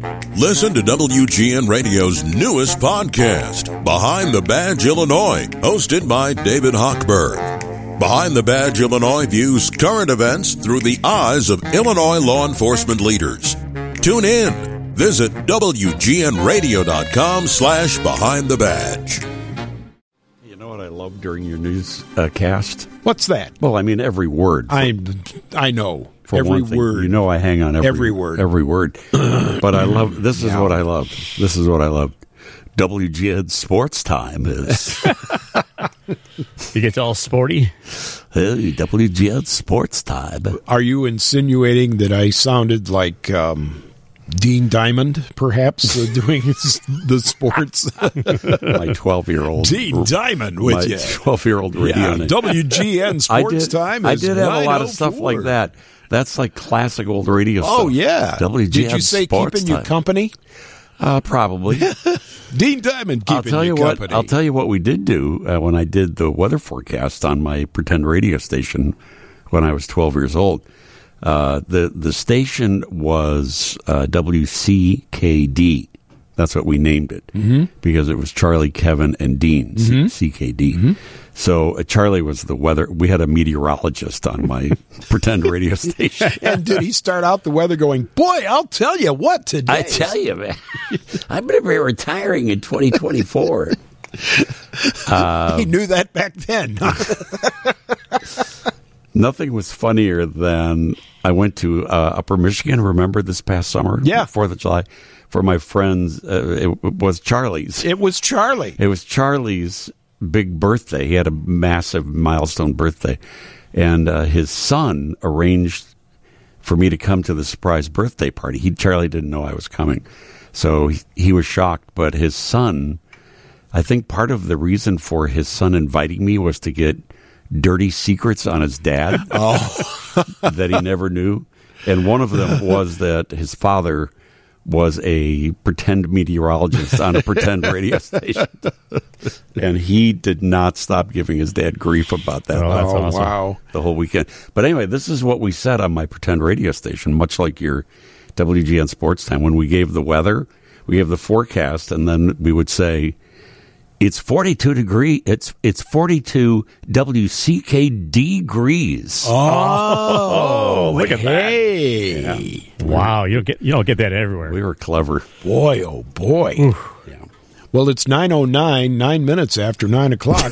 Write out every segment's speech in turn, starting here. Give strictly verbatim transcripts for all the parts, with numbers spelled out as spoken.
Listen to W G N Radio's newest podcast, Behind the Badge Illinois, hosted by David Hochberg. Behind the Badge Illinois views current events through the eyes of Illinois law enforcement leaders. Tune in. Visit W G N radio dot com slash behind the badge. You know what I love during your news uh, cast? What's that? Well, I mean every word. I I know. For every one thing, word. You know I hang on every, every word. Every word. But I love, this is Yeah. what I love. This is what I love. W G N Sports Time is. You get all sporty? Hey, W G N Sports Time. Are you insinuating that I sounded like um, Dean Diamond, perhaps, uh, doing his, the sports? My twelve-year-old. Dean Diamond with my you. twelve-year-old radio. Yeah, W G N Sports I did, Time I is did have a lot of stuff nine oh like four. that. That's like classic old radio stuff. Oh, yeah. W G N Did you say Sports keeping you Time. company? Uh, probably. Dean Diamond keeping I'll tell you, you what. company. I'll tell you what we did do uh, when I did the weather forecast on my pretend radio station when I was twelve years old. Uh, the the station was uh, W C K D. That's what we named it mm-hmm. because it was Charlie, Kevin, and Dean. Mm-hmm. C K D. Mm-hmm. So uh, Charlie was the weather. We had a meteorologist on my pretend radio station. And did he start out the weather going, boy, I'll tell you what today. I tell you, man, I'm going to be retiring in twenty twenty-four. uh, he knew that back then. Nothing was funnier than I went to uh, Upper Michigan, remember, this past summer? Yeah. fourth of July, for my friends. Uh, it was Charlie's. It was Charlie. It was Charlie's big birthday. He had a massive milestone birthday. And uh, his son arranged for me to come to the surprise birthday party. He Charlie didn't know I was coming. So he, he was shocked. But his son, I think part of the reason for his son inviting me was to get dirty secrets on his dad oh. that he never knew. And one of them was that his father was a pretend meteorologist on a pretend radio station. And he did not stop giving his dad grief about that. Oh, that's oh awesome. Wow. The whole weekend. But anyway, this is what we said on my pretend radio station, much like your W G N Sports Time. When we gave the weather, we gave the forecast, and then we would say, it's forty-two degree. It's it's forty-two W C K degrees. Oh, Oh, look at hey. that! Yeah. Wow, you don't get you don't get that everywhere. We were clever. Boy, oh boy. Yeah. Well, it's nine oh nine, nine minutes after nine o'clock.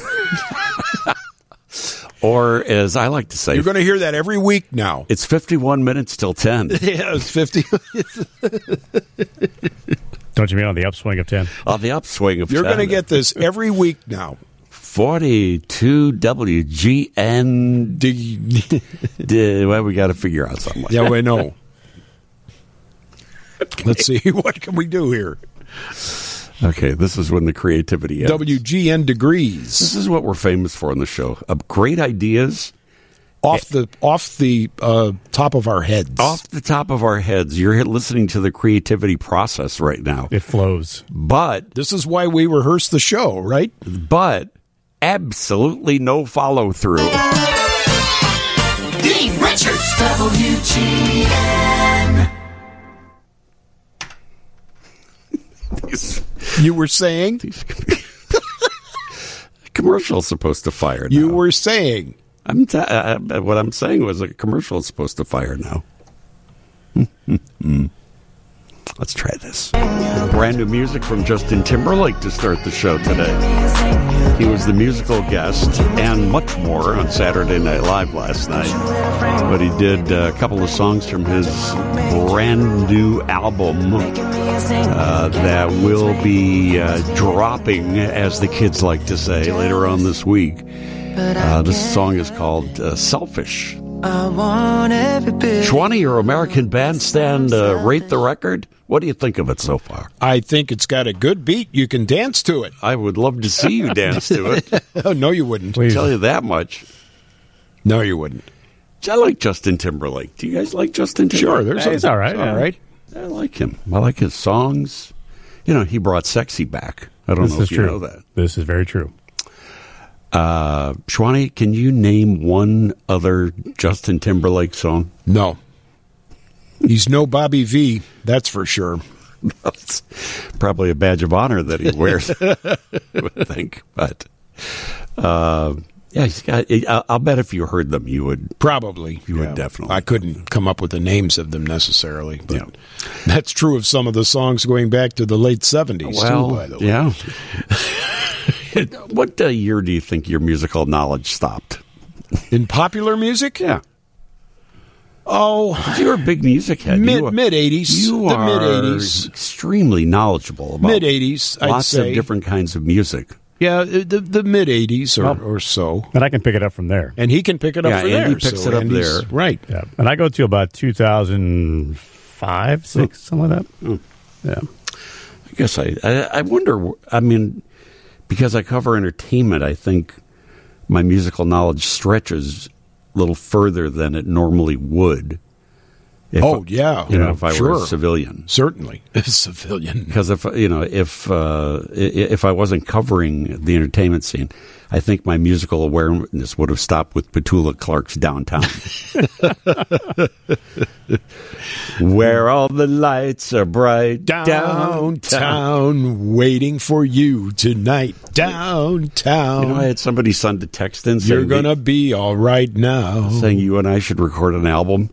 Or as I like to say, You're going to hear that every week now. it's fifty-one minutes till ten. Yeah, it's fifty. Don't you mean on the upswing of ten? On the upswing of You're ten. going to get this every week now. forty-two W G N. D- D- well, we got to figure out something. Like yeah, that. we know. Let's see. What can we do here? Okay, this is when the creativity ends. W G N degrees. This is what we're famous for in the show. Uh, great ideas. Off the off the uh, top of our heads. Off the top of our heads. You're listening to the creativity process right now. It flows. But, This is why we rehearse the show, right? but, absolutely no follow through. Dean Richards, W G N. You were saying? Commercial's supposed to fire now. You were saying. I'm t- uh, what I'm saying was a commercial is supposed to fire now. Let's try this. Brand new music from Justin Timberlake to start the show today. He was the musical guest and much more on Saturday Night Live last night. But he did a couple of songs from his brand new album uh, that will be uh, dropping, as the kids like to say, later on this week. Uh, this song is called uh, Selfish. Shwani, your American Bandstand, uh, rate the record. What do you think of it so far? I think it's got a good beat. You can dance to it. I would love to see you dance to it. Oh, no, you wouldn't. I'll tell you that much. No, you wouldn't. I like Justin Timberlake. Do you guys like Justin Timberlake? Sure, there's He's a, all right, it's yeah. all right. I like him. I like his songs. You know, he brought sexy back. I don't This know is if true. you know that. This is very true. Uh, Shwani, can you name one other Justin Timberlake song? No. He's no Bobby V, that's for sure. That's probably a badge of honor that he wears, I would think. But, uh, yeah, he's got, I'll bet if you heard them, you would. Probably. You yeah. would definitely. I couldn't come up with the names of them necessarily. But Yeah. that's true of some of the songs going back to the late seventies, Well, too, by the way. yeah. What uh, year do you think your musical knowledge stopped? In popular music? Yeah. Oh, You're a big music head. mid you, mid eighties. You the are mid eighties. extremely knowledgeable about Mid eighties, I'd lots say. of different kinds of music. Yeah, the the mid eighties or, Well, or so. And I can pick it up from there. And he can pick it up Yeah, from Andy there. picks so it up Andy's- there. Right. Yeah. And I go to about two thousand five, six, something like that. Yeah. I guess I, I, I wonder, I mean, because I cover entertainment, I think my musical knowledge stretches a little further than it normally would. If, Oh, yeah. You know, if I were Sure. a civilian. Certainly. A civilian. Because if you know, if uh, i- if I wasn't covering the entertainment scene, I think my musical awareness would have stopped with Petula Clark's "Downtown," where all the lights are bright Downtown, waiting for you tonight. Downtown. You know, I had somebody send a text in saying, You're going to be all right now. saying you and I should record an album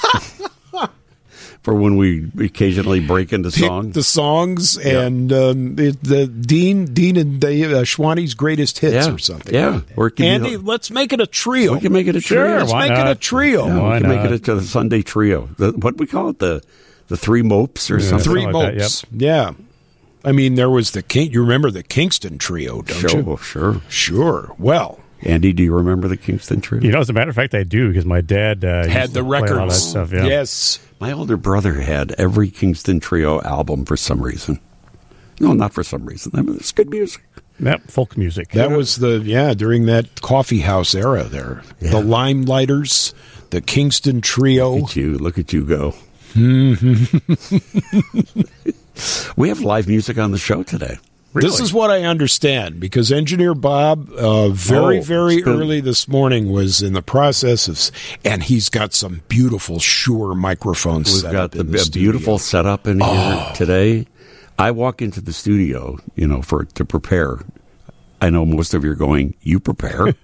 for when we occasionally break into Pick song. the songs and um, it, the Dean Dean and Dave, uh, Schwanne's greatest hits yeah, or something. yeah. Or it could be- Andy, let's make it a trio. we can make it a Sure, trio. Let's why make it a not? trio. Yeah, Why we can make not? it a, the Sunday trio. The, what we call it, the the three mopes or Yeah. something. Three Something like that, mopes. Yeah. I mean, there was the King. You remember the Kingston trio, don't Sure, you? sure. Sure. Well, Andy, do you remember the Kingston trio? You know, as a matter of fact, I do because my dad uh, had used the to play records. all that stuff. Yeah. Yes. My older brother had every Kingston Trio album for some reason. No, not for some reason. I mean, it's good music. Yep, folk music. That was the, yeah, during that coffee house era there. Yeah. The Limelighters, the Kingston Trio. Look at you. Look at you go. We have live music on the show today. This is what I understand because Engineer Bob, uh, very, Oh, very it's been- early this morning, was in the process of, and he's got some beautiful Shure microphones. We've set got up the, in the a studio. beautiful setup in here today. I walk into the studio, you know, for to prepare. I know most of you are going, you prepare.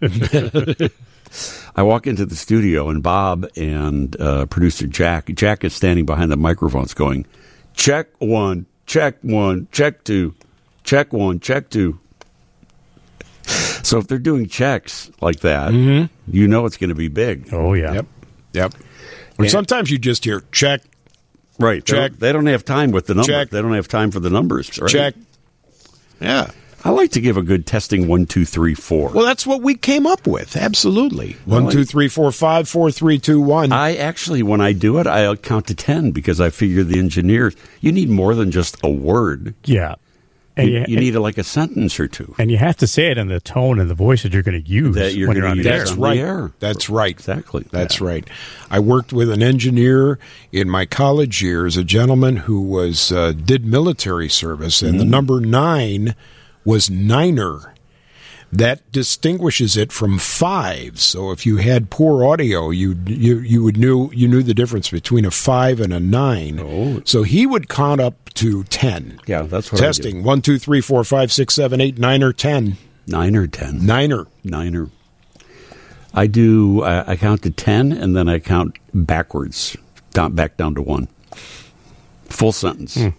I walk into the studio, and Bob and uh, producer Jack, Jack is standing behind the microphones going, check one, check one, check two, check one, check two. So if they're doing checks like that, you know it's going to be big. Oh, yeah. Yep. Yep. Or Yeah. sometimes you just hear check, Right. They Check. don't, they don't have time with the numbers. Check. They don't have time for the numbers. Right? check. Yeah. I like to give a good testing one, two, three, four. Well, that's what we came up with. Absolutely. One, like- two, three, four, five, four, three, two, one. I actually, when I do it, I'll count to ten because I figure the engineers, you need more than just a word. Yeah. And You, you, you need a, like a sentence or two. and you have to say it in the tone and the voice that you're going to use That you're when you're gonna on use. the air. That's on the right. air. That's right. Exactly. That's right. I worked with an engineer in my college years, a gentleman who was uh, did military service, and the number nine was niner. That distinguishes it from five. So if you had poor audio, you you you would knew you knew the difference between a five and a nine. Oh. So he would count up to ten. Yeah, that's what I Testing one, two, three, four, five, six, seven, eight, nine, or ten. do. Nine or ten. Niner. Niner. I do, I, I count to ten and then I count backwards, down, back down to one. Full sentence. Hmm.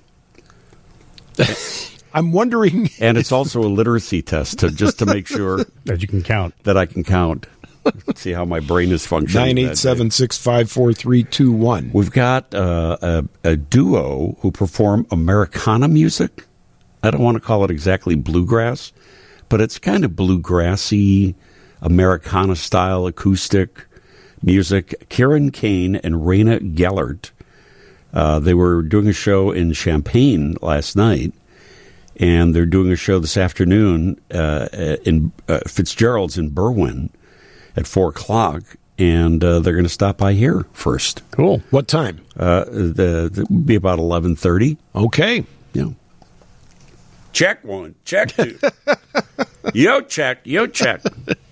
I'm wondering. And it's also a literacy test to just to make sure that you can count. that I can count. See how my brain is functioning. Nine that eight day. seven six five four three two one. We've got uh, a, a duo who perform Americana music. I don't want to call it exactly bluegrass, but it's kind of bluegrassy, Americana style acoustic music. Kieran Kane and Raina Gellert. Uh, they were doing a show in Champaign last night, and they're doing a show this afternoon uh, in uh, Fitzgerald's in Berwyn at four o'clock, and uh, they're going to stop by here first. Cool. What time? Uh, the, the would be about eleven thirty. Okay. Yeah. Check one, check two. yo check, yo check.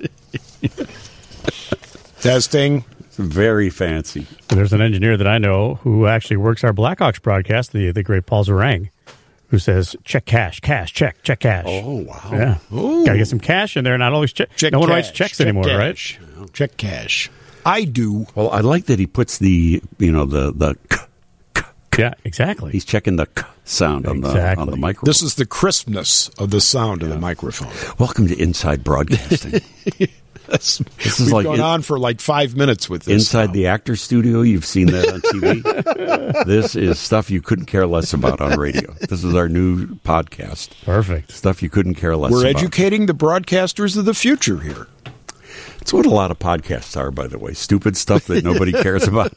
Testing. It's very fancy. There's an engineer that I know who actually works our Blackhawks broadcast, the the great Paul Zarang. who says, check cash, cash, check, check cash. Oh, wow. Yeah. Ooh. Got to get some cash in there, not always check. Check no one cash. writes checks Check anymore, cash. right? Check cash. I do. Well, I like that he puts the, you know, the, the k, k, k. Yeah, exactly. He's checking the k sound on the, Exactly. on the microphone. This is the crispness of the sound of the microphone. Welcome to Inside Broadcasting. This is We've like gone in- on for like five minutes with this. Inside now. the actor studio, you've seen that on T V. This is stuff you couldn't care less about on radio. This is our new podcast. Perfect. Stuff you couldn't care less We're about. educating the broadcasters of the future here. That's what a lot of podcasts are, by the way. Stupid stuff that nobody cares about.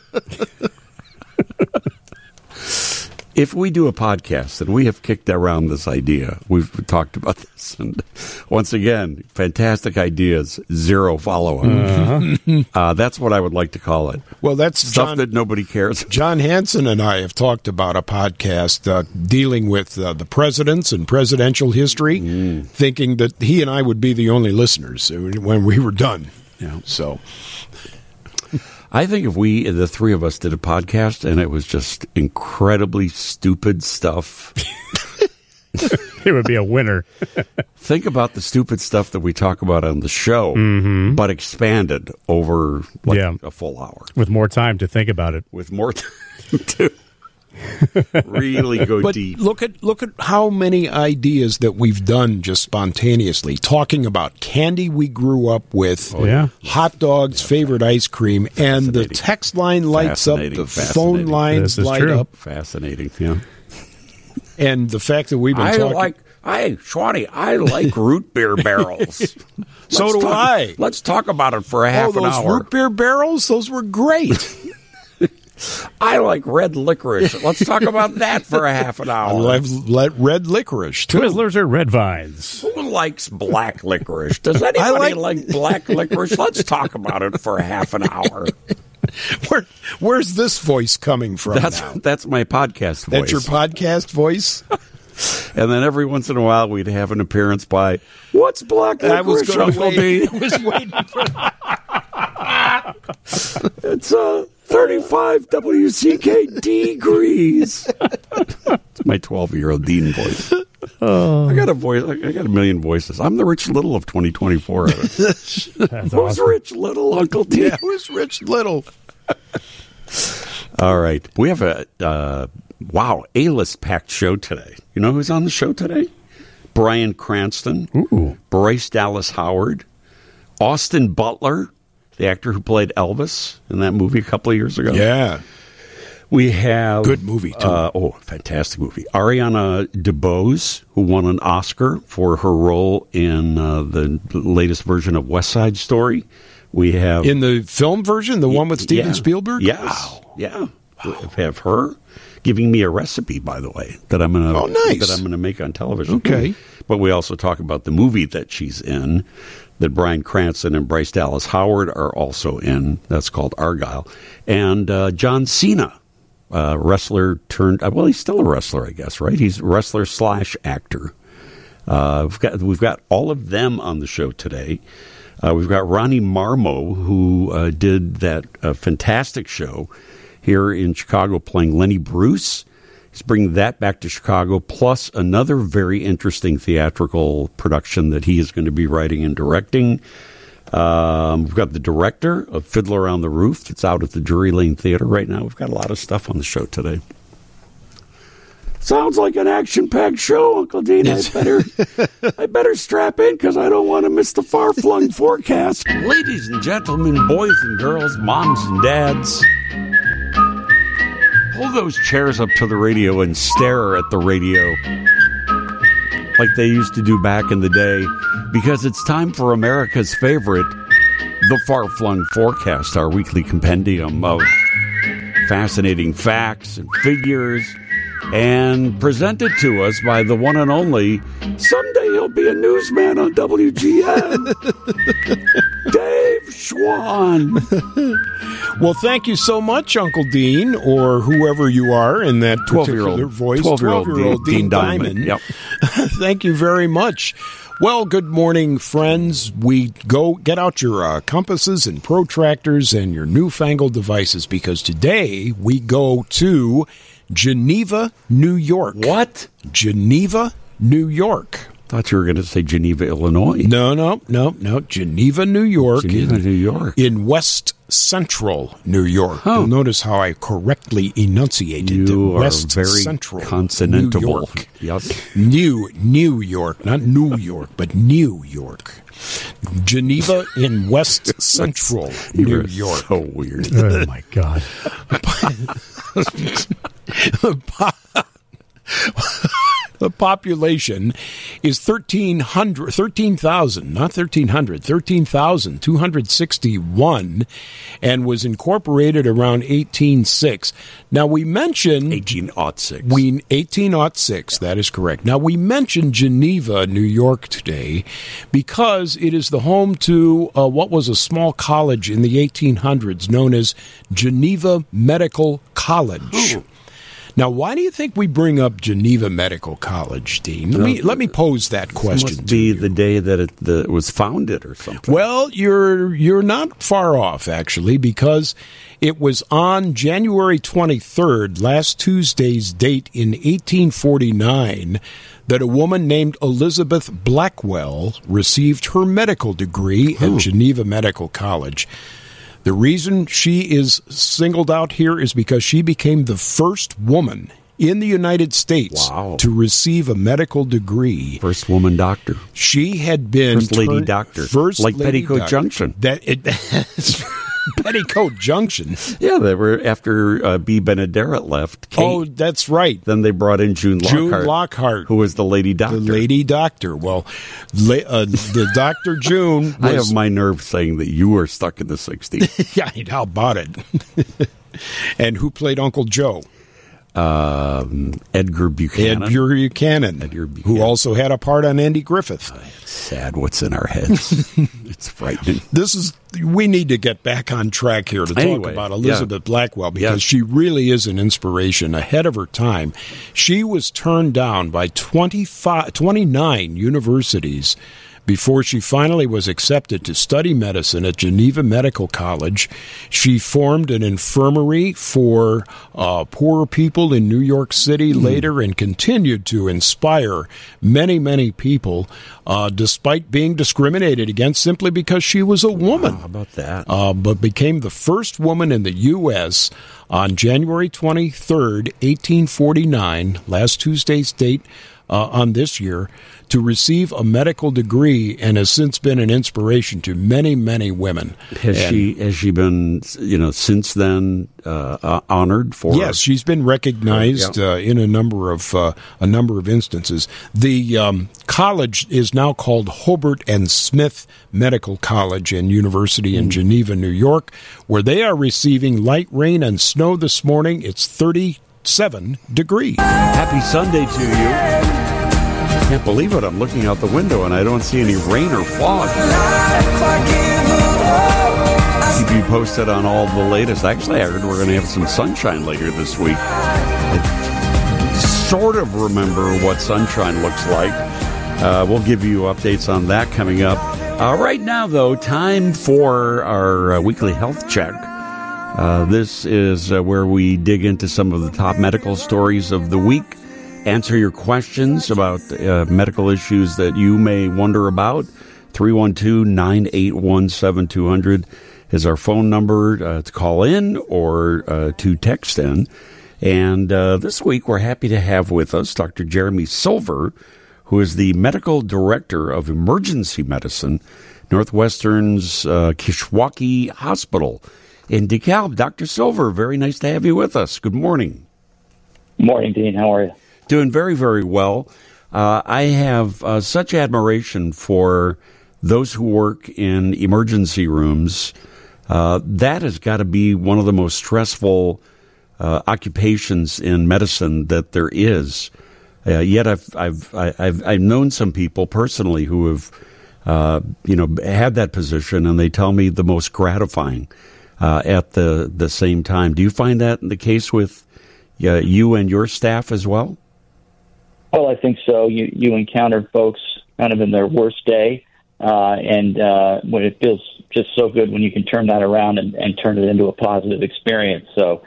If we do a podcast, and we have kicked around this idea, we've talked about this, and once again, fantastic ideas, zero follow-up. Uh-huh. Uh, that's what I would like to call it. Well, that's Stuff John, that nobody cares about. John Hanson and I have talked about a podcast uh, dealing with uh, the presidents and presidential history, Mm. thinking that he and I would be the only listeners when we were done. Yeah. So I think if we, the three of us, did a podcast and it was just incredibly stupid stuff. It would be a winner. Think about the stupid stuff that we talk about on the show, Mm-hmm. but expanded over like Yeah. a full hour With more time to think about it. with more time to really go But deep. look at look at how many ideas that we've done just spontaneously, talking about candy we grew up with, yeah. hot dogs, favorite ice cream, and the Fascinating. text line lights up, Fascinating. the Fascinating. phone lines This is light true. up, Fascinating, yeah. and the fact that we've been I talking. like, I, Schwani, I like root beer barrels. So Let's do talk- I. Let's talk about it for a Oh, half an those hour. root beer barrels, those were great. I like red licorice. Let's talk about that for a half an I hour. love let red licorice too. Twizzlers or red vines? Who likes black licorice? Does anybody like- like... black licorice? Let's talk about it for a half an hour. Where, where's this voice coming from That's now? that's my podcast voice. That's your podcast voice? And then every once in a while we'd have an appearance by what's black I was licorice, gonna Uncle wait. D? I was waiting for It's uh, thirty-five W C K degrees. It's my twelve-year-old Dean voice. Oh. I got a voice. I got a million voices. I'm the Rich Little of twenty twenty-four. That's Who's awesome. Rich Little, Uncle D? Yeah, who's Rich Little? All right. We have a, uh, wow, A-list packed show today. You know who's on the show today? Bryan Cranston, Ooh. Bryce Dallas Howard, Austin Butler, the actor who played Elvis in that movie a couple of years ago. Yeah. We have... Good movie, too. Uh, oh, fantastic movie. Ariana DeBose, who won an Oscar for her role in uh, the latest version of West Side Story. We have... In the film version, the one with Steven Yeah. Spielberg? Yes. Yeah. We have her giving me a recipe, by the way, that I'm gonna Oh, nice. that I'm gonna make on television. Okay. But we also talk about the movie that she's in, that Bryan Cranston and Bryce Dallas Howard are also in. That's called Argyle. And uh, John Cena, uh, wrestler turned uh, well, he's still a wrestler, I guess, right? He's wrestler slash actor. Uh, we've got we've got all of them on the show today. Uh, we've got Ronnie Marmo, who uh, did that uh, fantastic show here in Chicago playing Lenny Bruce. He's bringing that back to Chicago, plus another very interesting theatrical production that he is going to be writing and directing. Um, we've got the director of Fiddler on the Roof that's out at the Drury Lane Theater right now. We've got a lot of stuff on the show today. Sounds like an action-packed show, Uncle Dean. I better, I better strap in because I don't want to miss the far-flung forecast. Ladies and gentlemen, boys and girls, moms and dads, pull those chairs up to the radio and stare at the radio like they used to do back in the day, because it's time for America's favorite, The Far-Flung Forecast, our weekly compendium of fascinating facts and figures, and presented to us by the one and only, someday he'll be a newsman on W G N, Dave Schwan. Well, thank you so much, Uncle Dean, or whoever you are in that particular twelve-year-old voice. twelve-year-old twelve-year-old Dean, Dean, Dean Diamond. Diamond. Yep. Thank you very much. Well, good morning, friends. We go get out your uh, compasses and protractors and your newfangled devices, because today we go to Geneva, New York. What? Geneva, New York. Thought you were going to say Geneva, Illinois. No, no, no, no. Geneva, New York. Geneva, in, New York. In West Central New York. Huh. You'll notice how I correctly enunciated You the are West very Central consonantable. New York. Yep. New, New York, not New York, but New York. Geneva in West Central You New are York. so weird. Oh, my God. The population is thirteen hundred, thirteen thousand, not thirteen hundred, thirteen thousand two hundred sixty-one, and was incorporated around eighteen oh six. Now, we mentioned... eighteen oh six. We, eighteen oh six, that is correct. Now, we mentioned Geneva, New York today because it is the home to uh, what was a small college in the eighteen hundreds known as Geneva Medical College. Ooh. Now, why do you think we bring up Geneva Medical College, Dean? Let me let me pose that question. It must to be you. the day that it, the, it was founded or something. Well, you're you're not far off, actually, because it was on January twenty-third, last Tuesday's date in eighteen forty-nine, that a woman named Elizabeth Blackwell received her medical degree at Geneva Medical College. The reason she is singled out here is because she became the first woman in the United States Wow. to receive a medical degree. First woman doctor. She had been First lady turned- doctor. First Like lady Petticoat doctor. Junction. That it, Petticoat Junction. Yeah, they were after uh, B. Benaderet left. Kate, Oh, that's right. then they brought in June Lockhart. June Lockhart. Who was the lady doctor. The lady doctor. Well, la- uh, the Doctor June was... I have my nerve saying that you were stuck in the sixties. Yeah, how about it? And who played Uncle Joe? um, Edgar Buchanan. Edgar Buchanan, Edgar Buchanan. who also had a part on Andy Griffith. It's sad what's in our heads. It's frightening. This is we need to get back on track here to talk Anyway, about Elizabeth yeah. Blackwell because Yeah. she really is an inspiration ahead of her time. She was turned down by twenty-five, twenty-nine universities before she finally was accepted to study medicine at Geneva Medical College. She formed an infirmary for uh, poor people in New York City later and continued to inspire many, many people uh, despite being discriminated against simply because she was a woman. How about that? Uh, but became the first woman in the U S on January twenty-third, eighteen forty-nine, last Tuesday's date uh, on this year, to receive a medical degree and has since been an inspiration to many, many women. Has And- she has she been, you know, since then uh, uh, honored for? Yes, she's been recognized Yeah. uh, in a number of uh, a number of instances. The um, college is now called Hobart and Smith Medical College and University in Geneva, New York, where they are receiving light rain and snow this morning. It's thirty-seven degrees. Happy Sunday to you. Can't believe it. I'm looking out the window and I don't see any rain or fog. Keep you posted on all the latest. Actually, I heard we're going to have some sunshine later this week. I sort of remember what sunshine looks like. Uh, we'll give you updates on that coming up. Uh, right now, though, time for our uh, weekly health check. Uh, this is uh, where we dig into some of the top medical stories of the week, answer your questions about uh, medical issues that you may wonder about. three one two, nine eight one, seven two zero zero is our phone number uh, to call in or uh, to text in. And uh, this week we're happy to have with us Doctor Jeremy Silver, who is the Medical Director of Emergency Medicine, Northwestern's uh, Kishwaukee Hospital in DeKalb. Doctor Silver, very nice to have you with us. Good morning. Morning, Dean. How are you? Doing very, very well. Uh, I have uh, such admiration for those who work in emergency rooms. Uh, that has got to be one of the most stressful uh, occupations in medicine that there is. Uh, yet I've, I've I've I've known some people personally who have uh, you know had that position, and they tell me the most gratifying uh, at the the same time. Do you find that the case with uh, you and your staff as well? Well, I think so. You you encounter folks kind of in their worst day, uh, and uh, when it feels just so good when you can turn that around and, and turn it into a positive experience. So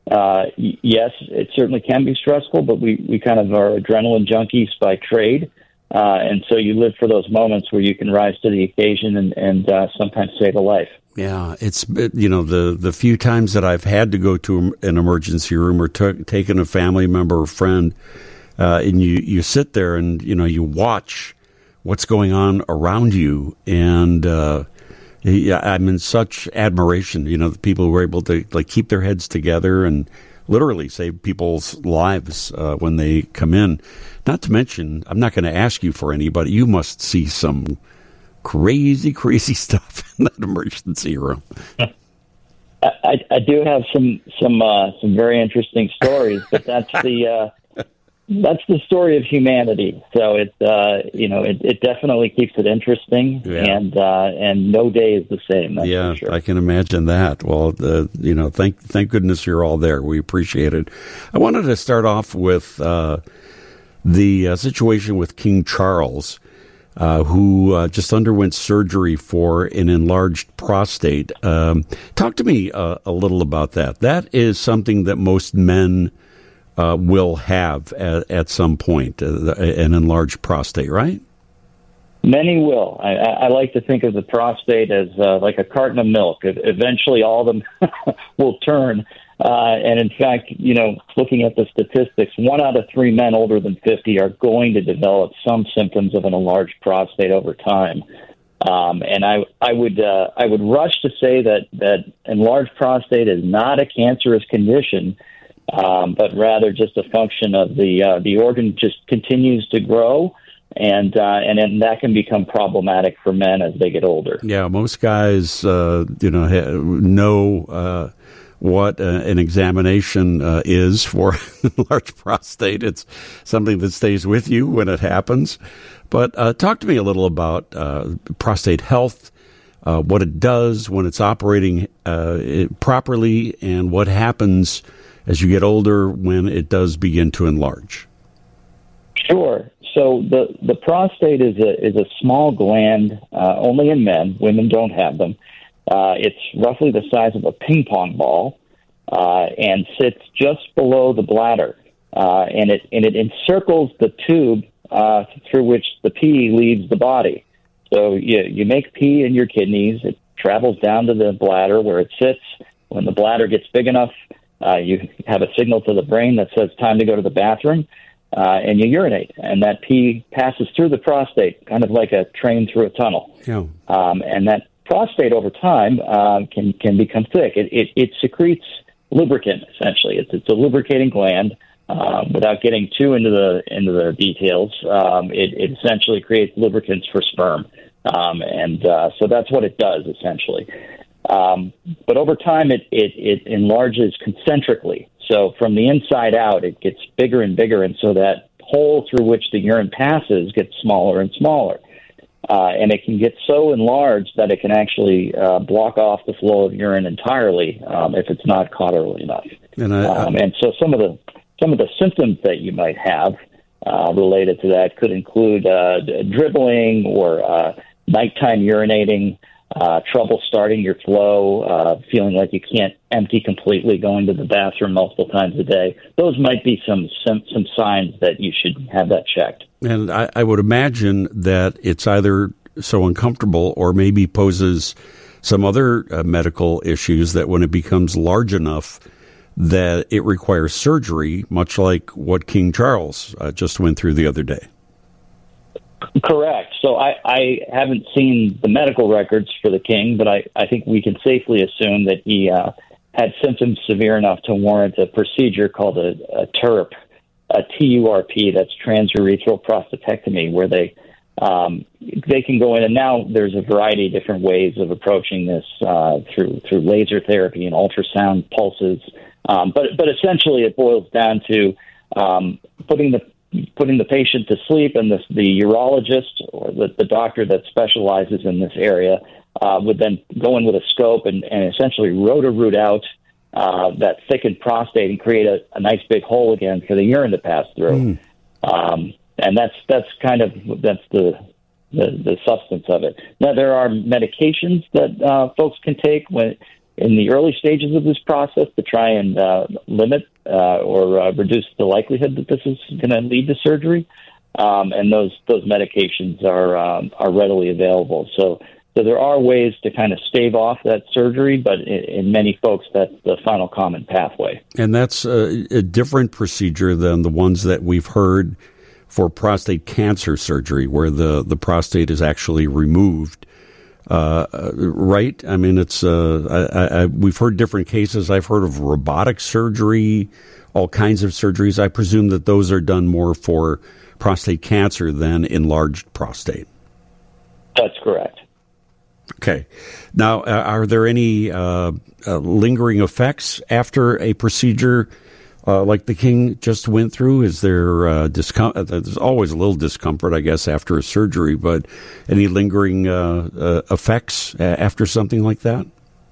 uh, y- yes, it certainly can be stressful, but we, we kind of are adrenaline junkies by trade. Uh, and so you live for those moments where you can rise to the occasion and, and uh, sometimes save a life. Yeah, it's, you know, the, the few times that I've had to go to an emergency room or t- taken a family member or friend, uh, and you, you sit there and, you know, you watch what's going on around you. And uh, yeah, I'm in such admiration, you know, the people who are able to like keep their heads together and literally save people's lives uh, when they come in. Not to mention, I'm not going to ask you for any, but you must see some crazy, crazy stuff in that emergency room. I, I do have some some uh, some very interesting stories, but that's the uh, that's the story of humanity. So it uh, you know it, it definitely keeps it interesting, Yeah. and uh, and no day is the same. That's Yeah, for sure. I can imagine that. Well, uh, you know, thank thank goodness you're all there. We appreciate it. I wanted to start off with uh, the uh, situation with King Charles, uh, who uh, just underwent surgery for an enlarged prostate. Um, talk to me uh, a little about that. That is something that most men uh, will have at, at some point, uh, an enlarged prostate, right? Many will. I, I I like to think of the prostate as uh, like a carton of milk. E- Eventually, all of them will turn. Uh, and in fact, you know, looking at the statistics, one out of three men older than fifty are going to develop some symptoms of an enlarged prostate over time. Um, and I, I would, uh, I would rush to say that that enlarged prostate is not a cancerous condition, um, but rather just a function of the uh, the organ just continues to grow. And uh, and then that can become problematic for men as they get older. Yeah, most guys, uh, you know, ha- know uh, what uh, an examination uh, is for large prostate. It's something that stays with you when it happens. But uh, talk to me a little about uh, prostate health, uh, what it does when it's operating uh, it properly, and what happens as you get older when it does begin to enlarge. Sure. So the, the prostate is a is a small gland, uh, only in men. Women don't have them. Uh, it's roughly the size of a ping pong ball, uh, and sits just below the bladder. Uh, and it and it encircles the tube uh, through which the pee leaves the body. So you you make pee in your kidneys. It travels down to the bladder where it sits. When the bladder gets big enough, uh, you have a signal to the brain that says time to go to the bathroom. Uh, and you urinate, and that pee passes through the prostate, kind of like a train through a tunnel. Yeah. Um, and that prostate, over time, uh, can can become thick. It, it, it secretes lubricant. Essentially, it's it's a lubricating gland. Uh, without getting too into the into the details, um, it, it essentially creates lubricants for sperm, um, and uh, so that's what it does essentially. Um, but over time, it, it it enlarges concentrically. So from the inside out, it gets bigger and bigger, and so that hole through which the urine passes gets smaller and smaller. Uh, and it can get so enlarged that it can actually uh, block off the flow of urine entirely um, if it's not caught early enough. And, I, um, and so some of the some of the symptoms that you might have uh, related to that could include uh, dribbling or uh, nighttime urinating. Uh, trouble starting your flow, uh, feeling like you can't empty completely, going to the bathroom multiple times a day. Those might be some some, some signs that you should have that checked. And I, I would imagine that it's either so uncomfortable or maybe poses some other uh, medical issues that when it becomes large enough that it requires surgery, much like what King Charles uh, just went through the other day. Correct. So I, I haven't seen the medical records for the king, but I, I think we can safely assume that he uh, had symptoms severe enough to warrant a procedure called a, a T U R P, a T U R P, that's transurethral prostatectomy, where they um, they can go in, and now there's a variety of different ways of approaching this uh, through through laser therapy and ultrasound pulses. Um, but but essentially, it boils down to um, putting the putting the patient to sleep, and the, the urologist or the, the doctor that specializes in this area uh, would then go in with a scope and, and essentially roto-root out uh, that thickened prostate and create a, a nice big hole again for the urine to pass through. Mm. Um, and that's that's kind of that's the, the the substance of it. Now there are medications that uh, folks can take when in the early stages of this process to try and uh, limit uh, or uh, reduce the likelihood that this is going to lead to surgery. Um, and those those medications are um, are readily available. So so there are ways to kind of stave off that surgery, but in, in many folks, that's the final common pathway. And that's a, a different procedure than the ones that we've heard for prostate cancer surgery, where the, the prostate is actually removed. Uh, right? I mean, it's uh, I, I, we've heard different cases. I've heard of robotic surgery, all kinds of surgeries. I presume that those are done more for prostate cancer than enlarged prostate. That's correct. Okay. Now, uh, are there any uh, uh, lingering effects after a procedure uh, like the King just went through? Is there uh, discomfort? There's always a little discomfort, I guess, after a surgery, but any lingering uh, uh, effects after something like that?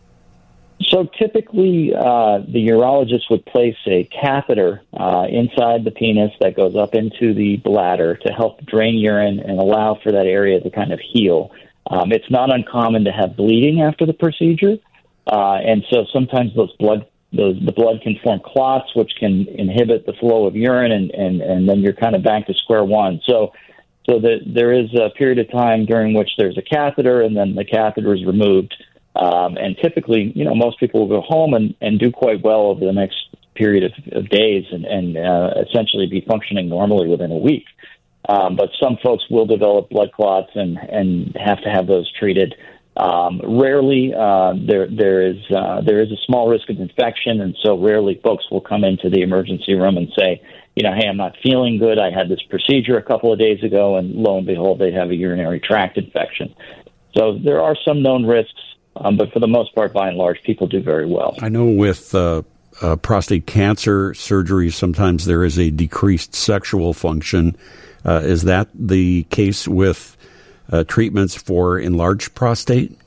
So typically, uh, the urologist would place a catheter uh, inside the penis that goes up into the bladder to help drain urine and allow for that area to kind of heal. Um, it's not uncommon to have bleeding after the procedure, uh, and so sometimes those blood, those, the blood can form clots, which can inhibit the flow of urine, and, and, and then you're kind of back to square one. So, so the, there is a period of time during which there's a catheter, and then the catheter is removed. Um, and typically, you know, most people will go home and, and do quite well over the next period of, of days and, and uh, essentially be functioning normally within a week. Um, but some folks will develop blood clots and, and have to have those treated. Um, rarely, uh, there there is uh, there is a small risk of infection, and so rarely folks will come into the emergency room and say, you know, hey, I'm not feeling good. I had this procedure a couple of days ago, and lo and behold, they have a urinary tract infection. So there are some known risks. Um, but for the most part, by and large, people do very well. I know with uh, uh, prostate cancer surgery, sometimes there is a decreased sexual function. Uh, is that the case with uh, treatments for enlarged prostate?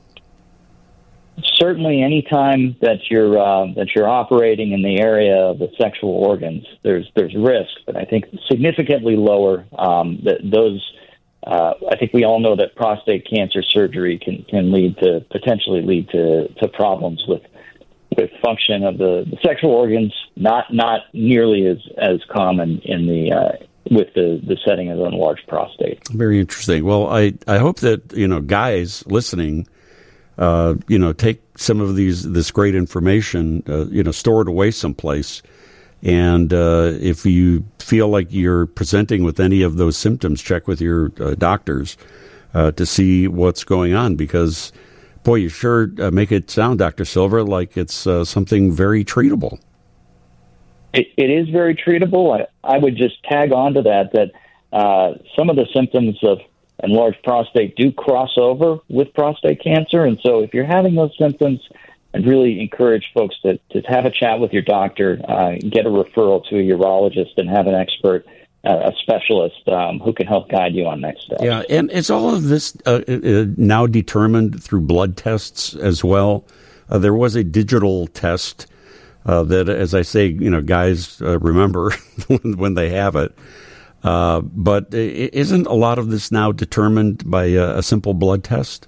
Certainly, any time that you're uh, that you're operating in the area of the sexual organs, there's there's risk, but I think significantly lower. Um, that those. Uh, I think we all know that prostate cancer surgery can, can lead to potentially lead to, to problems with with function of the, the sexual organs. Not not nearly as, as common in the uh, with the, the setting of an enlarged prostate. Very interesting. Well, I, I hope that you know guys listening, uh, you know, take some of these this great information, uh, you know, store it away someplace. And uh, if you feel like you're presenting with any of those symptoms, check with your uh, doctors uh, to see what's going on. Because, boy, you sure uh, make it sound, Doctor Silver, like it's uh, something very treatable. It, it is very treatable. I, I would just tag on to that, that uh, some of the symptoms of enlarged prostate do cross over with prostate cancer. And so if you're having those symptoms, I'd really encourage folks to, to have a chat with your doctor, uh, get a referral to a urologist, and have an expert, uh, a specialist um, who can help guide you on next steps. Yeah, and is all of this uh, uh, now determined through blood tests as well? Uh, there was a digital test uh, that, as I say, you know, guys uh, remember when, when they have it. Uh, but isn't a lot of this now determined by a, a simple blood test?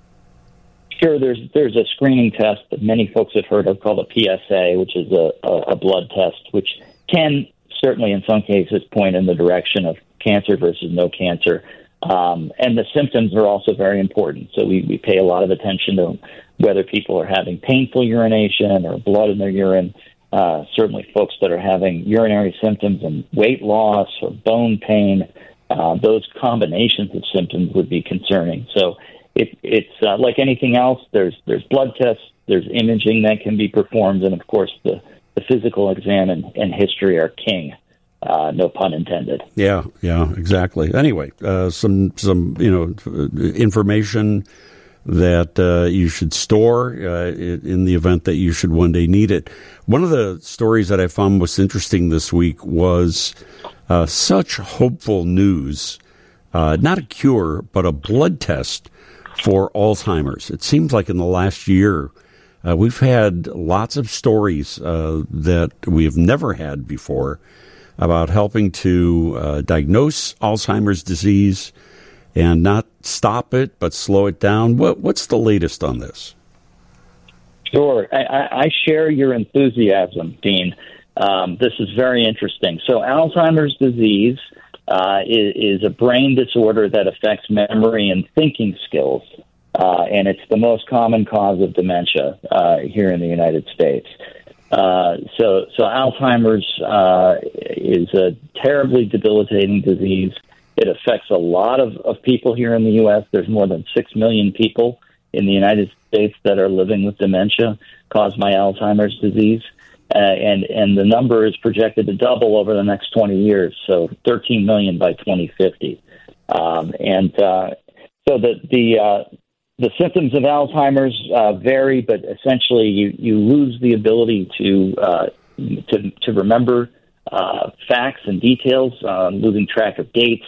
Sure, there's there's a screening test that many folks have heard of called a P S A, which is a, a, a blood test, which can certainly in some cases point in the direction of cancer versus no cancer. Um, and the symptoms are also very important. So we, we pay a lot of attention to whether people are having painful urination or blood in their urine. Uh, certainly folks that are having urinary symptoms and weight loss or bone pain, uh, those combinations of symptoms would be concerning. So It, it's uh, like anything else. There's there's blood tests, there's imaging that can be performed, and of course the, the physical exam and, and history are king. Uh, no pun intended. Yeah, yeah, exactly. Anyway, uh, some some you know information that uh, you should store uh, in the event that you should one day need it. One of the stories that I found most interesting this week was uh, such hopeful news. Uh, not a cure, but a blood test for Alzheimer's. It seems like in the last year, uh, we've had lots of stories uh, that we have never had before about helping to uh, diagnose Alzheimer's disease and not stop it, but slow it down. What, what's the latest on this? Sure. I, I, I share your enthusiasm, Dean. Um, this is very interesting. So Alzheimer's disease uh, is, is a brain disorder that affects memory and thinking skills, uh, and it's the most common cause of dementia uh, here in the United States. Uh, so, so Alzheimer's uh, is a terribly debilitating disease. It affects a lot of, of people here in the U S. There's more than six million people in the United States that are living with dementia caused by Alzheimer's disease. Uh, and, and the number is projected to double over the next twenty years, so thirteen million by twenty fifty. Um, and uh, so the, the, uh, the symptoms of Alzheimer's uh, vary, but essentially you, you lose the ability to, uh, to, to remember uh, facts and details, uh, losing track of dates.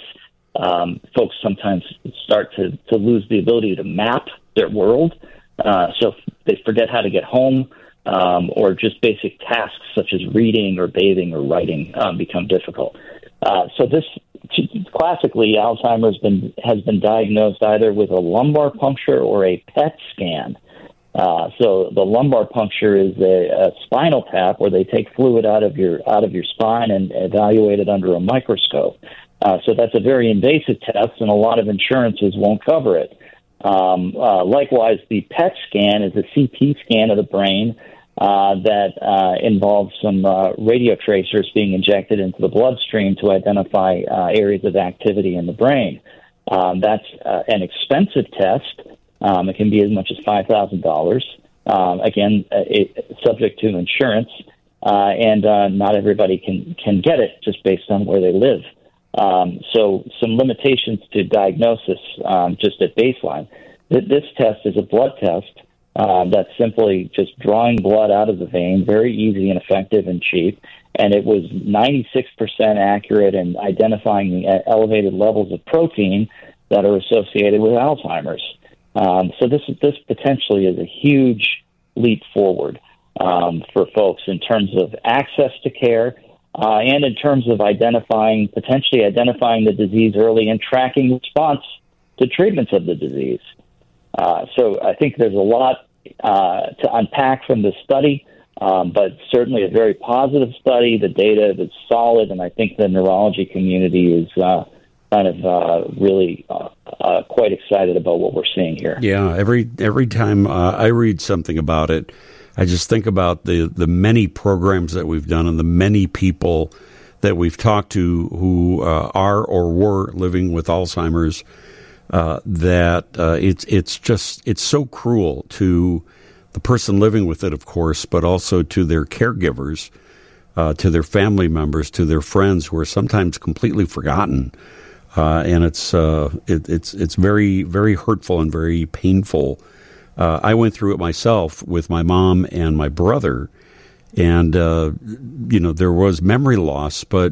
Um, folks sometimes start to, to lose the ability to map their world, uh, so they forget how to get home, um, or just basic tasks such as reading or bathing or writing um, become difficult. Uh, so this, classically, Alzheimer's been, has been diagnosed either with a lumbar puncture or a P E T scan. Uh, so the lumbar puncture is a, a spinal tap where they take fluid out of your out of your spine and evaluate it under a microscope. Uh, so that's a very invasive test, and a lot of insurances won't cover it. Um, uh, likewise, the P E T scan is a C T scan of the brain uh, that uh, involves some uh, radio tracers being injected into the bloodstream to identify uh, areas of activity in the brain. Um, that's uh, an expensive test. Um, it can be as much as five thousand dollars. Um, again, uh, it, subject to insurance, uh, and uh, not everybody can, can get it just based on where they live. Um, so some limitations to diagnosis um, just at baseline. This test is a blood test uh, that's simply just drawing blood out of the vein, very easy and effective and cheap, and it was ninety-six percent accurate in identifying the elevated levels of protein that are associated with Alzheimer's. Um, so this this potentially is a huge leap forward um, for folks in terms of access to care, Uh, and in terms of identifying, potentially identifying the disease early and tracking response to treatments of the disease. Uh, so I think there's a lot uh, to unpack from this study, um, but certainly a very positive study. The data is solid, and I think the neurology community is uh, kind of uh, really uh, uh, quite excited about what we're seeing here. Yeah, every every time uh, I read something about it, I just think about the, the many programs that we've done and the many people that we've talked to who uh, are or were living with Alzheimer's. Uh, that uh, it's it's just it's so cruel to the person living with it, of course, but also to their caregivers, uh, to their family members, to their friends who are sometimes completely forgotten, uh, and it's uh, it, it's it's very very hurtful and very painful. Uh, I went through it myself with my mom and my brother, and uh, you know there was memory loss, but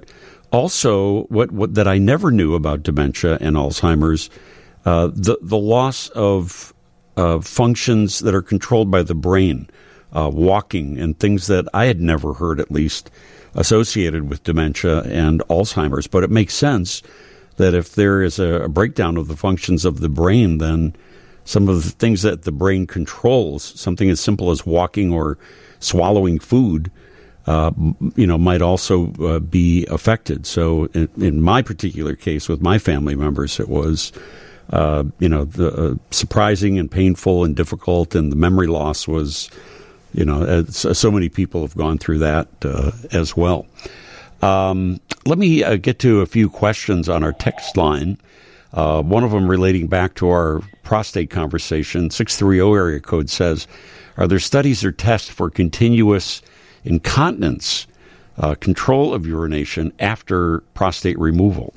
also what, what that I never knew about dementia and Alzheimer's, uh, the the loss of uh, functions that are controlled by the brain, uh, walking and things that I had never heard, at least associated with dementia and Alzheimer's. But it makes sense that if there is a, a breakdown of the functions of the brain, then some of the things that the brain controls, something as simple as walking or swallowing food, uh, you know, might also uh, be affected. So in, in my particular case with my family members, it was, uh, you know, the, uh, surprising and painful and difficult, and the memory loss was, you know, as, so many people have gone through that uh, as well. Um, let me uh, get to a few questions on our text line. Uh, one of them relating back to our prostate conversation. six three zero area code says, are there studies or tests for continuous incontinence, uh, control of urination after prostate removal?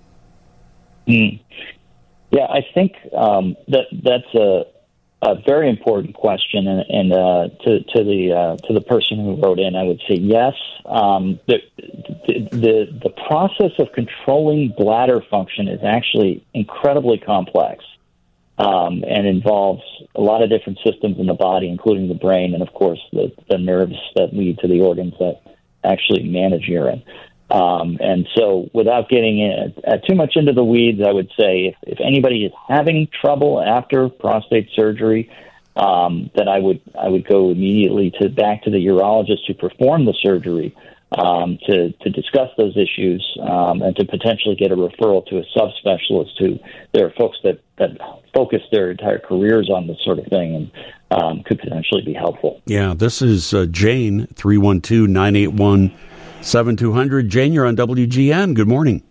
Mm. Yeah, I think um, that that's a, a very important question, and, and uh, to, to the uh, to the person who wrote in, I would say yes. Um, the, the the process of controlling bladder function is actually incredibly complex, um, and involves a lot of different systems in the body, including the brain, and of course the, the nerves that lead to the organs that actually manage urine. Um, and so, without getting in, uh, too much into the weeds, I would say if, if anybody is having trouble after prostate surgery, um, that I would I would go immediately to back to the urologist who performed the surgery um, to to discuss those issues um, and to potentially get a referral to a subspecialist. Who there are folks that that focus their entire careers on this sort of thing and um, could potentially be helpful. Yeah, this is uh, Jane, three one two, nine eight one, seven two zero zero. Jane, you're on W G N. Good morning.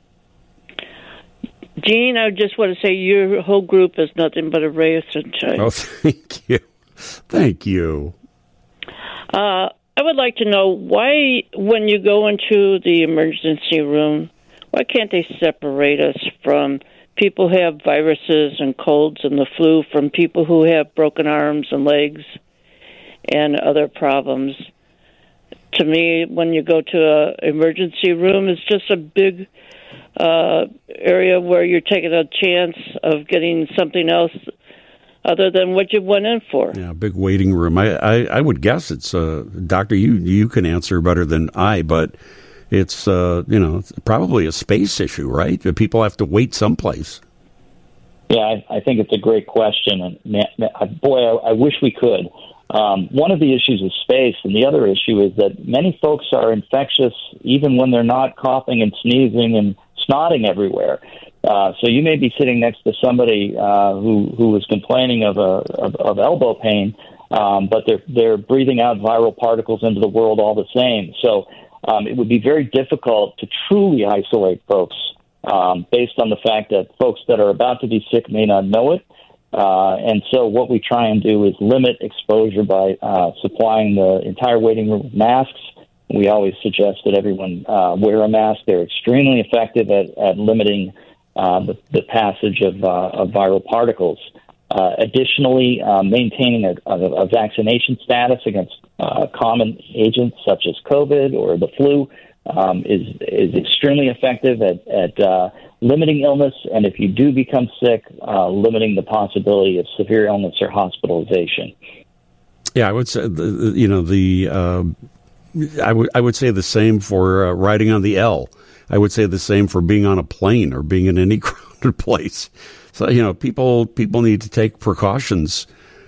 Gene, I just want to say your whole group is nothing but a ray of sunshine. Oh, thank you. Thank you. Uh, I would like to know why, when you go into the emergency room, why can't they separate us from people who have viruses and colds and the flu from people who have broken arms and legs and other problems? To me, when you go to an emergency room, it's just a big uh, area where you're taking a chance of getting something else other than what you went in for. Yeah, big waiting room. I, I, I would guess it's, uh, Doctor, you, you can answer better than I, but it's, uh, you know, it's probably a space issue, right? People have to wait someplace. Yeah, I, I think it's a great question. And man, boy, I, I wish we could. Um, one of the issues is space, and the other issue is that many folks are infectious even when they're not coughing and sneezing and snotting everywhere. Uh, so you may be sitting next to somebody uh, who who is complaining of a of, of elbow pain, um, but they're they're breathing out viral particles into the world all the same. So um, it would be very difficult to truly isolate folks um, based on the fact that folks that are about to be sick may not know it. Uh, and so what we try and do is limit exposure by uh, supplying the entire waiting room with masks. We always suggest that everyone uh, wear a mask. They're extremely effective at, at limiting uh, the, the passage of, uh, of viral particles. Uh, additionally, uh, maintaining a, a, a vaccination status against uh, common agents such as COVID or the flu um, is is extremely effective at, at uh, limiting illness, and if you do become sick, uh, limiting the possibility of severe illness or hospitalization. Yeah, I would say, the, you know, the uh, I would I would say the same for uh, riding on the L. I would say the same for being on a plane or being in any crowded place. So, you know, people people need to take precautions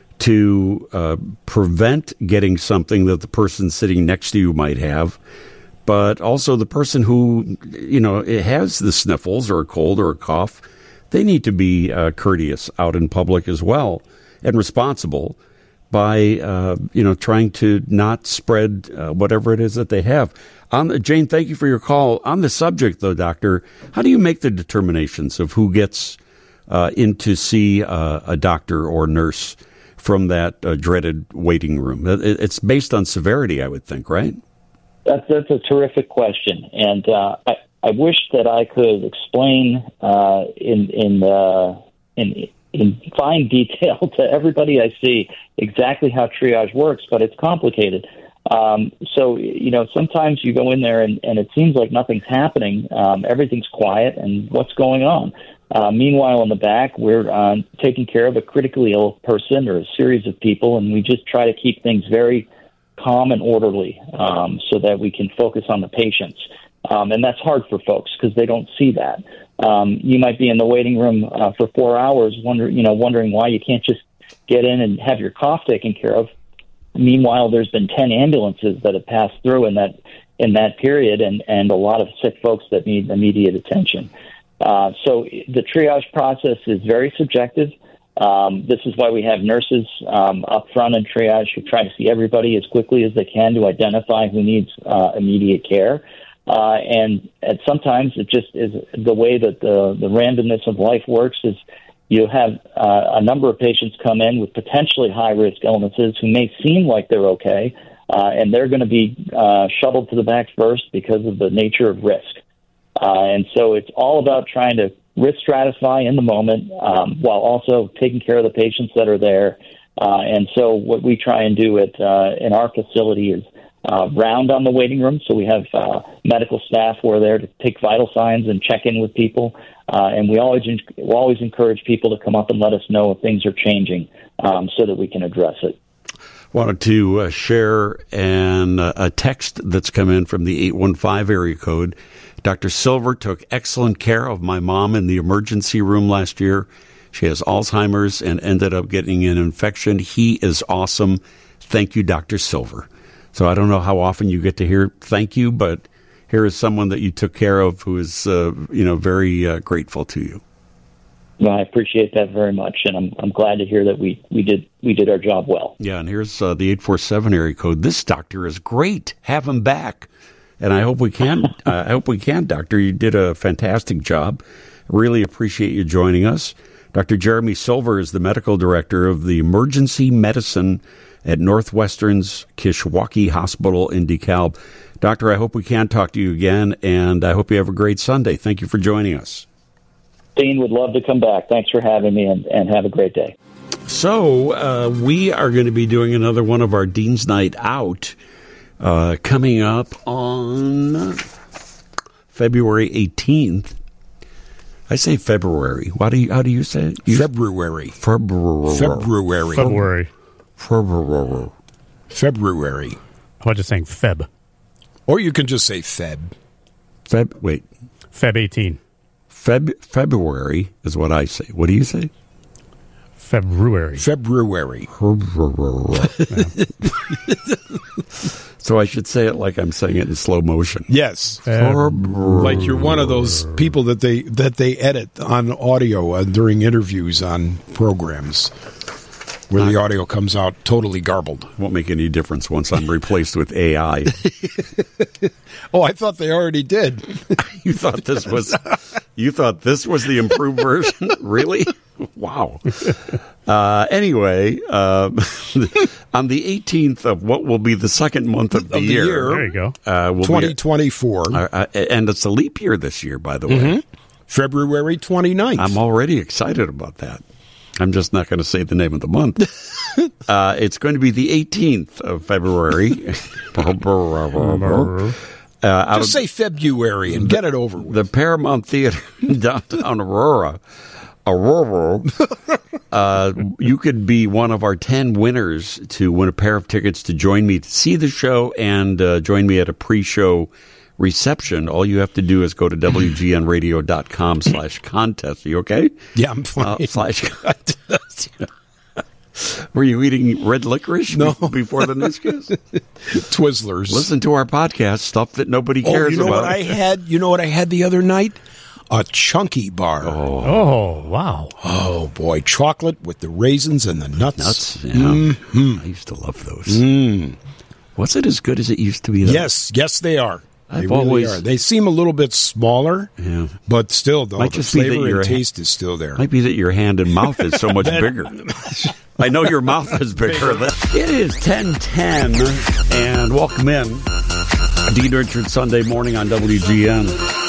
to uh, prevent getting something that the person sitting next to you might have. But also the person who, you know, has the sniffles or a cold or a cough, they need to be uh, courteous out in public as well and responsible by, uh, you know, trying to not spread uh, whatever it is that they have. On the, Jane, thank you for your call. On the subject, though, Doctor, how do you make the determinations of who gets uh, in to see uh, a doctor or nurse from that uh, dreaded waiting room? It's based on severity, I would think, right? That's, that's a terrific question, and uh, I, I wish that I could explain uh, in in, uh, in in fine detail to everybody I see exactly how triage works, but it's complicated. Um, so, you know, sometimes you go in there and, and it seems like nothing's happening. Um, everything's quiet, and what's going on? Uh, meanwhile, in the back, we're uh, taking care of a critically ill person or a series of people, and we just try to keep things very calm and orderly um, so that we can focus on the patients. Um, and that's hard for folks because they don't see that. Um, you might be in the waiting room uh, for four hours wonder, you know, wondering why you can't just get in and have your cough taken care of. Meanwhile, there's been ten ambulances that have passed through in that in that period and, and a lot of sick folks that need immediate attention. Uh, so the triage process is very subjective. Um, this is why we have nurses um, up front in triage who try to see everybody as quickly as they can to identify who needs uh, immediate care. Uh, and, and sometimes it just is the way that the, the randomness of life works is you have uh, a number of patients come in with potentially high-risk illnesses who may seem like they're okay, uh, and they're going to be uh, shuttled to the back first because of the nature of risk. Uh, and so it's all about trying to risk stratify in the moment um, while also taking care of the patients that are there. Uh, and so what we try and do at uh, in our facility is uh, round on the waiting room. So we have uh, medical staff who are there to take vital signs and check in with people. Uh, and we always we always encourage people to come up and let us know if things are changing um, so that we can address it. Wanted to uh, share an, uh, a text that's come in from the eight one five area code. Doctor Silver took excellent care of my mom in the emergency room last year. She has Alzheimer's and ended up getting an infection. He is awesome. Thank you, Doctor Silver. So I don't know how often you get to hear thank you, but here is someone that you took care of who is, uh, you know, very uh, grateful to you. Well, I appreciate that very much, and I'm I'm glad to hear that we, we did we did our job well. Yeah, and here's uh, the eight four seven area code. This doctor is great. Have him back. And I hope we can. uh, I hope we can, Doctor. You did a fantastic job. Really appreciate you joining us. Doctor Jeremy Silver is the medical director of the emergency medicine at Northwestern's Kishwaukee Hospital in DeKalb. Doctor, I hope we can talk to you again, and I hope you have a great Sunday. Thank you for joining us. Dean, would love to come back. Thanks for having me, and, and have a great day. So uh, we are going to be doing another one of our Dean's Night Out uh, coming up on February eighteenth. I say February. What do you? How do you say it? You, February. February. February. February. February. February. How about just saying Feb? Or you can just say Feb. Feb. Wait. Feb eighteen. Feb. February is what I say. What do you say? February. February. So I should say it like I'm saying it in slow motion. Yes. Feb- Like you're one of those people that they that they edit on audio uh, during interviews on programs where the audio comes out totally garbled. Won't make any difference once I'm replaced with A I. Oh, I thought they already did. You thought this was you thought this was the improved version? Really? Wow. Uh, anyway, uh, on the eighteenth of what will be the second month of the, Of the year, year. There you go. uh, will twenty be twenty-four. uh, uh, and it's a leap year this year, by the way. Mm-hmm. February twenty-ninth. I'm already excited about that. I'm just not going to say the name of the month. uh, it's going to be the eighteenth of February. uh, out Just of say February and get it over with. the Paramount Theater in downtown Aurora. Aurora. uh, you could be one of our ten winners to win a pair of tickets to join me to see the show and uh, join me at a pre-show reception. All you have to do is go to W G N radio dot com slash contest. Are you okay? Yeah, I'm fine. Uh, slash contest. Were you eating red licorice No. before the newscast? Twizzlers. Listen to our podcast, stuff that nobody oh, cares you know about. what I had? You know what I had the other night? A chunky bar. Oh, Oh, wow. boy, chocolate with the raisins and the nuts. Nuts, yeah. Mm-hmm. I used to love those. Mm. Was it as good as it used to be? Though? Yes, yes, they are. They I've really always- are. They seem a little bit smaller, Yeah. but still, though, Might the just be that flavor you're and a- taste is still there. Might be that your hand and mouth is so much bigger. I know your mouth is bigger. It is ten ten, and welcome in. Dean Richards, Sunday morning on W G N.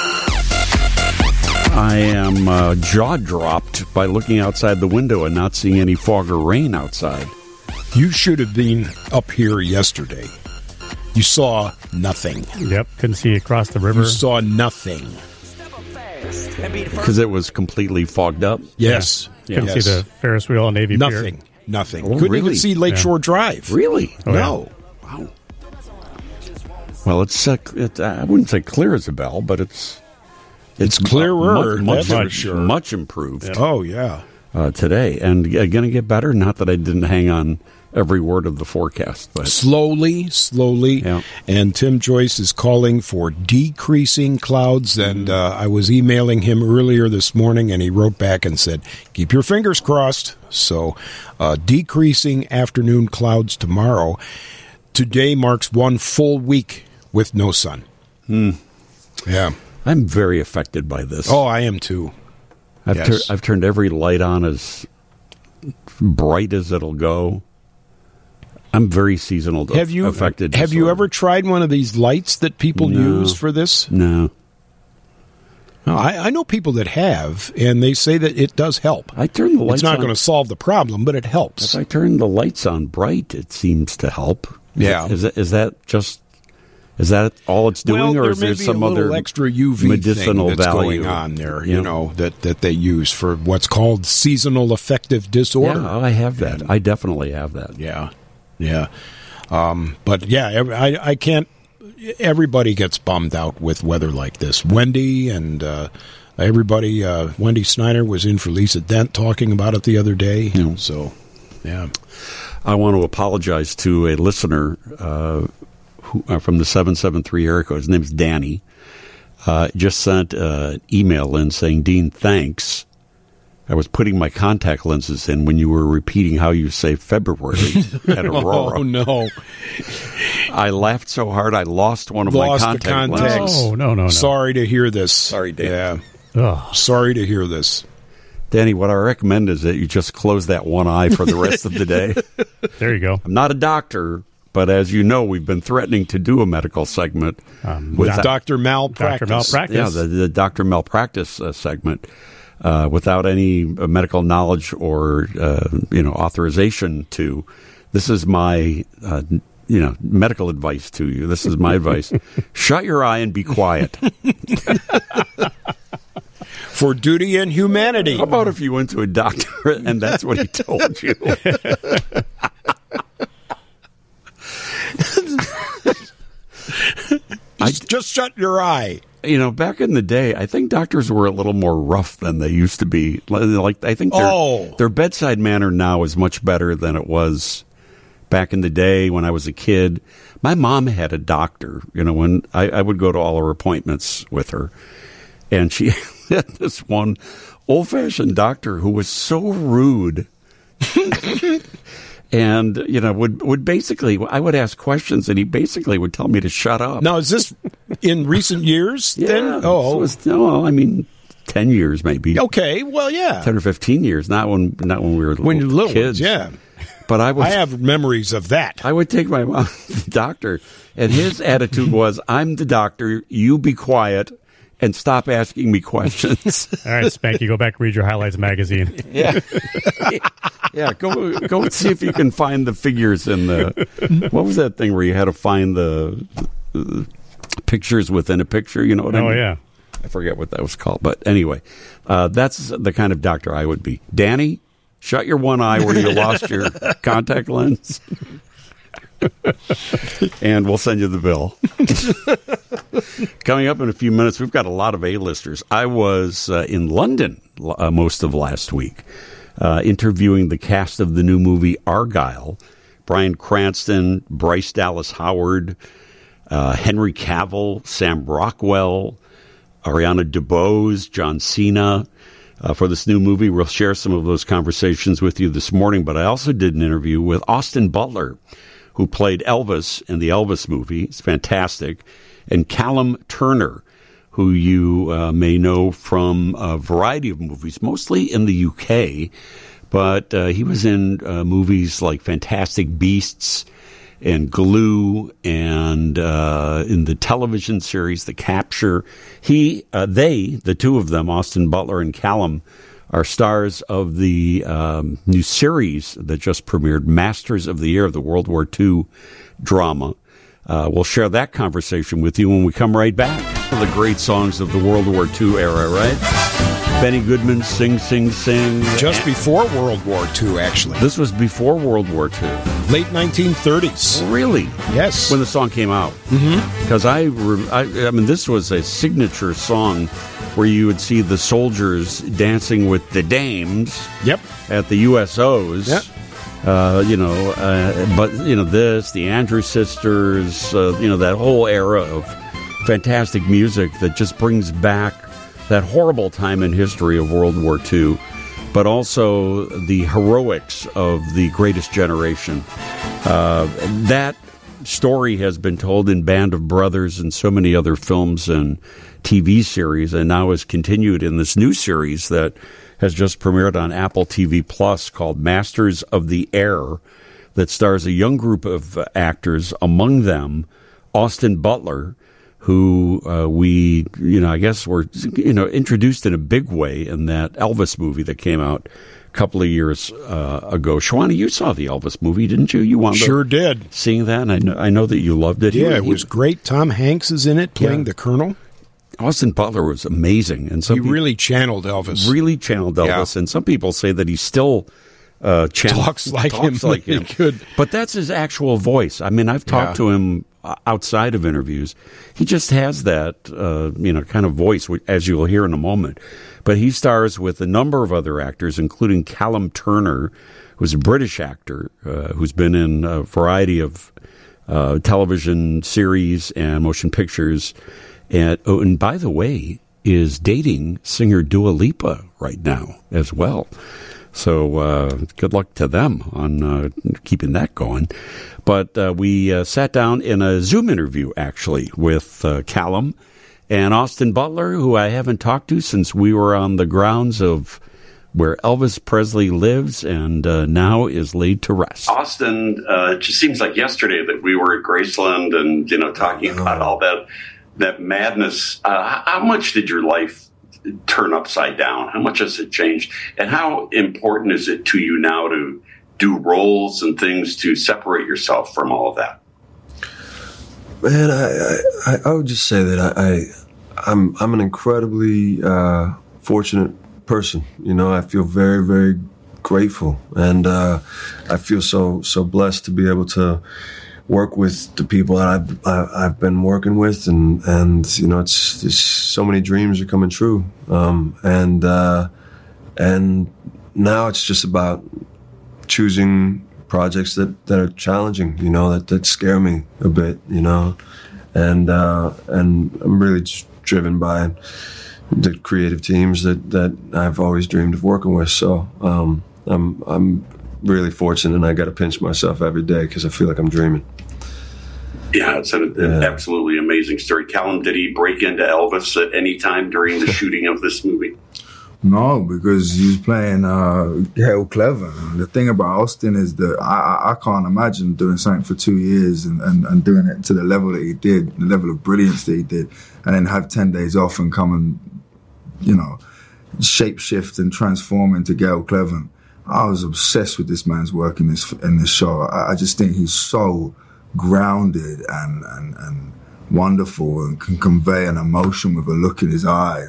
I am uh, jaw-dropped by looking outside the window and not seeing any fog or rain outside. You should have been up here yesterday. You saw nothing. Yep. Couldn't see across the river. You saw nothing. Because it was completely fogged up. Yes. Couldn't yes. see the Ferris wheel on Navy Pier. Nothing. Nothing. Oh, Couldn't really? even see Lakeshore Drive. Really? Oh, yeah. No. Wow. Well, it's, uh, it, I wouldn't say clear as a bell, but it's It's clearer, much, much, that's for much, sure. much improved Oh, yeah. uh, today, and uh, going to get better. Not that I didn't hang on every word of the forecast, but Slowly, slowly. Yeah. And Tim Joyce is calling for decreasing clouds. And uh, I was emailing him earlier this morning, and he wrote back and said, keep your fingers crossed. So uh, decreasing afternoon clouds tomorrow. Today marks one full week with no sun. Hmm. Yeah. I'm very affected by this. Oh, I am too. I've, yes. tur- I've turned every light on as bright as it'll go. I'm very seasonal Have you affected. Have you disorder. ever tried one of these lights that people No. use for this? No. No, I, I know people that have, and they say that it does help. I turn the lights It's not on. going to solve the problem, but it helps. If I turn the lights on bright, it seems to help. Is Yeah. It, is, it, is that just... Is that all it's doing, well, or there is may there be some a little other extra U V medicinal thing that's value going on there? Yeah. You know that, that they use for what's called seasonal affective disorder. Yeah, I have that. I definitely have that. Yeah, yeah. Um, but yeah, every- I, I can't. Everybody gets bummed out with weather like this. Wendy and uh, everybody, uh, Wendy Snyder was in for Lisa Dent talking about it the other day. Yeah. So, yeah. I want to apologize to a listener uh, who, uh, from the seven seven three area code. His name's Danny. Uh, just sent uh, an email in saying, Dean, thanks. I was putting my contact lenses in when you were repeating how you say February at Aurora. Oh, no. I laughed so hard I lost one of Lost my the contact contacts. lenses. Oh, no, no, no. Sorry to hear this. Sorry, Dan. Yeah. Oh. Sorry to hear this. Danny, what I recommend is that you just close that one eye for the rest of the day. There you go. I'm not a doctor, but as you know, we've been threatening to do a medical segment Um, With doc- Doctor Malpractice. Doctor Malpractice. Yeah, the, the doctor malpractice uh, segment uh, without any uh, medical knowledge or uh, you know authorization to. This is my uh, you know medical advice to you. This is my advice: shut your eye and be quiet. For duty and humanity. How about if you went to a doctor and that's what he told you? I, Just shut your eye. you know, back in the day, I think doctors were a little more rough than they used to be. Like, I think their, Oh. their bedside manner now is much better than it was back in the day when I was a kid. My mom had a doctor, you know, when I, I would go to all her appointments with her, and she had this one old-fashioned doctor who was so rude. And, you know, would would basically, I would ask questions, and he basically would tell me to shut up. Now, is this in recent years Yeah. then? So it Oh, was, no, I mean, ten years maybe. okay. Well, yeah. ten or fifteen years, not when not when we were When you're little little kids. ones, yeah. But I was I have memories of that. I would take my mom to the doctor, and his attitude was, I'm the doctor, you be quiet and stop asking me questions. All right, Spanky, go back and read your Highlights magazine. Yeah. Yeah, go go and see if you can find the figures in the, what was that thing where you had to find the, the pictures within a picture, you know what I Oh, mean? yeah. I forget what that was called. But anyway, uh, that's the kind of doctor I would be. Danny, shut your one eye where you lost your contact lens. And we'll send you the bill. Coming up in a few minutes, we've got a lot of A-listers. I was uh, in London uh, most of last week, uh, interviewing the cast of the new movie Argylle. Bryan Cranston, Bryce Dallas Howard, uh, Henry Cavill, Sam Rockwell, Ariana DeBose, John Cena. Uh, for this new movie, we'll share some of those conversations with you this morning. But I also did an interview with Austin Butler, who played Elvis in the Elvis movie. It's fantastic. And Callum Turner, who you uh, may know from a variety of movies, mostly in the U K. But uh, he was in uh, movies like Fantastic Beasts and Glue, and uh, in the television series The Capture. He, uh, they, the two of them, Austin Butler and Callum, are stars of the um, new series that just premiered, Masters of the Air, the World War Two drama. Uh, we'll share that conversation with you when we come right back. One of the great songs of the World War Two era, right? Benny Goodman, Sing, Sing, Sing. Just before World War Two, actually. This was before World War Two. Late nineteen thirties. Really? Yes. When the song came out. Because mm-hmm. I, re- I, I mean, this was a signature song where you would see the soldiers dancing with the dames Yep. at the U S Os. Yep. Uh, you know, uh, but, you know, this, the Andrews Sisters, uh, you know, that whole era of fantastic music that just brings back that horrible time in history of World War Two, but also the heroics of the greatest generation. Uh, that story has been told in Band of Brothers and so many other films and T V series, and now is continued in this new series that has just premiered on Apple T V Plus called Masters of the Air, that stars a young group of actors, among them Austin Butler, who uh, we, you know, I guess were, you know, introduced in a big way in that Elvis movie that came out a couple of years uh, ago. Shwani, you saw the Elvis movie, didn't you? You wound Sure up did. seeing that, and I know, I know that you loved it. Yeah, He- it was great. Tom Hanks is in it, playing Yeah. the Colonel. Austin Butler was amazing, and some He people really channeled Elvis. really channeled Elvis, Yeah. and some people say that he still uh, channel, Talks like talks him. like He him. could. But that's his actual voice. I mean, I've talked Yeah. to him outside of interviews. He just has that, uh, you know, kind of voice, as you'll hear in a moment. But he stars with a number of other actors, including Callum Turner, who's a British actor uh, who's been in a variety of uh, television series and motion pictures. And, oh, and by the way, is dating singer Dua Lipa right now as well. So uh, good luck to them on uh, keeping that going. But uh, we uh, sat down in a Zoom interview, actually, with uh, Callum and Austin Butler, who I haven't talked to since we were on the grounds of where Elvis Presley lives and uh, now is laid to rest. Austin, uh, it just seems like yesterday that we were at Graceland and, you know, talking about all that, that madness. Uh, how much did your life turn upside down? How much has it changed? And how important is it to you now to do roles and things to separate yourself from all of that? Man, I, I, I would just say that I, I I'm I'm an incredibly uh, fortunate person. You know, I feel very, very grateful, and uh, I feel so so blessed to be able to work with the people that I've I've been working with, and and you know, it's, it's so many dreams are coming true, um, and uh, and now it's just about choosing projects that, that are challenging, you know, that, that scare me a bit, you know, and uh, and I'm really just driven by the creative teams that, that I've always dreamed of working with. So um, I'm I'm really fortunate, and I got to pinch myself every day because I feel like I'm dreaming. Yeah, it's an, yeah. an absolutely amazing story. Callum, did he break into Elvis at any time during the shooting of this movie? No, because he was playing uh, Gail Clever. And the thing about Austin is that I, I can't imagine doing something for two years and, and, and doing it to the level that he did, the level of brilliance that he did, and then have ten days off and come and, you know, shapeshift and transform into Gail Clever. I was obsessed with this man's work in this in this show. I, I just think he's so grounded and, and, and wonderful and can convey an emotion with a look in his eye.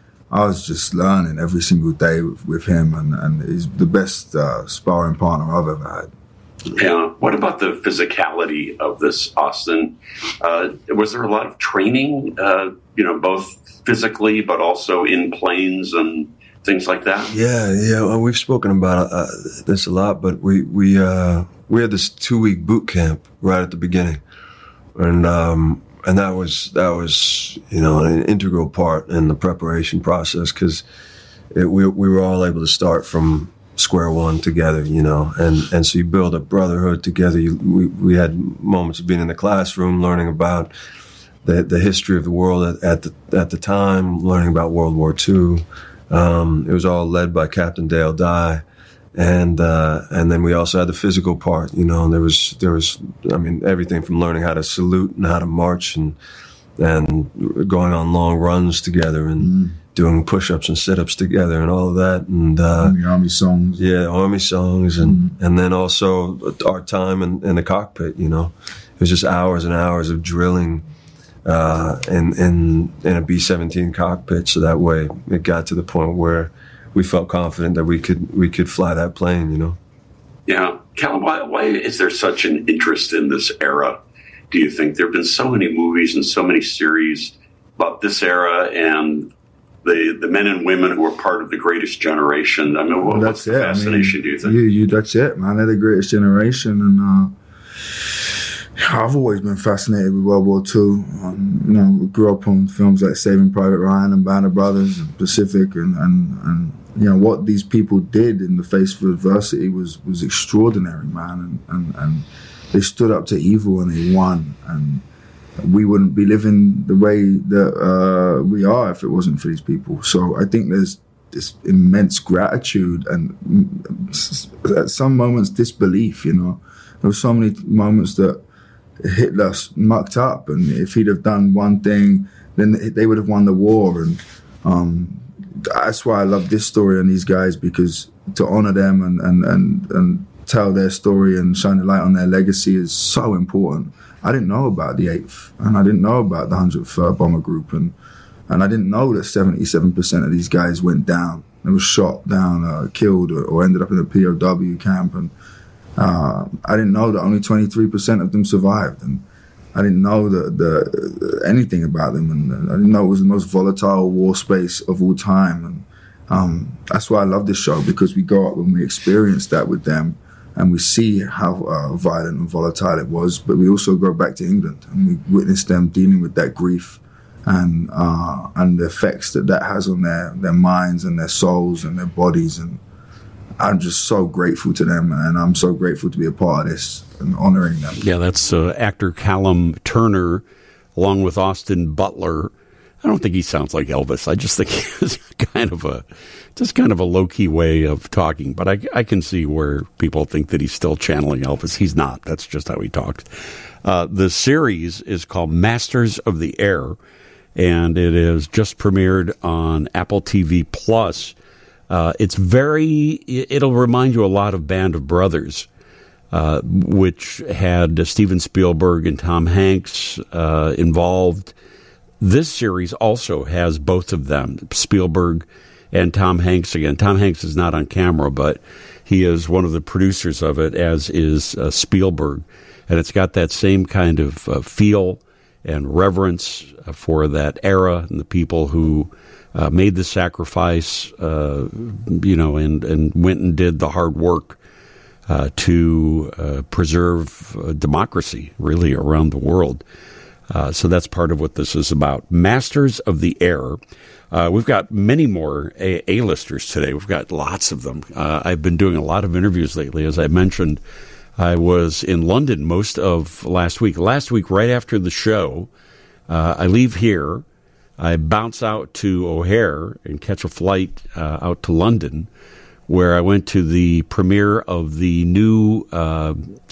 I was just learning every single day with, with him, and, and he's the best uh, sparring partner I've ever had. Yeah. What about the physicality of this, Austin? Uh, was there a lot of training, uh, you know, both physically but also in planes and things like that? Yeah, yeah. Well, we've spoken about uh, this a lot, but we we uh, we had this two week boot camp right at the beginning, and. Um, And that was, that was, you know, an integral part in the preparation process, because we we were all able to start from square one together, you know, and, and so you build a brotherhood together. You, we, we had moments of being in the classroom, learning about the the history of the world at, at the at the time, learning about World War Two. Um, it was all led by Captain Dale Dye. And uh, and then we also had the physical part, you know. And there was there was I mean everything from learning how to salute and how to march, and and going on long runs together, and mm. doing push-ups and sit-ups together, and all of that, and uh, the army songs, yeah, army songs, and mm. and then also our time in, in the cockpit, you know. It was just hours and hours of drilling uh, in in in a B seventeen cockpit, so that way it got to the point where we felt confident that we could we could fly that plane, you know. Yeah, Callum, why, why is there such an interest in this era? Do you think there have been so many movies and so many series about this era and the the men and women who were part of the greatest generation? I mean, what, well, what's the fascination? I mean, do you think? You, you, that's it, man. They're the greatest generation, and uh, I've always been fascinated with World War Two. Um, you know, we grew up on films like Saving Private Ryan and Band of Brothers and Pacific, and, and, and you know, what these people did in the face of adversity was, was extraordinary, man. And, and, and they stood up to evil and they won. And we wouldn't be living the way that uh, we are if it wasn't for these people. So I think there's this immense gratitude and at some moments disbelief, you know. There were so many moments that Hitler mucked up, and if he'd have done one thing, then they would have won the war. And um, that's why I love this story and these guys, because to honor them and, and, and, and tell their story and shine a light on their legacy is so important. I didn't know about the eighth, and I didn't know about the one hundredth uh, Bomber Group, and and I didn't know that seventy-seven percent of these guys went down. They were shot down, uh, killed, or, or ended up in a P O W camp, and Uh, I didn't know that only twenty-three percent of them survived, and I didn't know the, the anything about them, and I didn't know it was the most volatile war space of all time. And um, that's why I love this show, because we go up and we experience that with them, and we see how uh, violent and volatile it was. But we also go back to England and we witness them dealing with that grief and uh, and the effects that that has on their their minds and their souls and their bodies. And I'm just so grateful to them, and I'm so grateful to be a part of this and honoring them. Yeah, that's uh, actor Callum Turner, along with Austin Butler. I don't think he sounds like Elvis. I just think he's kind of a, just kind of a low-key way of talking. But I, I can see where people think that he's still channeling Elvis. He's not. That's just how he talks. Uh, the series is called Masters of the Air, and it is just premiered on Apple T V Plus. Uh, it's very, it'll remind you a lot of Band of Brothers, uh, which had Steven Spielberg and Tom Hanks uh, involved. This series also has both of them, Spielberg and Tom Hanks again. Tom Hanks is not on camera, but he is one of the producers of it, as is uh, Spielberg. And it's got that same kind of uh, feel and reverence for that era and the people who Uh, made the sacrifice, uh, you know, and, and went and did the hard work uh, to uh, preserve uh, democracy, really, around the world. Uh, so that's part of what this is about. Masters of the Air. Uh, we've got many more A- A-listers today. We've got lots of them. Uh, I've been doing a lot of interviews lately. As I mentioned, I was in London most of last week. Last week, right after the show, uh, I leave here. I bounce out to O'Hare and catch a flight uh, out to London, where I went to the premiere of the new uh,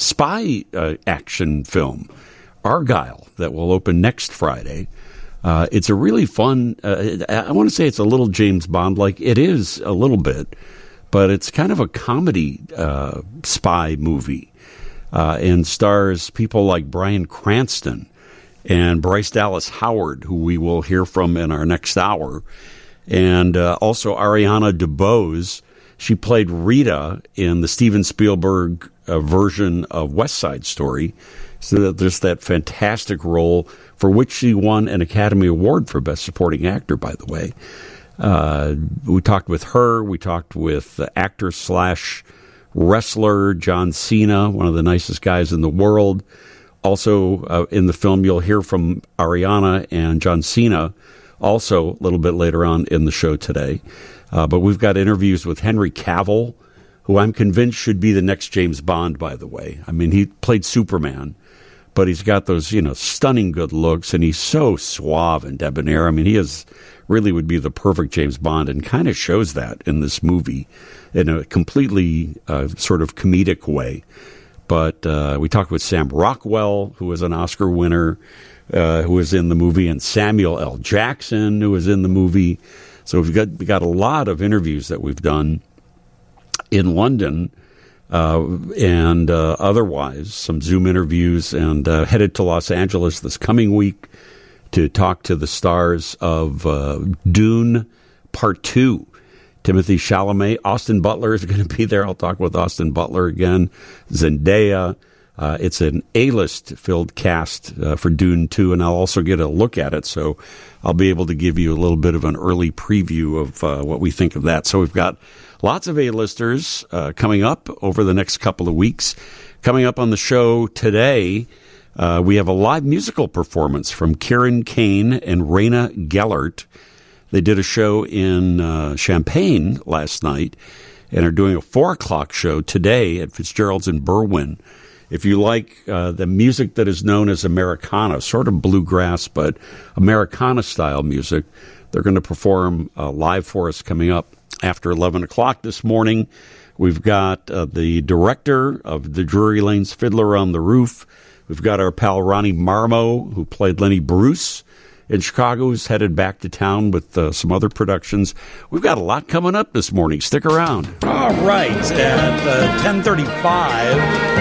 spy uh, action film, Argyle, that will open next Friday. Uh, it's a really fun, uh, I want to say it's a little James Bond-like. It is a little bit, but it's kind of a comedy uh, spy movie uh, and stars people like Bryan Cranston and Bryce Dallas Howard, who we will hear from in our next hour, and uh, also Ariana DeBose. She played Rita in the Steven Spielberg uh, version of West Side Story. So that there's that fantastic role for which she won an Academy Award for Best Supporting Actor, by the way. Uh, we talked with her. We talked with the actor slash wrestler John Cena, one of the nicest guys in the world. Also, uh, in the film, you'll hear from Ariana and John Cena, also a little bit later on in the show today. Uh, but we've got interviews with Henry Cavill, who I'm convinced should be the next James Bond, by the way. I mean, he played Superman, but he's got those, you know, stunning good looks, and he's so suave and debonair. I mean, he is really would be the perfect James Bond, and kind of shows that in this movie in a completely uh, sort of comedic way. But uh, we talked with Sam Rockwell, who was an Oscar winner, uh, who was in the movie, and Samuel L. Jackson, who was in the movie. So we've got we got a lot of interviews that we've done in London uh, and uh, otherwise, some Zoom interviews, and uh, headed to Los Angeles this coming week to talk to the stars of uh, Dune Part two. Timothy Chalamet, Austin Butler is going to be there. I'll talk with Austin Butler again. Zendaya. Uh, it's an A-list filled cast uh, for Dune two, and I'll also get a look at it. So I'll be able to give you a little bit of an early preview of uh, what we think of that. So we've got lots of A-listers uh, coming up over the next couple of weeks. Coming up on the show today, uh, we have a live musical performance from Kieran Kane and Raina Gellert. They did a show in uh, Champaign last night and are doing a four o'clock show today at Fitzgerald's in Berwyn. If you like uh, the music that is known as Americana, sort of bluegrass, but Americana-style music, they're going to perform uh, live for us coming up after eleven o'clock this morning. We've got uh, the director of the Drury Lane's Fiddler on the Roof. We've got our pal Ronnie Marmo, who played Lenny Bruce in Chicago, who's headed back to town with uh, some other productions. We've got a lot coming up this morning. Stick around. All right, at uh, ten thirty-five,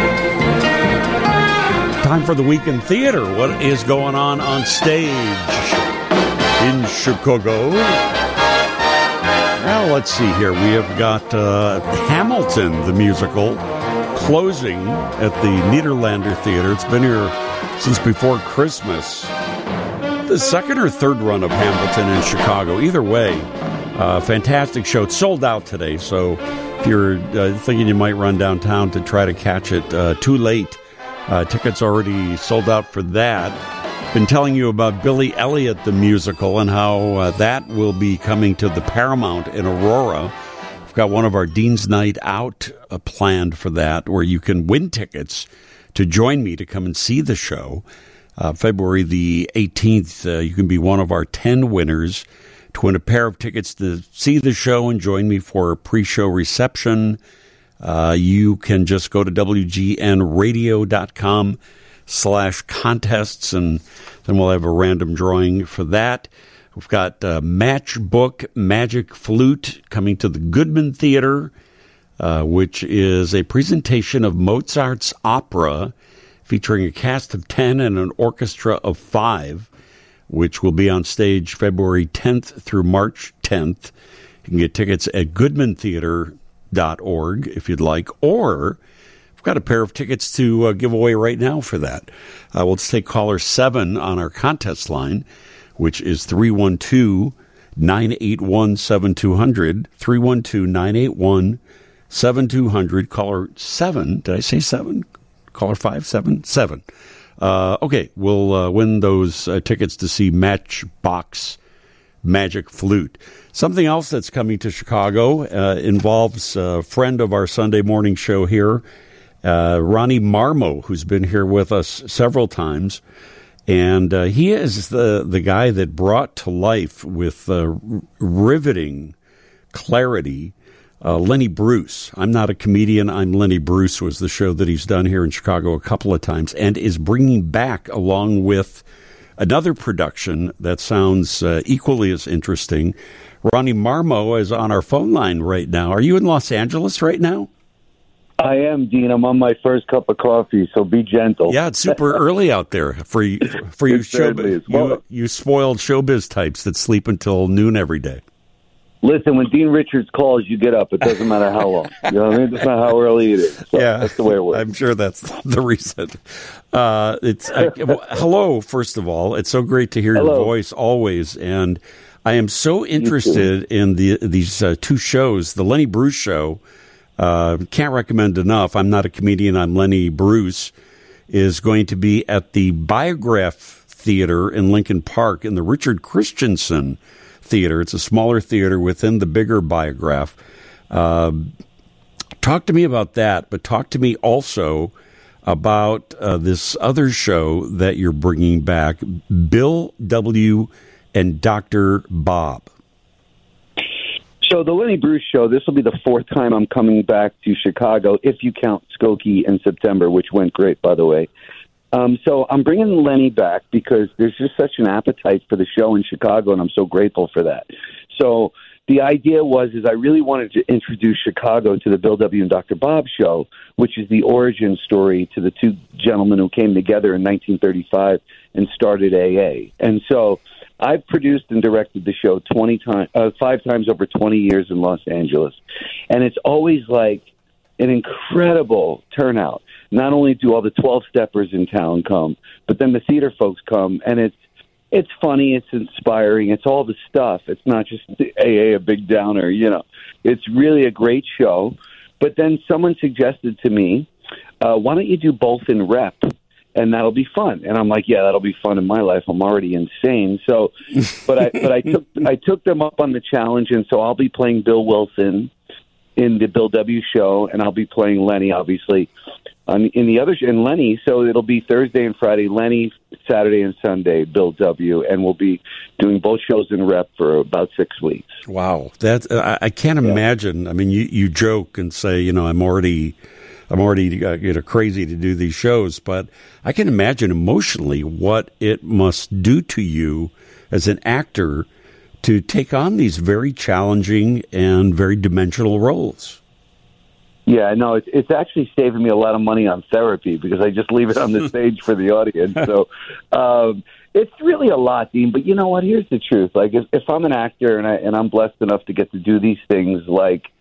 time for the Week in Theater. What is going on on stage in Chicago? Well, let's see here. We have got uh, Hamilton, the musical, closing at the Nederlander Theater. It's been here since before Christmas. The second or third run of Hamilton in Chicago. Either way, uh, fantastic show. It's sold out today, so if you're uh, thinking you might run downtown to try to catch it, uh, too late. Uh, tickets already sold out for that. Been telling you about Billy Elliot, the musical, and how uh, that will be coming to the Paramount in Aurora. We've got one of our Dean's Night Out uh, planned for that, where you can win tickets to join me to come and see the show. Uh, February the eighteenth, uh, you can be one of our ten winners to win a pair of tickets to see the show and join me for a pre-show reception. Uh, you can just go to W G N radio dot com slash contests, and then we'll have a random drawing for that. We've got uh, Matchbook Magic Flute coming to the Goodman Theater, uh, which is a presentation of Mozart's opera featuring a cast of ten and an orchestra of five, which will be on stage February tenth through March tenth. You can get tickets at goodman theater dot org if you'd like, or got a pair of tickets to uh, give away right now for that. Uh, we'll just take caller seven on our contest line, which is three one two, nine eight one, seven two zero zero, three one two, nine eight one, seven two zero zero. Caller seven, did I say seven? Caller five, seven? Seven. Uh, okay, we'll uh, win those uh, tickets to see Matchbox Magic Flute. Something else that's coming to Chicago uh, involves a friend of our Sunday morning show here, Uh, Ronnie Marmo, who's been here with us several times, and uh, he is the, the guy that brought to life with uh, riveting clarity uh, Lenny Bruce. I'm Not a Comedian, I'm Lenny Bruce was the show that he's done here in Chicago a couple of times, and is bringing back, along with another production that sounds uh, equally as interesting. Ronnie Marmo is on our phone line right now. Are you in Los Angeles right now? I am, Dean. I'm on my first cup of coffee, so be gentle. Yeah, it's super early out there for you, for you, showbiz, you, you spoiled showbiz types that sleep until noon every day. Listen, when Dean Richards calls, you get up. It doesn't matter how long. You know what I mean? It doesn't matter how early it is. So yeah, that's the way it works. I'm sure that's the reason. Uh, it's I, well, hello, first of all. It's so great to hear hello. your voice always, and I am so interested in the these uh, two shows. The Lenny Bruce show. Uh, can't recommend enough. I'm Not a Comedian, I'm Lenny Bruce is going to be at the Biograph Theater in Lincoln Park in the Richard Christensen Theater. It's a smaller theater within the bigger Biograph. Uh, talk to me about that, but talk to me also about uh, this other show that you're bringing back, Bill W. and Doctor Bob. So the Lenny Bruce show, this will be the fourth time I'm coming back to Chicago, if you count Skokie in September, which went great, by the way. Um, so I'm bringing Lenny back because there's just such an appetite for the show in Chicago, and I'm so grateful for that. So the idea was is I really wanted to introduce Chicago to the Bill W. and Doctor Bob show, which is the origin story to the two gentlemen who came together in nineteen thirty-five and started A A. And so I've produced and directed the show twenty times, uh, five times over twenty years in Los Angeles, and it's always like an incredible turnout. Not only do all the twelve-steppers in town come, but then the theater folks come, and it's it's funny, it's inspiring, it's all the stuff. It's not just A A, a big downer, you know. It's really a great show. But then someone suggested to me, uh, why don't you do both in rep? And that'll be fun. And I'm like, yeah, that'll be fun in my life. I'm already insane. So, but I, but I took, I took them up on the challenge. And so I'll be playing Bill Wilson in the Bill W. show, and I'll be playing Lenny, obviously, on, in the other, and Lenny. So it'll be Thursday and Friday, Lenny, Saturday and Sunday, Bill W. And we'll be doing both shows in rep for about six weeks. Wow. That, uh, I can't yeah. imagine. I mean, you, you joke and say, you know, I'm already, I'm already uh, you know, crazy to do these shows, but I can imagine emotionally what it must do to you as an actor to take on these very challenging and very dimensional roles. Yeah, no, it's it's actually saving me a lot of money on therapy because I just leave it on the stage for the audience. So um, it's really a lot, Dean. But you know what? Here's the truth. Like, if, if I'm an actor and I and I'm blessed enough to get to do these things, like,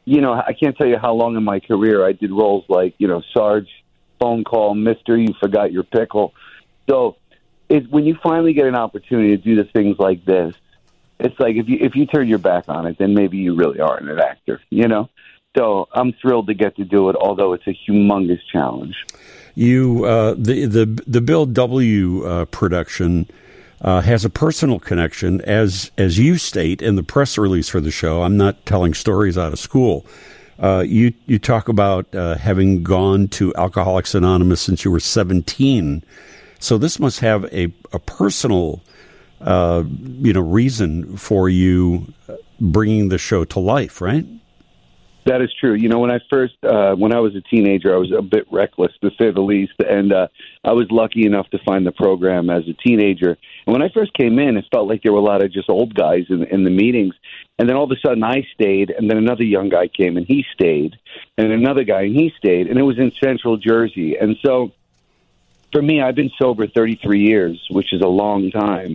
you know, I can't tell you how long in my career I did roles like, you know, Sarge, phone call, Mister You Forgot Your Pickle. So it, when you finally get an opportunity to do the things like this, it's like if you if you turn your back on it, then maybe you really aren't an actor, you know? So I'm thrilled to get to do it, although it's a humongous challenge. You, uh, the, the, the Bill W. Uh, production uh, has a personal connection, as, as you state in the press release for the show. I'm not telling stories out of school. Uh, you, you talk about uh, having gone to Alcoholics Anonymous since you were seventeen. So this must have a, a personal Uh, you know, reason for you bringing the show to life, right? That is true. You know, when I first, uh, when I was a teenager, I was a bit reckless, to say the least, and uh, I was lucky enough to find the program as a teenager. And when I first came in, it felt like there were a lot of just old guys in, in the meetings. And then all of a sudden I stayed, and then another young guy came and he stayed, and another guy and he stayed, and it was in Central Jersey. And so for me, I've been sober thirty-three years, which is a long time.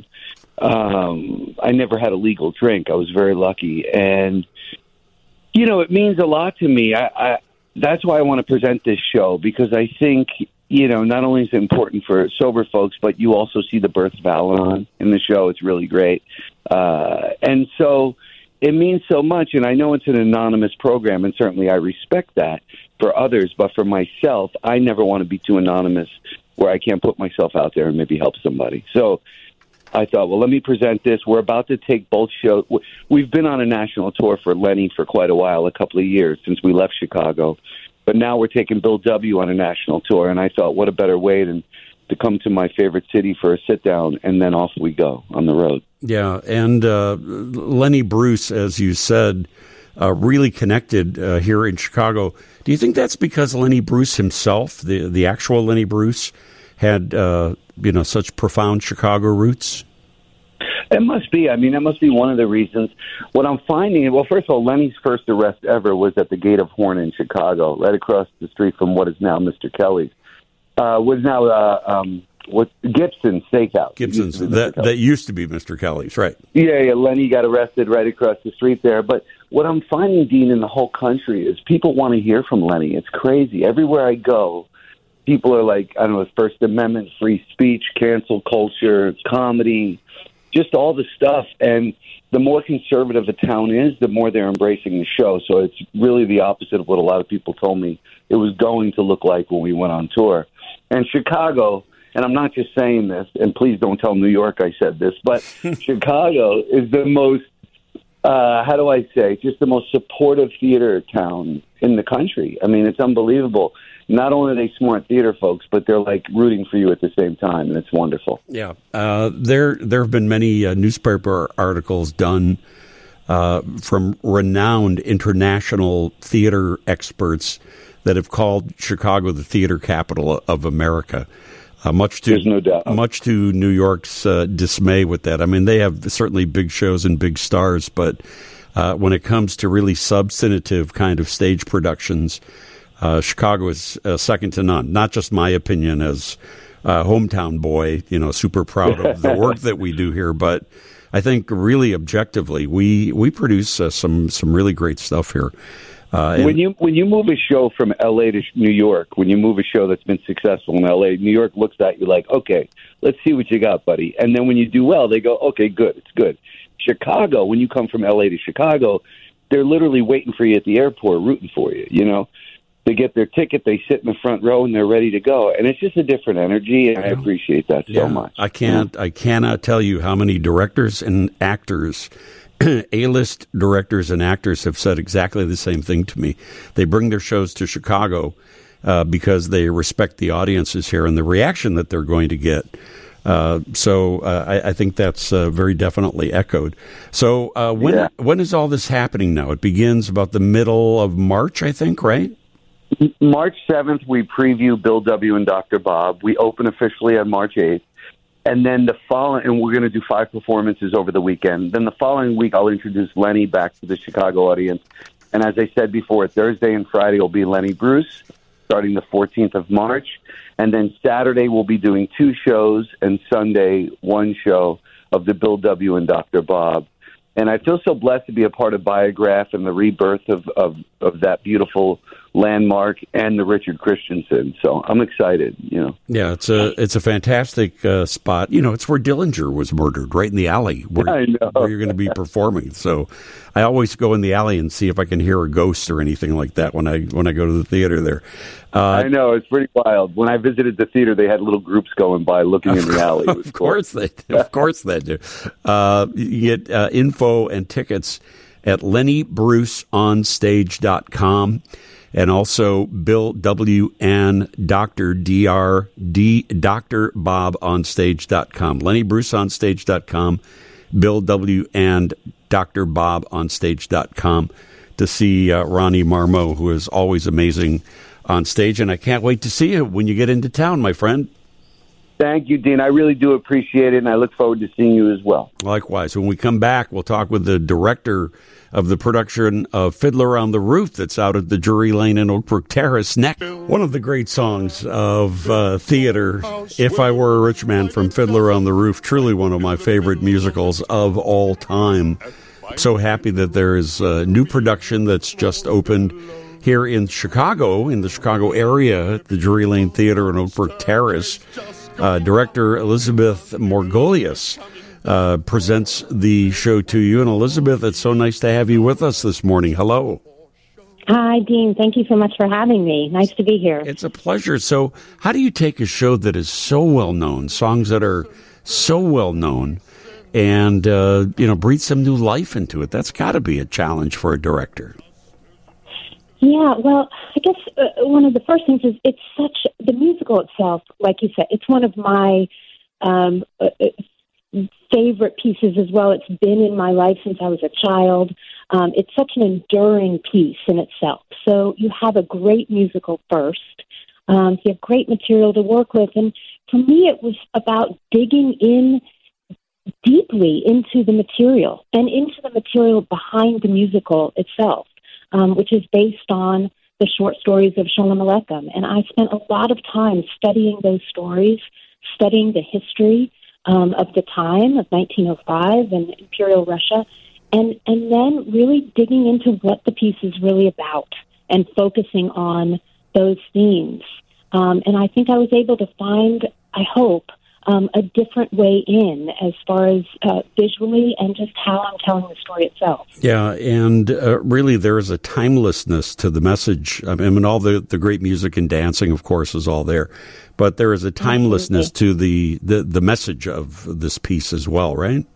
Um, I never had a legal drink. I was very lucky. And, you know, it means a lot to me. I, I that's why I want to present this show, because I think, you know, not only is it important for sober folks, but you also see the birth of Al-Anon in the show. It's really great. Uh, and so it means so much. And I know it's an anonymous program, and certainly I respect that for others. But for myself, I never want to be too anonymous where I can't put myself out there and maybe help somebody. So I thought, well, let me present this. We're about to take both shows. We've been on a national tour for Lenny for quite a while, a couple of years since we left Chicago. But now we're taking Bill W. on a national tour, and I thought, what a better way than to come to my favorite city for a sit-down, and then off we go on the road. Yeah, and uh, Lenny Bruce, as you said, uh, really connected uh, here in Chicago. Do you think that's because Lenny Bruce himself, the, the actual Lenny Bruce, had uh, you know such profound Chicago roots? It must be. I mean, that must be one of the reasons. What I'm finding, well, first of all, Lenny's first arrest ever was at the Gate of Horn in Chicago, right across the street from what is now Mister Kelly's. Uh, was now uh, um, what Gibson's Steakhouse. Gibson's that that used to be Mister Kelly's, right? Yeah, yeah. Lenny got arrested right across the street there. But what I'm finding, Dean, in the whole country is people want to hear from Lenny. It's crazy. Everywhere I go, people are like, I don't know, First Amendment, free speech, cancel culture, comedy, just all the stuff. And the more conservative a town is, the more they're embracing the show. So it's really the opposite of what a lot of people told me it was going to look like when we went on tour. And Chicago, and I'm not just saying this, and please don't tell New York I said this, but Chicago is the most, uh, how do I say, just the most supportive theater town in the country. I mean, it's unbelievable. Not only are they smart theater folks, but they're like rooting for you at the same time, and it's wonderful. Yeah, uh, there there have been many uh, newspaper articles done uh, from renowned international theater experts that have called Chicago the theater capital of America. Uh, much to There's no doubt. much to New York's uh, dismay with that. I mean, they have certainly big shows and big stars, but uh, when it comes to really substantive kind of stage productions, Uh, Chicago is uh, second to none. Not just my opinion as a hometown boy, you know, super proud of the work that we do here, but I think really objectively, we we produce uh, some some really great stuff here. Uh, when you when you move a show from L A to New York, when you move a show that's been successful in L A, New York looks at you like, okay, let's see what you got, buddy. And then when you do well, they go, okay, good, it's good. Chicago, when you come from L A to Chicago, they're literally waiting for you at the airport, rooting for you, you know. They get their ticket, they sit in the front row, and they're ready to go. And it's just a different energy, and I appreciate that so yeah, much. I can't, I cannot tell you how many directors and actors, A-list directors and actors have said exactly the same thing to me. They bring their shows to Chicago uh, because they respect the audiences here and the reaction that they're going to get. Uh, so uh, I, I think that's uh, very definitely echoed. So uh, when Yeah. when is all this happening now? It begins about the middle of March, I think, right? March seventh, we preview Bill W. and Doctor Bob. We open officially on March eighth. And then the following, and we're going to do five performances over the weekend. Then the following week, I'll introduce Lenny back to the Chicago audience. And as I said before, Thursday and Friday will be Lenny Bruce, starting the fourteenth of March. And then Saturday, we'll be doing two shows, and Sunday, one show of the Bill W. and Doctor Bob. And I feel so blessed to be a part of Biograph and the rebirth of, of, of that beautiful landmark and the Richard Christensen. So I'm excited, you know. Yeah, it's a it's a fantastic uh, spot. You know, it's where Dillinger was murdered, right in the alley where, I know. where you're going to be performing. So I always go in the alley and see if I can hear a ghost or anything like that when I when I go to the theater there. Uh, I know, it's pretty wild. When I visited the theater, they had little groups going by looking in the alley. It was of course cool. they do. Of course they do. Uh, you get uh, info and tickets at lenny bruce on stage dot com. And also Bill W. and Doctor D R D Doctor Bob on stage dot com. lenny bruce on stage dot com, Bill W. and Doctor Bob on stage dot com to see uh, Ronnie Marmo, who is always amazing on stage. And I can't wait to see you when you get into town, my friend. Thank you, Dean. I really do appreciate it, and I look forward to seeing you as well. Likewise. When we come back, we'll talk with the director of the production of Fiddler on the Roof that's out at the Drury Lane in Oakbrook Terrace next. One of the great songs of uh, theater, If I Were a Rich Man from Fiddler on the Roof, truly one of my favorite musicals of all time. So happy that there is a new production that's just opened here in Chicago, in the Chicago area, at the Drury Lane Theater in Oakbrook Terrace. Uh, director Elizabeth Morgolius uh, presents the show to you. And Elizabeth, it's so nice to have you with us this morning. Hello. Hi, Dean. Thank you so much for having me. Nice to be here. It's a pleasure. So how do you take a show that is so well known, songs that are so well known, and, uh, you know, breathe some new life into it? That's got to be a challenge for a director. Yeah, well, I guess uh, one of the first things is it's such, the musical itself, like you said, it's one of my um, uh, favorite pieces as well. It's been in my life since I was a child. Um, it's such an enduring piece in itself. So you have a great musical first. Um, you have great material to work with. And for me, it was about digging in deeply into the material and into the material behind the musical itself. Um, which is based on the short stories of Sholem Aleichem. And I spent a lot of time studying those stories, studying the history um, of the time of nineteen oh five and Imperial Russia, and, and then really digging into what the piece is really about and focusing on those themes. Um, and I think I was able to find, I hope, Um, a different way in as far as uh, visually and just how I'm telling the story itself. Yeah, and uh, really there is a timelessness to the message. I mean, all the, the great music and dancing, of course, is all there. But there is a timelessness Absolutely. to the, the, the message of this piece as well, right?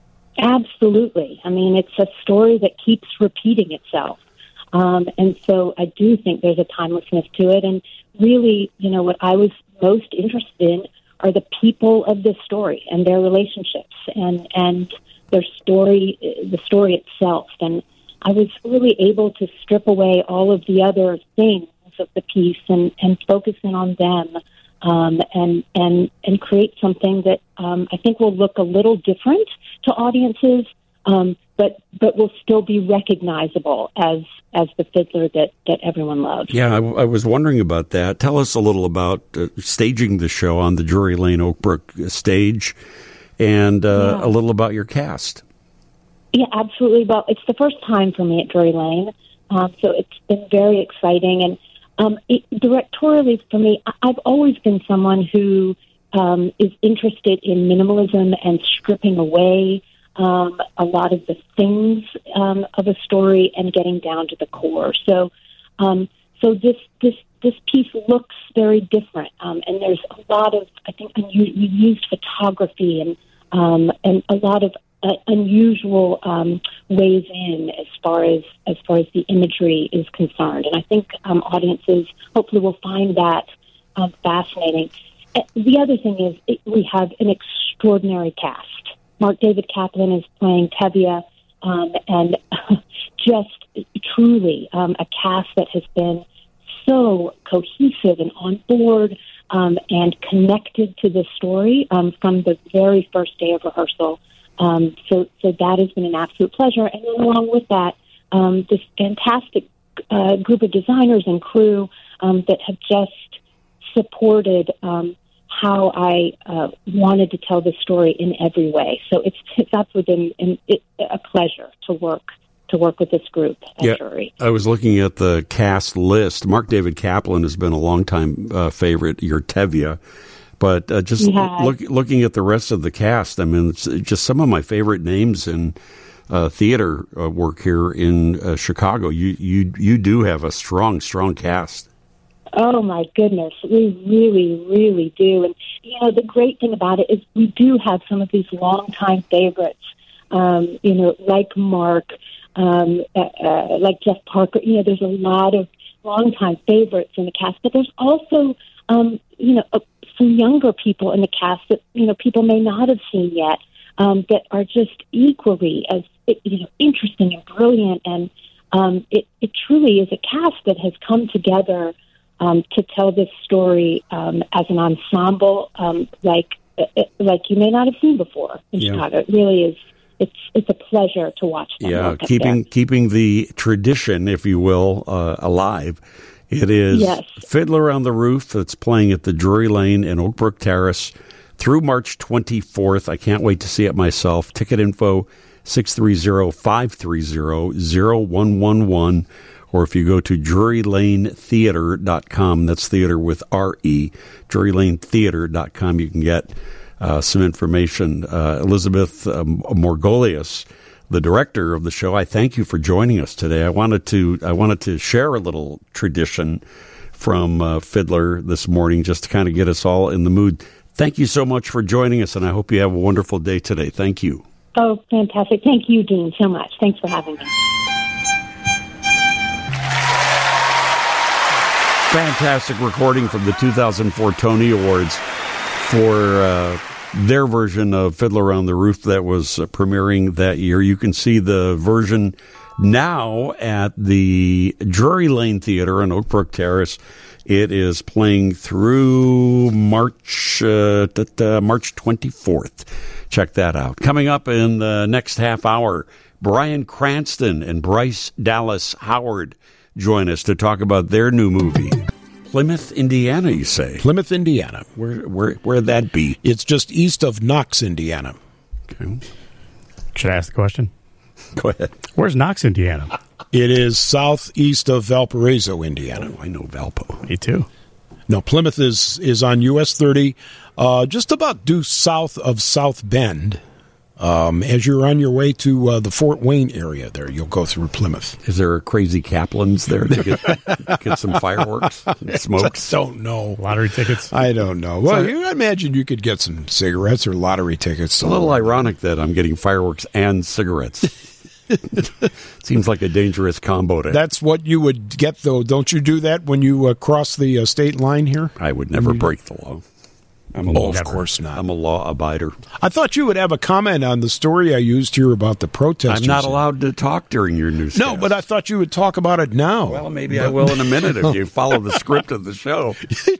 Absolutely. I mean, it's a story that keeps repeating itself. Um, and so I do think there's a timelessness to it. And really, you know, what I was most interested in are the people of this story and their relationships and, and their story, the story itself. And I was really able to strip away all of the other things of the piece and, and focus in on them um, and, and, and create something that um, I think will look a little different to audiences, um, but but will still be recognizable as as the fiddler that, that everyone loves. Yeah, I, I was wondering about that. Tell us a little about uh, staging the show on the Drury Lane Oakbrook stage, and uh, yeah. a little about your cast. Yeah, absolutely. Well, it's the first time for me at Drury Lane, um, so it's been very exciting. And um, it, directorially for me, I've always been someone who um, is interested in minimalism and stripping away Um, a lot of the things um, of a story and getting down to the core. So, um, so this this this piece looks very different, um, and there's a lot of I think we used photography and um, and a lot of uh, unusual um, ways in as far as as far as the imagery is concerned, and I think um, audiences hopefully will find that um, fascinating. Uh, the other thing is it, we have an extraordinary cast. Mark David Kaplan is playing Tevye, um, and just truly um, a cast that has been so cohesive and on board um, and connected to the story um, from the very first day of rehearsal. Um, so, so that has been an absolute pleasure. And then along with that, um, this fantastic uh, group of designers and crew um, that have just supported um, how I uh, wanted to tell this story in every way. So it's it's absolutely been an, it, a pleasure to work to work with this group at yeah, Drury. I was looking at the cast list. Mark David Kaplan has been a longtime uh, favorite, your Tevye. But uh, just look, looking at the rest of the cast, I mean, it's just some of my favorite names in uh, theater uh, work here in uh, Chicago. You, you, you do have a strong, strong cast. Oh, my goodness. We really, really do. And, you know, the great thing about it is we do have some of these longtime favorites, um, you know, like Mark, um, uh, uh, like Jeff Parker. You know, there's a lot of longtime favorites in the cast. But there's also, um, you know, uh, some younger people in the cast that, you know, people may not have seen yet, um, that are just equally as, you know, interesting and brilliant. And um, it, it truly is a cast that has come together um, to tell this story um, as an ensemble, um, like like you may not have seen before in yeah. Chicago. It really is. It's it's a pleasure to watch them. Yeah, keeping keeping the tradition, if you will, uh, alive. It is yes. Fiddler on the Roof that's playing at the Drury Lane in Oak Brook Terrace through March twenty-fourth. I can't wait to see it myself. Ticket info, six three zero, five three zero, zero one one one. Or if you go to drury lane theater dot com, that's theater with R E, drury lane theater dot com, you can get uh, some information. Uh, Elizabeth um, Morgolius, the director of the show, I thank you for joining us today. I wanted to I wanted to share a little tradition from uh, Fiddler this morning just to kind of get us all in the mood. Thank you so much for joining us, and I hope you have a wonderful day today. Thank you. Oh, fantastic. Thank you, Dean, so much. Thanks for having me. Fantastic recording from the two thousand four Tony Awards for uh, their version of Fiddler on the Roof that was uh, premiering that year. You can see the version now at the Drury Lane Theater in Oak Brook Terrace. It is playing through March uh, t- t- March twenty-fourth. Check that out. Coming up in the next half hour, Bryan Cranston and Bryce Dallas Howard join us to talk about their new movie. Plymouth, Indiana, you say? Plymouth, Indiana. Where where where'd that be? It's just east of Knox, Indiana. Okay. Should I ask the question? Go ahead. Where's Knox, Indiana? It is southeast of Valparaiso, Indiana. Oh, I know Valpo. Me too. No, Plymouth is, is on U S thirty, uh, just about due south of South Bend. Um, as you're on your way to uh, the Fort Wayne area there, you'll go through Plymouth. Is there a crazy Kaplan's there to get, get some fireworks and smokes? I don't know. Lottery tickets? I don't know. Well, you, I imagine you could get some cigarettes or lottery tickets. It's a little ironic that I'm getting fireworks and cigarettes. Seems like a dangerous combo. To That's what you would get, though. Don't you do that when you uh, cross the uh, state line here? I would never you... break the law. I'm a oh, law, of course not. I'm a law abider. I thought you would have a comment on the story I used here about the protesters. I'm not allowed to talk during your newscast. No, but I thought you would talk about it now. Well, maybe but... I will in a minute if you follow the script of the show.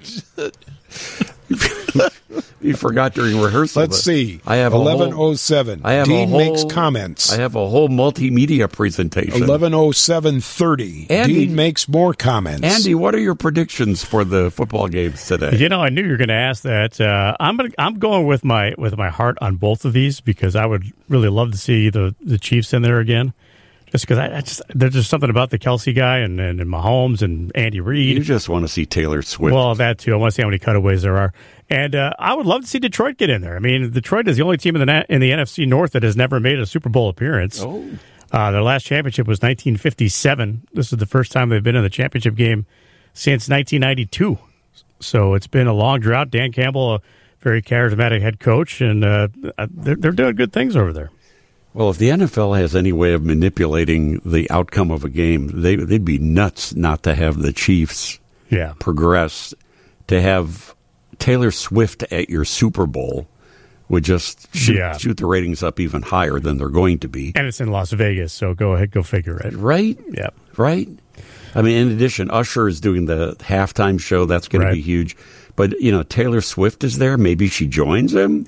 You forgot during rehearsal. Let's see. I have eleven oh seven. I have Dean a whole, makes comments. I have a whole multimedia presentation. eleven oh seven thirty. Andy, Dean makes more comments. Andy, what are your predictions for the football games today? You know, I knew you were going to ask that. Uh, I'm gonna, I'm going with my with my heart on both of these because I would really love to see the, the Chiefs in there again. Just because I, I just there's just something about the Kelsey guy and, and, and Mahomes and Andy Reid. You just want to see Taylor Swift. Well, that too. I want to see how many cutaways there are. And uh, I would love to see Detroit get in there. I mean, Detroit is the only team in the in the N F C North that has never made a Super Bowl appearance. Oh. Uh, their last championship was nineteen fifty-seven. This is the first time they've been in the championship game since nineteen ninety-two. So it's been a long drought. Dan Campbell, a very charismatic head coach, and uh, they're, they're doing good things over there. Well, if the N F L has any way of manipulating the outcome of a game, they, they'd be nuts not to have the Chiefs yeah. progress. To have Taylor Swift at your Super Bowl would just shoot, yeah. shoot the ratings up even higher than they're going to be. And it's in Las Vegas, so go ahead, go figure it. Right? Yeah. Right? I mean, in addition, Usher is doing the halftime show. That's going right. to be huge. But, you know, Taylor Swift is there. Maybe she joins him.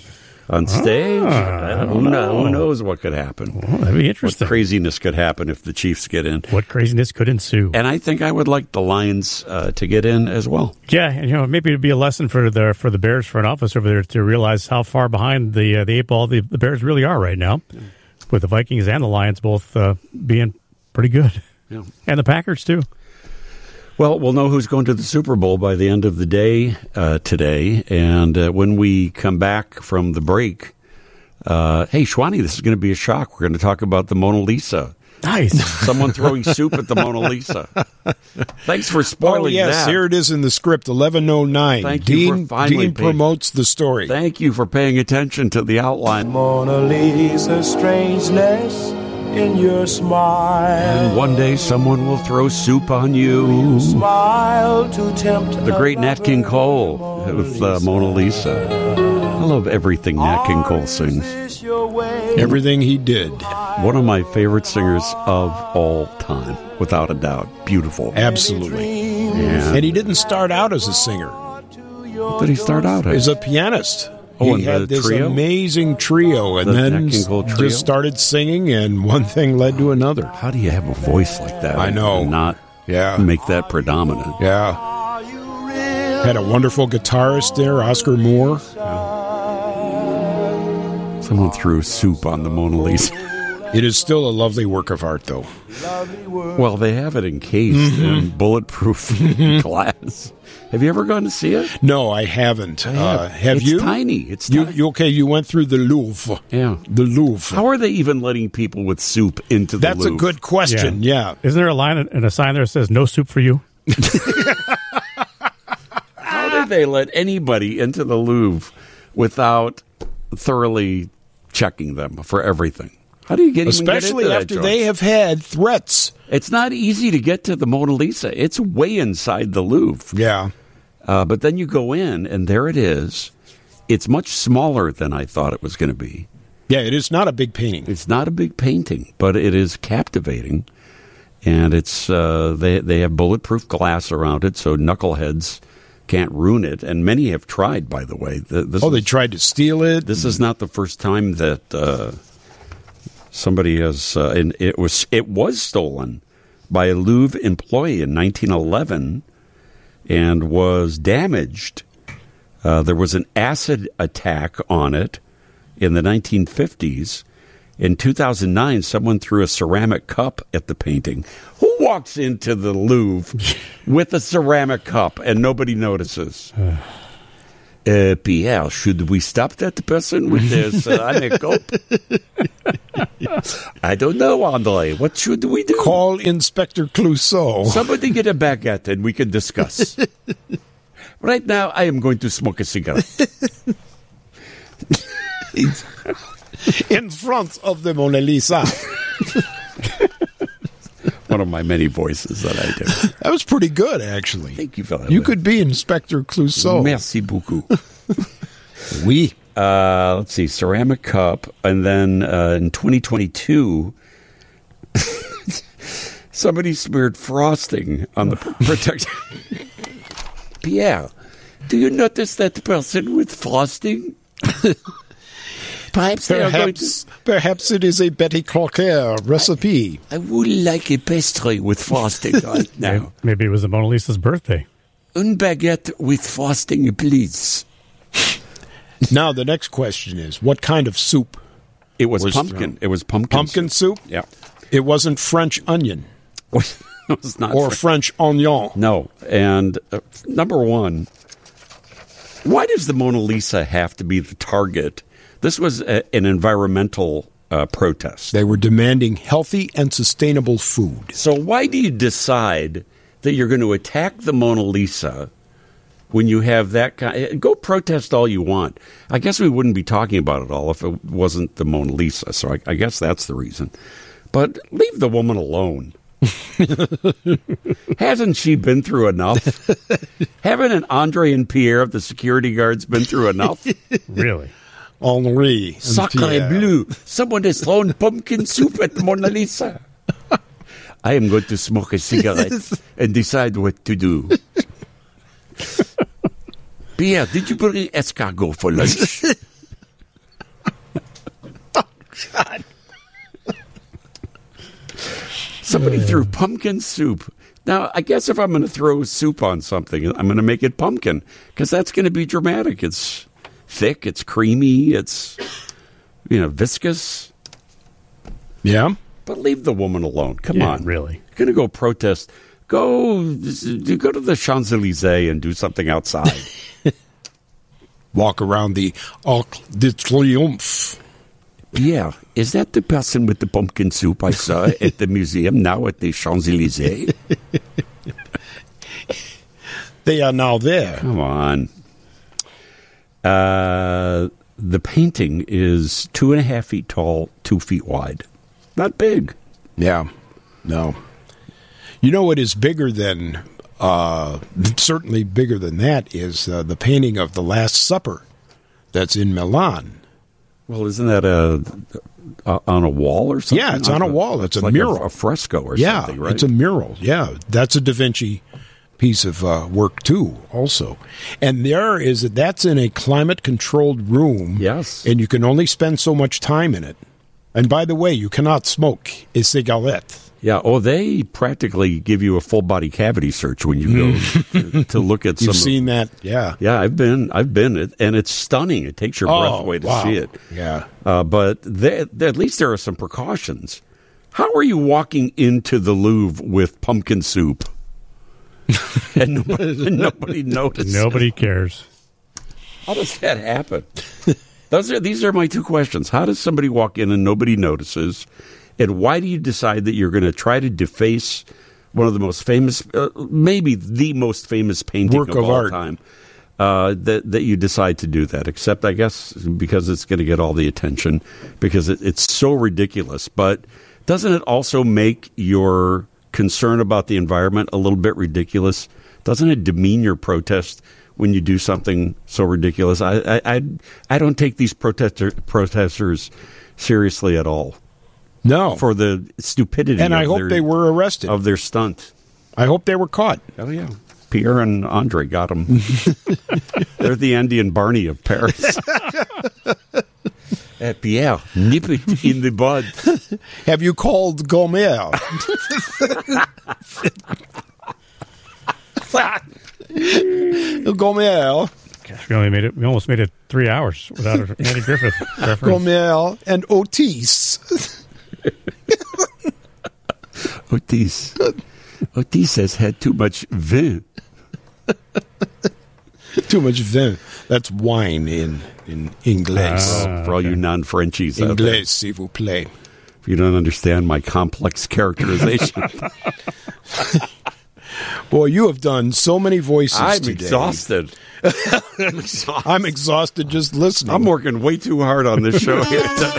on stage. Ah, who, know, who knows what could happen? Well, that'd be interesting. What craziness could happen if the Chiefs get in? What craziness could ensue? And I think I would like the Lions uh, to get in as well. Yeah, and you know, maybe it'd be a lesson for the for the Bears front office over there to realize how far behind the uh, the eight ball the, the Bears really are right now, yeah. with the Vikings and the Lions both uh, being pretty good, yeah. and the Packers too. Well, we'll know who's going to the Super Bowl by the end of the day uh, today. And uh, when we come back from the break, uh, hey, Schwani, this is going to be a shock. We're going to talk about the Mona Lisa. Nice. Someone throwing soup at the Mona Lisa. Thanks for spoiling oh, yes, that. Here it is in the script, eleven oh nine. Thank Dean, you for finally Dean paying, promotes the story. Thank you for paying attention to the outline. Mona Lisa, strangeness in your smile. And one day someone will throw soup on you. Smile to tempt the great Nat King Cole with uh, Mona Lisa. I love everything Nat King Cole sings. Everything he did. One of my favorite singers of all time, without a doubt. Beautiful. Absolutely. And, and he didn't start out as a singer. What did he start out as? As a pianist. Oh, he had this trio? amazing trio, and the then trio? just started singing, and one thing led to another. How do you have a voice like that? I know. And not yeah. make that predominant. Yeah. Had a wonderful guitarist there, Oscar Moore. Yeah. Someone threw soup on the Mona Lisa. It is still a lovely work of art, though. Well, they have it encased mm-hmm. in bulletproof glass. Have you ever gone to see it? No, I haven't. I have, uh, have it's you? Tiny. It's you, tiny. You, okay, you went through the Louvre. Yeah. The Louvre. How are they even letting people with soup into the That's Louvre? a good question, yeah. yeah. Isn't there a line and a sign there that says, no soup for you? How did they let anybody into the Louvre without thoroughly checking them for everything? How do you get Especially get into after that they have had threats. It's not easy to get to the Mona Lisa. It's way inside the Louvre. Yeah. Uh, but then you go in, and there it is. It's much smaller than I thought it was going to be. Yeah, it is not a big painting. It's not a big painting, but it is captivating. And it's uh, they they have bulletproof glass around it, so knuckleheads can't ruin it. And many have tried, by the way. This oh, is, they tried to steal it? This is not the first time that... Uh, Somebody has, uh, and it was it was stolen by a Louvre employee in nineteen eleven and was damaged. Uh, there was an acid attack on it in the nineteen fifties. In two thousand nine, someone threw a ceramic cup at the painting. Who walks into the Louvre with a ceramic cup and nobody notices? Uh, Pierre, should we stop that person with their ceramic cup? I don't know, Andre. What should we do? Call Inspector Clouseau. Somebody get a baguette and we can discuss. Right now, I am going to smoke a cigarette. In front of the Mona Lisa. One of my many voices that I do. That was pretty good, actually. Thank you for that. You could be Inspector Clouseau. Merci beaucoup. Oui. Uh, let's see, ceramic cup. And then uh, in twenty twenty-two, somebody smeared frosting on the protection. Pierre, do you notice that person with frosting? Perhaps, they are going to... perhaps it is a Betty Crocker recipe. I would like a pastry with frosting right now. Maybe it was the Mona Lisa's birthday. Un baguette with frosting, please. Now, the next question is, what kind of soup? It was, was pumpkin. thrown? It was pumpkin Pumpkin soup? soup? Yeah. It wasn't French onion. It was not or French. French onion. No. And uh, number one, why does the Mona Lisa have to be the target? This was a, an environmental uh, protest. They were demanding healthy and sustainable food. So why do you decide that you're going to attack the Mona Lisa when you have that kind? Go protest all you want. I guess we wouldn't be talking about it all if it wasn't the Mona Lisa. So I, I guess that's the reason. But leave the woman alone. Hasn't she been through enough? Haven't an Andre and Pierre of the security guards been through enough? Really? Henri. Sacre bleu. Someone has thrown pumpkin soup at the Mona Lisa. I am going to smoke a cigarette and decide what to do. Pierre, did you bring escargot for lunch? God. Somebody threw pumpkin soup. Now, I guess if I'm going to throw soup on something, I'm going to make it pumpkin because that's going to be dramatic. It's thick, it's creamy, it's, you know, viscous. Yeah. But leave the woman alone. Come Yeah, on. really. You're going to go protest. Go, go to the Champs-Élysées and do something outside. Walk around the Arc de Triomphe. Yeah. Is that the person with the pumpkin soup I saw at the museum now at the Champs-Élysées? They are now there. Come on. Uh, the painting is two and a half feet tall, two feet wide. Not big. Yeah. No. You know what is bigger than, uh, certainly bigger than that, is uh, the painting of the Last Supper that's in Milan. Well, isn't that a, a on a wall or something? Yeah, it's on a wall. It's, it's a like mural. A, a fresco or yeah, something, right? It's a mural. Yeah, that's a Da Vinci piece of uh, work, too, also. And there is, that's in a climate-controlled room. Yes. And you can only spend so much time in it. And by the way, you cannot smoke a cigarette. Yeah, oh, they practically give you a full-body cavity search when you go to, to look at some. You've seen that, yeah. Yeah, I've been, I've been, and it's stunning. It takes your Oh, breath away to wow. see it. Yeah. Uh, but they, they, at least there are some precautions. How are you walking into the Louvre with pumpkin soup? and nobody, and nobody notices. Nobody cares. How does that happen? Those are these are my two questions. How does somebody walk in and nobody notices? And why do you decide that you're going to try to deface one of the most famous, uh, maybe the most famous painting Work of, of all art. time? Uh, that that you decide to do that, except I guess because it's going to get all the attention because it, it's so ridiculous. But doesn't it also make your concern about the environment a little bit ridiculous? Doesn't it demean your protest when you do something so ridiculous? I I I, I don't take these protester, protesters seriously at all. No. For the stupidity And of I hope their, they were arrested. of their stunt. I hope they were caught. Oh, yeah. Pierre and Andre got them. They're the Andy and Barney of Paris. uh, Pierre, nip it in the bud. Have you called Gomer? Gomer. Gosh, we only made it. We almost made it three hours without an Andy Griffith reference. Gomer and Otis. Otis. Otis has had too much vin. Too much vin. That's wine in, in English. Oh, for all you non-Frenchies out there. English, s'il vous plaît. If you don't understand my complex characterization. Boy, you have done so many voices I'm today. exhausted. I'm exhausted. I'm exhausted just listening. I'm working way too hard on this show here today.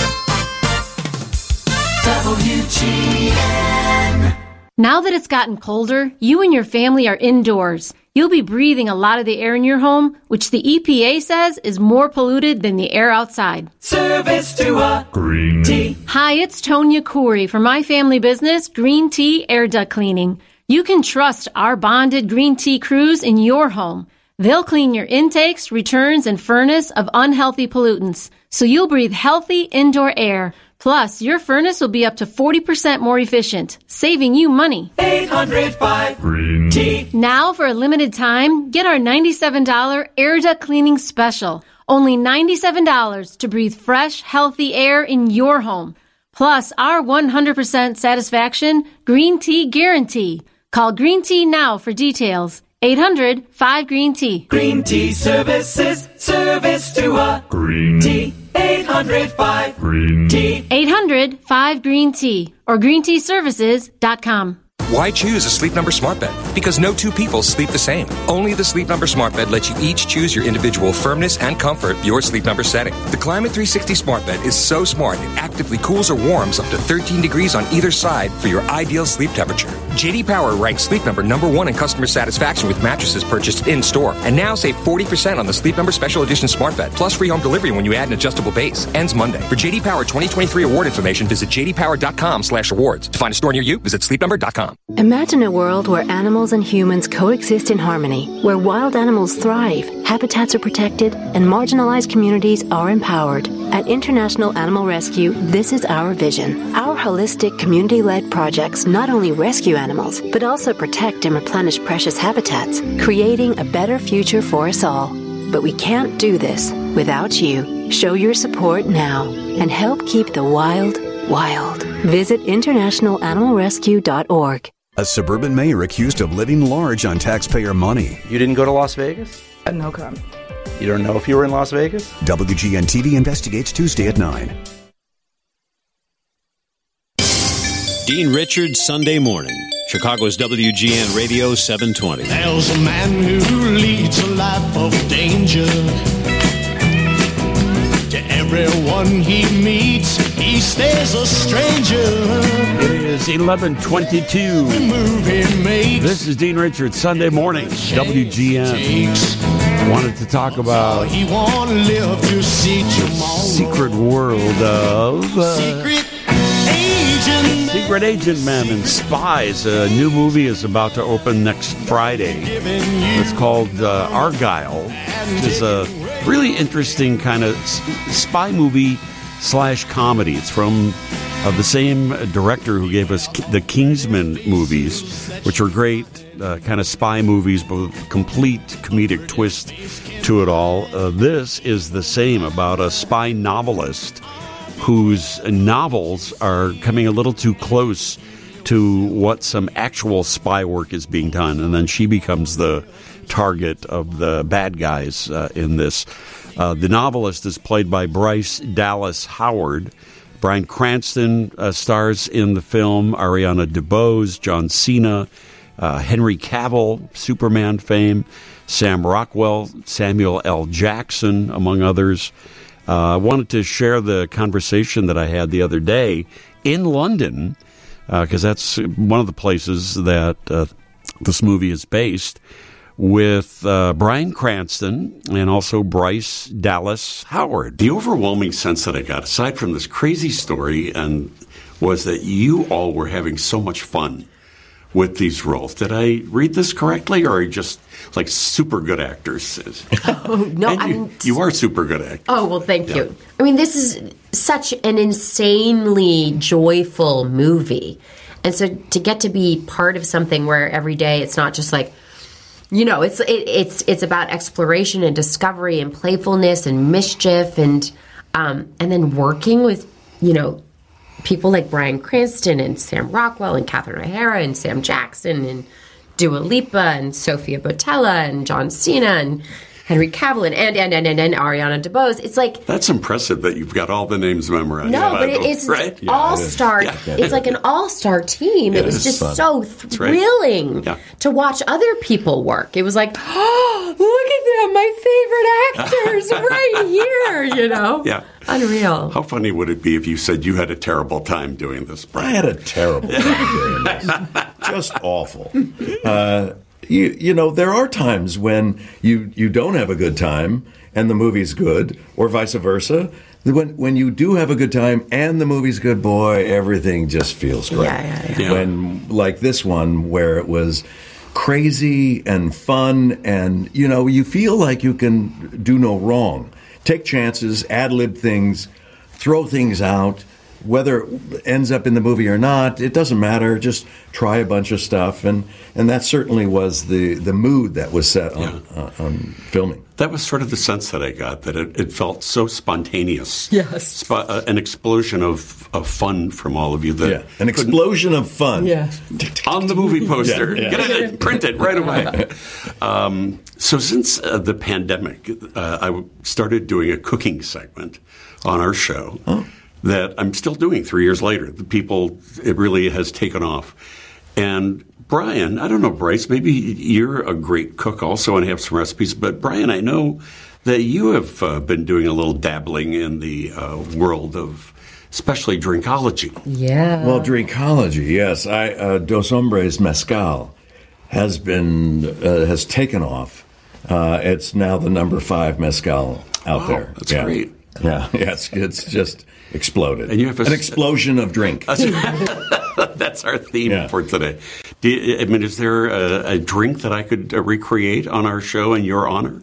W G N. Now that it's gotten colder, you and your family are indoors. You'll be breathing a lot of the air in your home, which the E P A says is more polluted than the air outside. Service to a green tea. Hi, it's Tonya Khoury from my family business, Green Tea Air Duct Cleaning. You can trust our bonded green tea crews in your home. They'll clean your intakes, returns, and furnace of unhealthy pollutants, so you'll breathe healthy indoor air. Plus, your furnace will be up to forty percent more efficient, saving you money. eight hundred five green tea. Now, for a limited time, get our ninety-seven dollars air duct cleaning special. Only ninety-seven dollars to breathe fresh, healthy air in your home. Plus, our one hundred percent satisfaction green tea guarantee. Call Green Tea now for details. eight hundred five green tea. Green Tea Services. Service to a green tea. eight hundred five green tea. eight hundred five green tea or green tea services dot com. Why choose a Sleep Number smart bed? Because no two people sleep the same. Only the Sleep Number smart bed lets you each choose your individual firmness and comfort, your Sleep Number setting. The Climate three sixty smart bed is so smart it actively cools or warms up to thirteen degrees on either side for your ideal sleep temperature. J D Power ranks Sleep Number number one in customer satisfaction with mattresses purchased in store. And now save forty percent on the Sleep Number Special Edition smart bed, plus free home delivery when you add an adjustable base. Ends Monday. For J D Power twenty twenty-three award information, visit j d power dot com slash awards. To find a store near you, visit sleep number dot com. Imagine a world where animals and humans coexist in harmony, where wild animals thrive, habitats are protected, and marginalized communities are empowered. At International Animal Rescue, this is our vision. Our holistic, community-led projects not only rescue animals, but also protect and replenish precious habitats, creating a better future for us all. But we can't do this without you. Show your support now and help keep the wild, wild. Visit international animal rescue dot org. A suburban mayor accused of living large on taxpayer money. You didn't go to Las Vegas? No comment. You don't know if you were in Las Vegas? W G N T V investigates Tuesday at nine. Dean Richards, Sunday morning. Chicago's W G N Radio seven twenty. There's a man who leads a life of danger. To everyone he meets, he stays a stranger. It is eleven twenty-two. This is Dean Richards, Sunday morning, W G N. Wanted to talk about he won't live to see tomorrow. Secret world of uh, Secret Agent Secret Agent Men and Spies. A new movie is about to open next Friday. It's called uh, Argyle. It's a really interesting kind of spy movie slash comedy. It's from uh, the same director who gave us the Kingsman movies, which are great uh, kind of spy movies, but with a complete comedic twist to it all. Uh, this is the same, about a spy novelist whose novels are coming a little too close to what some actual spy work is being done, and then she becomes the target of the bad guys uh, in this. Uh, the novelist is played by Bryce Dallas Howard. Bryan Cranston uh, stars in the film, Ariana DeBose, John Cena, uh, Henry Cavill, Superman fame, Sam Rockwell, Samuel L. Jackson, among others. Uh, I wanted to share the conversation that I had the other day in London, because uh, that's one of the places that uh, this movie is based, with uh, Bryan Cranston and also Bryce Dallas Howard. The overwhelming sense that I got, aside from this crazy story, and was that you all were having so much fun with these roles. Did I read this correctly, or are you just like super good actors? Oh, no, and I you, mean, you are super good actors. Oh, well, thank Yeah. you. I mean, this is such an insanely joyful movie. And so to get to be part of something where every day it's not just like, you know, it's it, it's it's about exploration and discovery and playfulness and mischief and um, and then working with, you know, people like Bryan Cranston and Sam Rockwell and Catherine O'Hara and Sam Jackson and Dua Lipa and Sofia Boutella and John Cena and Henry Cavill and and and and, and, and Ariana DeBose. It's like, That's impressive that you've got all the names memorized. no, but it, it's right? an all-star. Yeah. It's like an all-star team. Yeah, it was it's just fun. so That's right. thrilling Yeah. to watch other people work. It was like, oh, look at them, my favorite actors right here. You know, Yeah. unreal. How funny would it be if you said you had a terrible time doing this, Brian? I had a terrible time doing this. Just awful. Uh, you, you know, there are times when you, you don't have a good time and the movie's good, or vice versa. When when you do have a good time and the movie's good, boy, everything just feels great. Yeah, yeah, yeah. When, like this one, where it was crazy and fun, and, you know, you feel like you can do no wrong. Take chances, ad-lib things, throw things out. Whether it ends up in the movie or not, it doesn't matter. Just try a bunch of stuff, and, and that certainly was the, the mood that was set on, Yeah. uh, on filming. That was sort of the sense that I got, that it, it felt so spontaneous. Yes. Sp- uh, an explosion of, of fun from all of you. That Yeah, an explosion of fun. Yeah. on the movie poster. Yeah, yeah. Get it, print it right away. Um, so since uh, the pandemic, uh, I started doing a cooking segment on our show Oh. that I'm still doing three years later. The people, it really has taken off. And Brian, I don't know, Bryce, maybe you're a great cook also and have some recipes, but Brian, I know that you have uh, been doing a little dabbling in the uh, world of especially drinkology. Yeah. Well, drinkology, yes. I uh, Dos Hombres Mezcal has been uh, has taken off. Uh, it's now the number five mezcal out Wow, there. that's Yeah. great. Yeah, yeah, it's, it's just exploded. And you have a an s- explosion of drink. That's our theme Yeah. for today. Do you, I mean, is there a, a drink that I could uh, recreate on our show in your honor?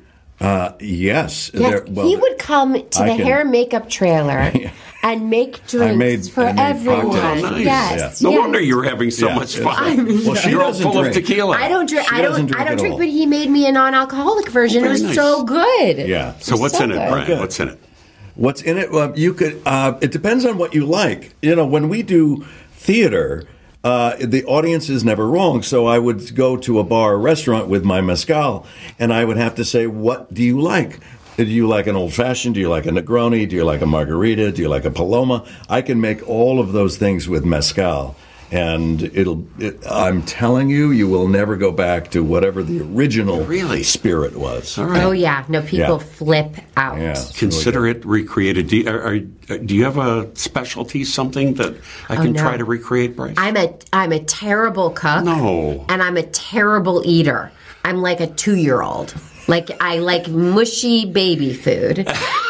Uh, yes. Yes, There- well, he would come to I the can- hair and makeup trailer and make drinks made- for I made everyone. cocktails. Nice. Yes, No yes. wonder you were having so Yeah. much fun. I mean, Well, she You're all doesn't full drink. of tequila. I don't drink. She I don't. doesn't drink I don't at drink, all. but he made me a non-alcoholic version. Oh, it was very nice. so good. Yeah. So what's so in it, good. Brian? Okay. What's in it? What's in it? Well, you could. Uh, it depends on what you like. You know, when we do theater, uh, the audience is never wrong. So I would go to a bar or restaurant with my mezcal, and I would have to say, "What do you like? Do you like an old fashioned? Do you like a Negroni? Do you like a margarita? Do you like a Paloma?" I can make all of those things with mezcal. And it'll, it, I'm telling you, you will never go back to whatever the original Really? spirit was. All right. Oh yeah, no, people Yeah. flip out. Yeah. Consider it recreated. Do you, are, are, do you have a specialty, something that I Oh, can no. try to recreate, Bryce? I'm a I'm a terrible cook. No. And I'm a terrible eater. I'm like a two year old. Like I like mushy baby food,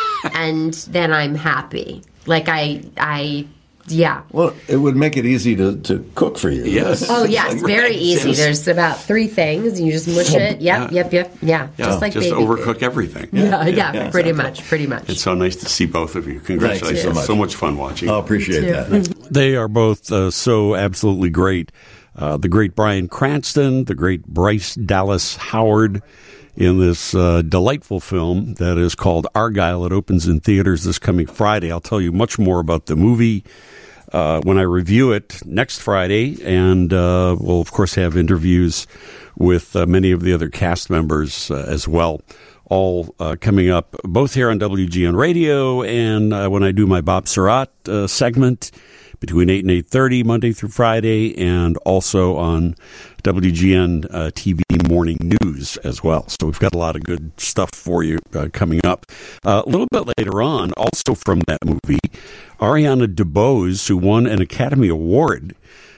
and then I'm happy. Like I I yeah. Well, it would make it easy to, to cook for you. Yes. Oh yes, very Right. easy. Yes. There's about three things, and you just mush it. Yep, Yeah. yep, yep. Yeah, Yeah, just like just baby overcook food. everything. Yeah, yeah, yeah, pretty exactly. much, pretty much. It's so nice to see both of you. Thank you Congratulations. so much. So much fun watching. I appreciate Too. that. They are both uh, so absolutely great. Uh, the great Bryan Cranston, the great Bryce Dallas Howard in this uh, delightful film that is called Argyle. It opens in theaters this coming Friday. I'll tell you much more about the movie uh, when I review it next Friday. And uh, we'll, of course, have interviews with uh, many of the other cast members uh, as well. All uh, coming up both here on W G N Radio and uh, when I do my Bob Surratt uh, segment between eight and eight thirty Monday through Friday, and also on W G N uh, T V Morning News as well. So we've got a lot of good stuff for you uh, coming up. Uh, a little bit later on, also from that movie, Ariana DeBose, who won an Academy Award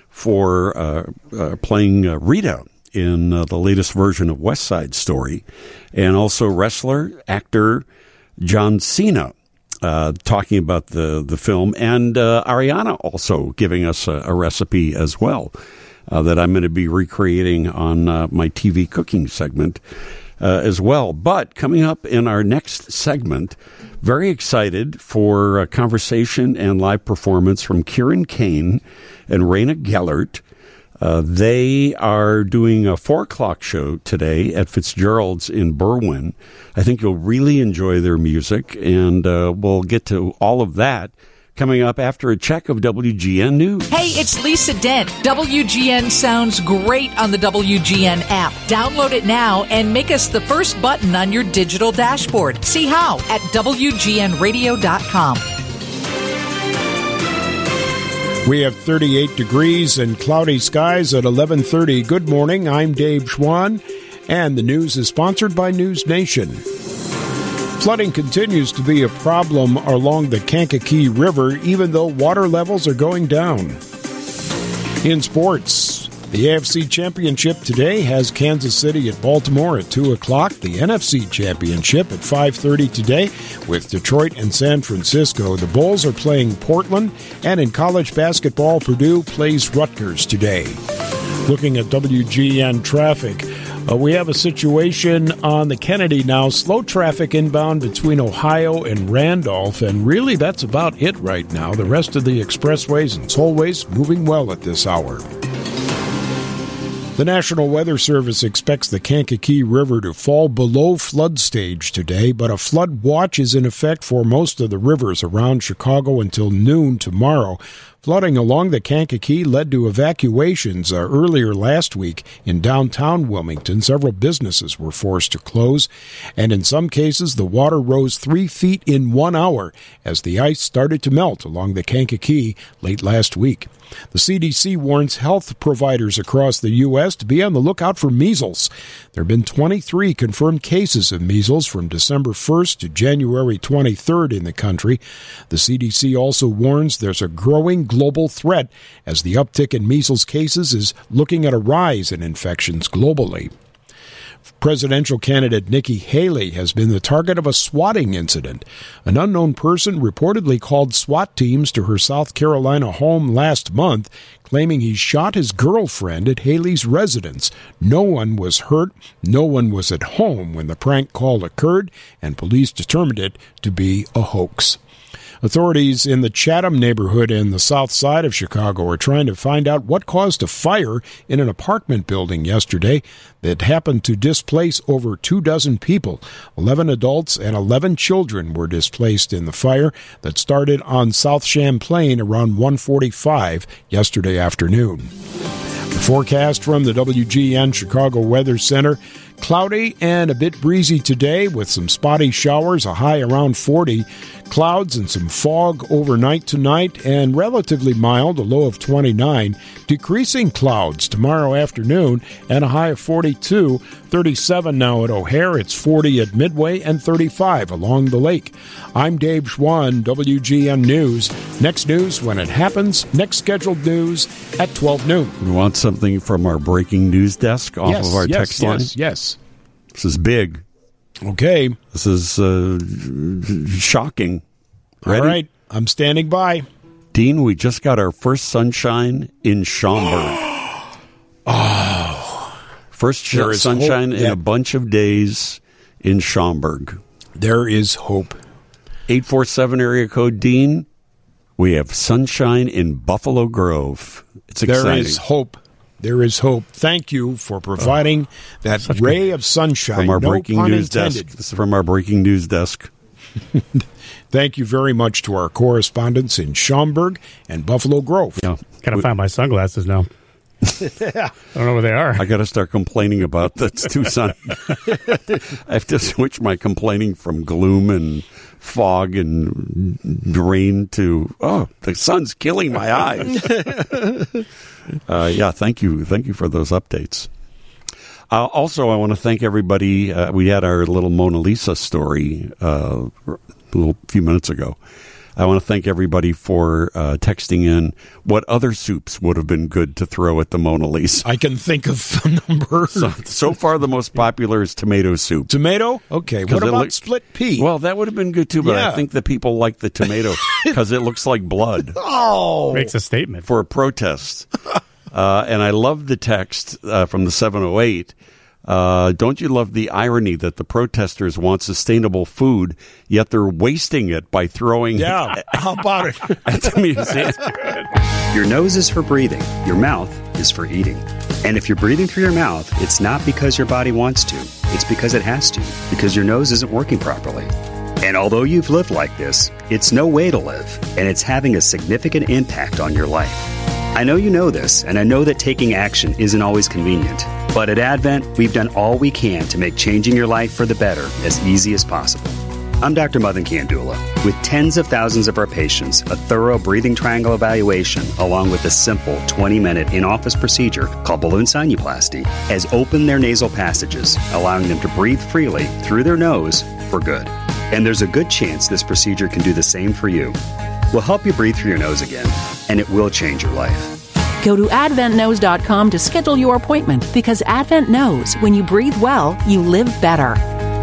for uh, uh, playing uh, Rita in uh, the latest version of West Side Story, and also wrestler, actor John Cena. Uh, talking about the, the film, and uh, Ariana also giving us a, a recipe as well uh, that I'm going to be recreating on uh, my T V cooking segment uh, as well. But coming up in our next segment, very excited for a conversation and live performance from Kieran Kane and Raina Gellert. Uh, they are doing a four o'clock show today at Fitzgerald's in Berwyn. I think you'll really enjoy their music, and uh, we'll get to all of that coming up after a check of W G N News. Hey, it's Lisa Dent. W G N sounds great on the W G N app. Download it now and make us the first button on your digital dashboard. See how at W G N radio dot com. We have thirty-eight degrees and cloudy skies at eleven thirty. Good morning. I'm Dave Schwann, and the news is sponsored by News Nation. Flooding continues to be a problem along the Kankakee River, even though water levels are going down. In sports, the A F C Championship today has Kansas City at Baltimore at two o'clock. The N F C Championship at five thirty today with Detroit and San Francisco. The Bulls are playing Portland, and in college basketball, Purdue plays Rutgers today. Looking at W G N traffic, uh, we have a situation on the Kennedy now. Slow traffic inbound between Ohio and Randolph, and really that's about it right now. The rest of the expressways and tollways moving well at this hour. The National Weather Service expects the Kankakee River to fall below flood stage today, but a flood watch is in effect for most of the rivers around Chicago until noon tomorrow. Flooding along the Kankakee led to evacuations uh, earlier last week in downtown Wilmington. Several businesses were forced to close, and in some cases the water rose three feet in one hour as the ice started to melt along the Kankakee late last week. The C D C warns health providers across the U S to be on the lookout for measles. There have been twenty-three confirmed cases of measles from December first to January twenty-third in the country. The C D C also warns there's a growing global threat as the uptick in measles cases is looking at a rise in infections globally. Presidential candidate Nikki Haley has been the target of a swatting incident. An unknown person reportedly called SWAT teams to her South Carolina home last month, claiming he shot his girlfriend at Haley's residence. No one was hurt, no one was at home when the prank call occurred, and police determined it to be a hoax. Authorities in the Chatham neighborhood in the south side of Chicago are trying to find out what caused a fire in an apartment building yesterday that happened to displace over two dozen people. Eleven adults and eleven children were displaced in the fire that started on South Champlain around one forty-five yesterday afternoon. The forecast from the W G N Chicago Weather Center: cloudy and a bit breezy today with some spotty showers, a high around forty. Clouds and some fog overnight tonight, and relatively mild, a low of twenty-nine. Decreasing clouds tomorrow afternoon and a high of forty-two. thirty-seven now at O'Hare. It's forty at Midway and thirty-five along the lake. I'm Dave Schwann, W G N News. Next news when it happens. Next scheduled news at twelve noon. We want something from our breaking news desk off yes, of our yes, text line? Yes, yes. This is big. Okay. This is uh, shocking. Ready? All right. I'm standing by. Dean, we just got our first sunshine in Schaumburg. Oh. First sh- There is sunshine hope. in Yeah. a bunch of days in Schaumburg. There is hope. eight four seven area code, Dean. We have sunshine in Buffalo Grove. It's exciting. There is hope. There is hope. Thank you for providing oh, that ray of sunshine. From our no breaking pun news intended. desk. This is from our breaking news desk. Thank you very much to our correspondents in Schaumburg and Buffalo Grove. Yeah. Gotta find my sunglasses now. I don't know where they are. I got to start complaining about that's too sunny. I have to switch my complaining from gloom and fog and rain to, oh, the sun's killing my eyes. uh, yeah, thank you. Thank you for those updates. Uh, also, I want to thank everybody. Uh, we had our little Mona Lisa story uh, a little few minutes ago. I want to thank everybody for uh, texting in what other soups would have been good to throw at the Mona Lisa. I can think of a number. So, so far, the most popular is tomato soup. Tomato? Okay. What about look, split pea? Well, that would have been good too, but Yeah. I think that people like the tomato because it looks like blood. Oh. Makes a statement. For a protest. uh, and I love the text uh, from the seven oh eight. Uh, don't you love the irony that the protesters want sustainable food, yet they're wasting it by throwing Yeah, it how about it? at the museum? Your nose is for breathing. Your mouth is for eating. And if you're breathing through your mouth, it's not because your body wants to. It's because it has to, because your nose isn't working properly. And although you've lived like this, it's no way to live, and it's having a significant impact on your life. I know you know this, and I know that taking action isn't always convenient. But at Advent, we've done all we can to make changing your life for the better as easy as possible. I'm Doctor Madan Kandula. With tens of thousands of our patients, a thorough breathing triangle evaluation, along with a simple twenty-minute in-office procedure called balloon sinuplasty, has opened their nasal passages, allowing them to breathe freely through their nose for good. And there's a good chance this procedure can do the same for you. We'll help you breathe through your nose again, and it will change your life. Go to advent nose dot com to schedule your appointment, because Advent knows when you breathe well, you live better.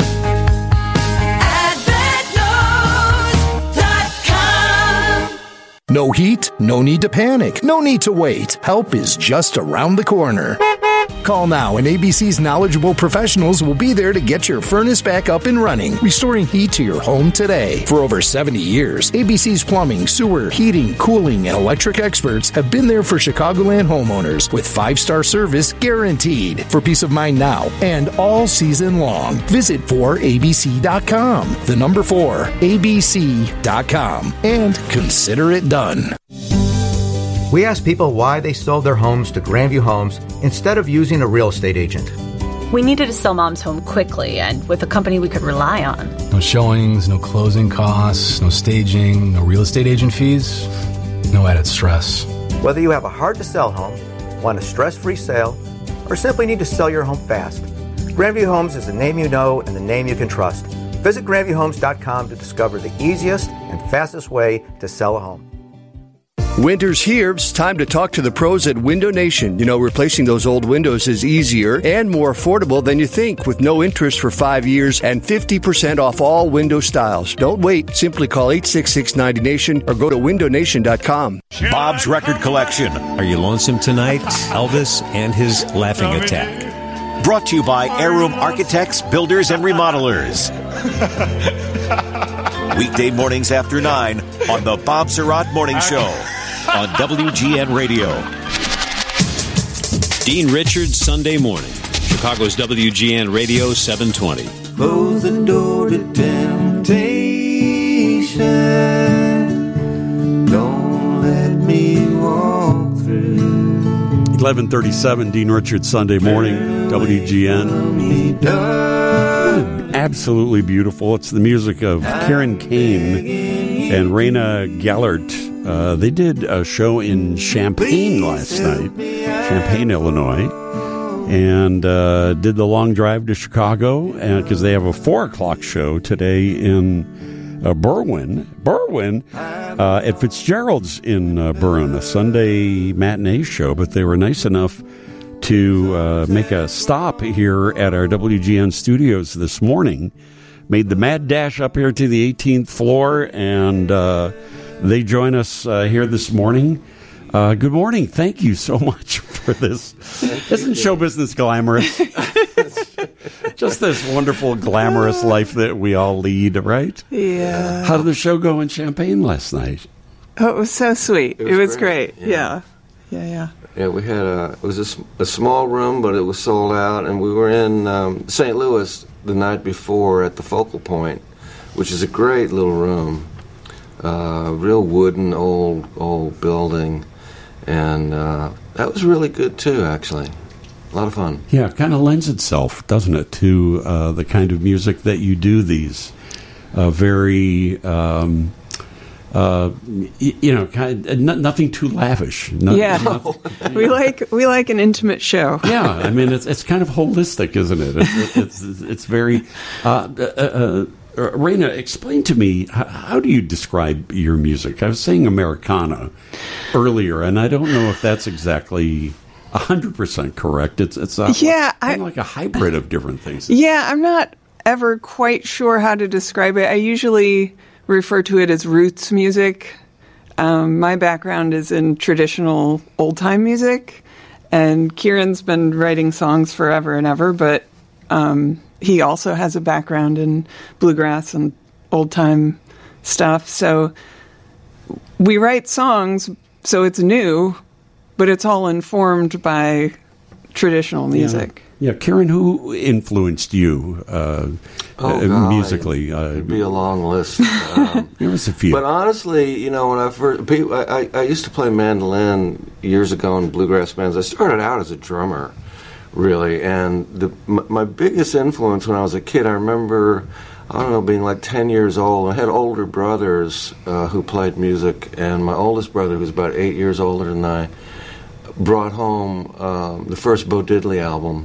No heat? No need to panic. No need to wait. Help is just around the corner. Call now and A B C's knowledgeable professionals will be there to get your furnace back up and running, restoring heat to your home today. For over seventy years, A B C's plumbing, sewer, heating, cooling, and electric experts have been there for Chicagoland homeowners with five-star service guaranteed. For peace of mind now and all season long, visit four A B C dot com. The number four, A B C dot com. And consider it done. We asked people why they sold their homes to Grandview Homes instead of using a real estate agent. We needed to sell Mom's home quickly and with a company we could rely on. No showings, no closing costs, no staging, no real estate agent fees, no added stress. Whether you have a hard-to-sell home, want a stress-free sale, or simply need to sell your home fast, Grandview Homes is the name you know and the name you can trust. Visit grandview homes dot com to discover the easiest and fastest way to sell a home. Winter's here. It's time to talk to the pros at Window Nation. You know, replacing those old windows is easier and more affordable than you think, with no interest for five years and fifty percent off all window styles. Don't wait. Simply call eight six six, ninety nation or go to window nation dot com. Bob's Record Collection. Are you lonesome tonight? Elvis and his laughing attack. Brought to you by Heirloom Architects, Builders, and Remodelers. Weekday mornings after nine on the Bob Surratt Morning Show on W G N Radio. Dean Richards, Sunday morning. Chicago's W G N Radio seven twenty. Close the door to temptation. Don't let me walk through. eleven thirty-seven, Dean Richards, Sunday morning, W G N. Absolutely beautiful. It's the music of Kieran Kane and Raina Gellert. Uh, they did a show in Champaign last night, Champaign, Illinois, and uh, did the long drive to Chicago because they have a four o'clock show today in uh, Berwyn. Berwyn uh, at Fitzgerald's in uh, Berwyn, a Sunday matinee show, but they were nice enough to uh, make a stop here at our W G N studios this morning. Made the mad dash up here to the eighteenth floor, and uh, they join us uh, here this morning. Uh, good morning. Thank you so much for this. Isn't show business glamorous? Just this wonderful, glamorous life that we all lead, right? Yeah. How did the show go in Champaign last night? Oh, it was so sweet. It was, it was great. great. Yeah. Yeah, yeah. Yeah, we had a, it was a, a small room, but it was sold out, and we were in um, Saint Louis the night before at the Focal Point, which is a great little room, uh, real wooden, old, old building, and uh, that was really good too, actually. A lot of fun. Yeah, it kind of lends itself, doesn't it, to uh, the kind of music that you do, these uh, very... Um, Uh, you, you know, kind of, n- nothing too lavish. No, yeah, nothing, we like we like an intimate show. Yeah, I mean it's it's kind of holistic, isn't it? It's it's, it's, it's very. Uh, uh, uh, Raina, explain to me how, how do you describe your music? I was saying Americana earlier, and I don't know if that's exactly a hundred percent correct. It's it's a, yeah, kind I, of like a hybrid of different things. Yeah, I'm not ever quite sure how to describe it. I usually refer to it as roots music. Um, my background is in traditional old-time music, and Kieran's been writing songs forever and ever, but um, he also has a background in bluegrass and old-time stuff. So we write songs, so it's new, but it's all informed by traditional music. Yeah. Yeah, Kieran, who influenced you uh, oh, uh, God, musically? Uh, it'd be a long list. Um, there was a few. But honestly, you know, when I first, people, I, I used to play mandolin years ago in bluegrass bands. I started out as a drummer, really, and the, my, my biggest influence when I was a kid, I remember, I don't know, being like ten years old. I had older brothers uh, who played music, and my oldest brother, who was about eight years older than I, brought home um, the first Bo Diddley album.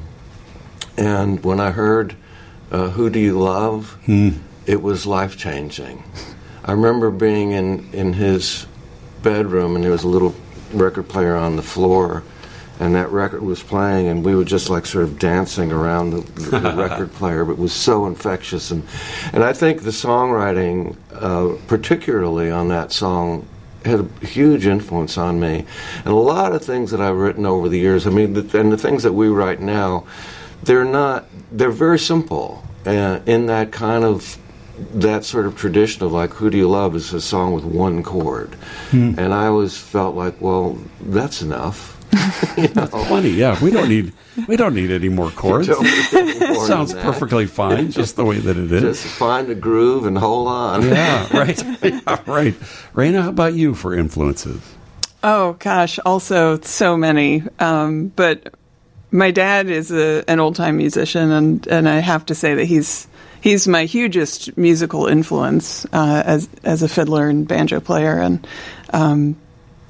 And when I heard uh, Who Do You Love, hmm. it was life-changing. I remember being in, in his bedroom, and there was a little record player on the floor, and that record was playing, and we were just like sort of dancing around the, the, the record player, but it was so infectious. And, and I think the songwriting, uh, particularly on that song, had a huge influence on me. And a lot of things that I've written over the years, I mean, the, and the things that we write now, they're not, they're very simple, uh, in that kind of, that sort of tradition of like, Who Do You Love is a song with one chord. Hmm. And I always felt like, well, that's enough. You know? Plenty, yeah. We don't need, we don't need any more chords. It sounds perfectly fine, just the way that it is. Just find a groove and hold on. Yeah, right. Yeah, right. Raina, how about you for influences? Oh, gosh, also so many. Um, but my dad is a, an old-time musician, and, and I have to say that he's he's my hugest musical influence uh, as as a fiddler and banjo player, and um,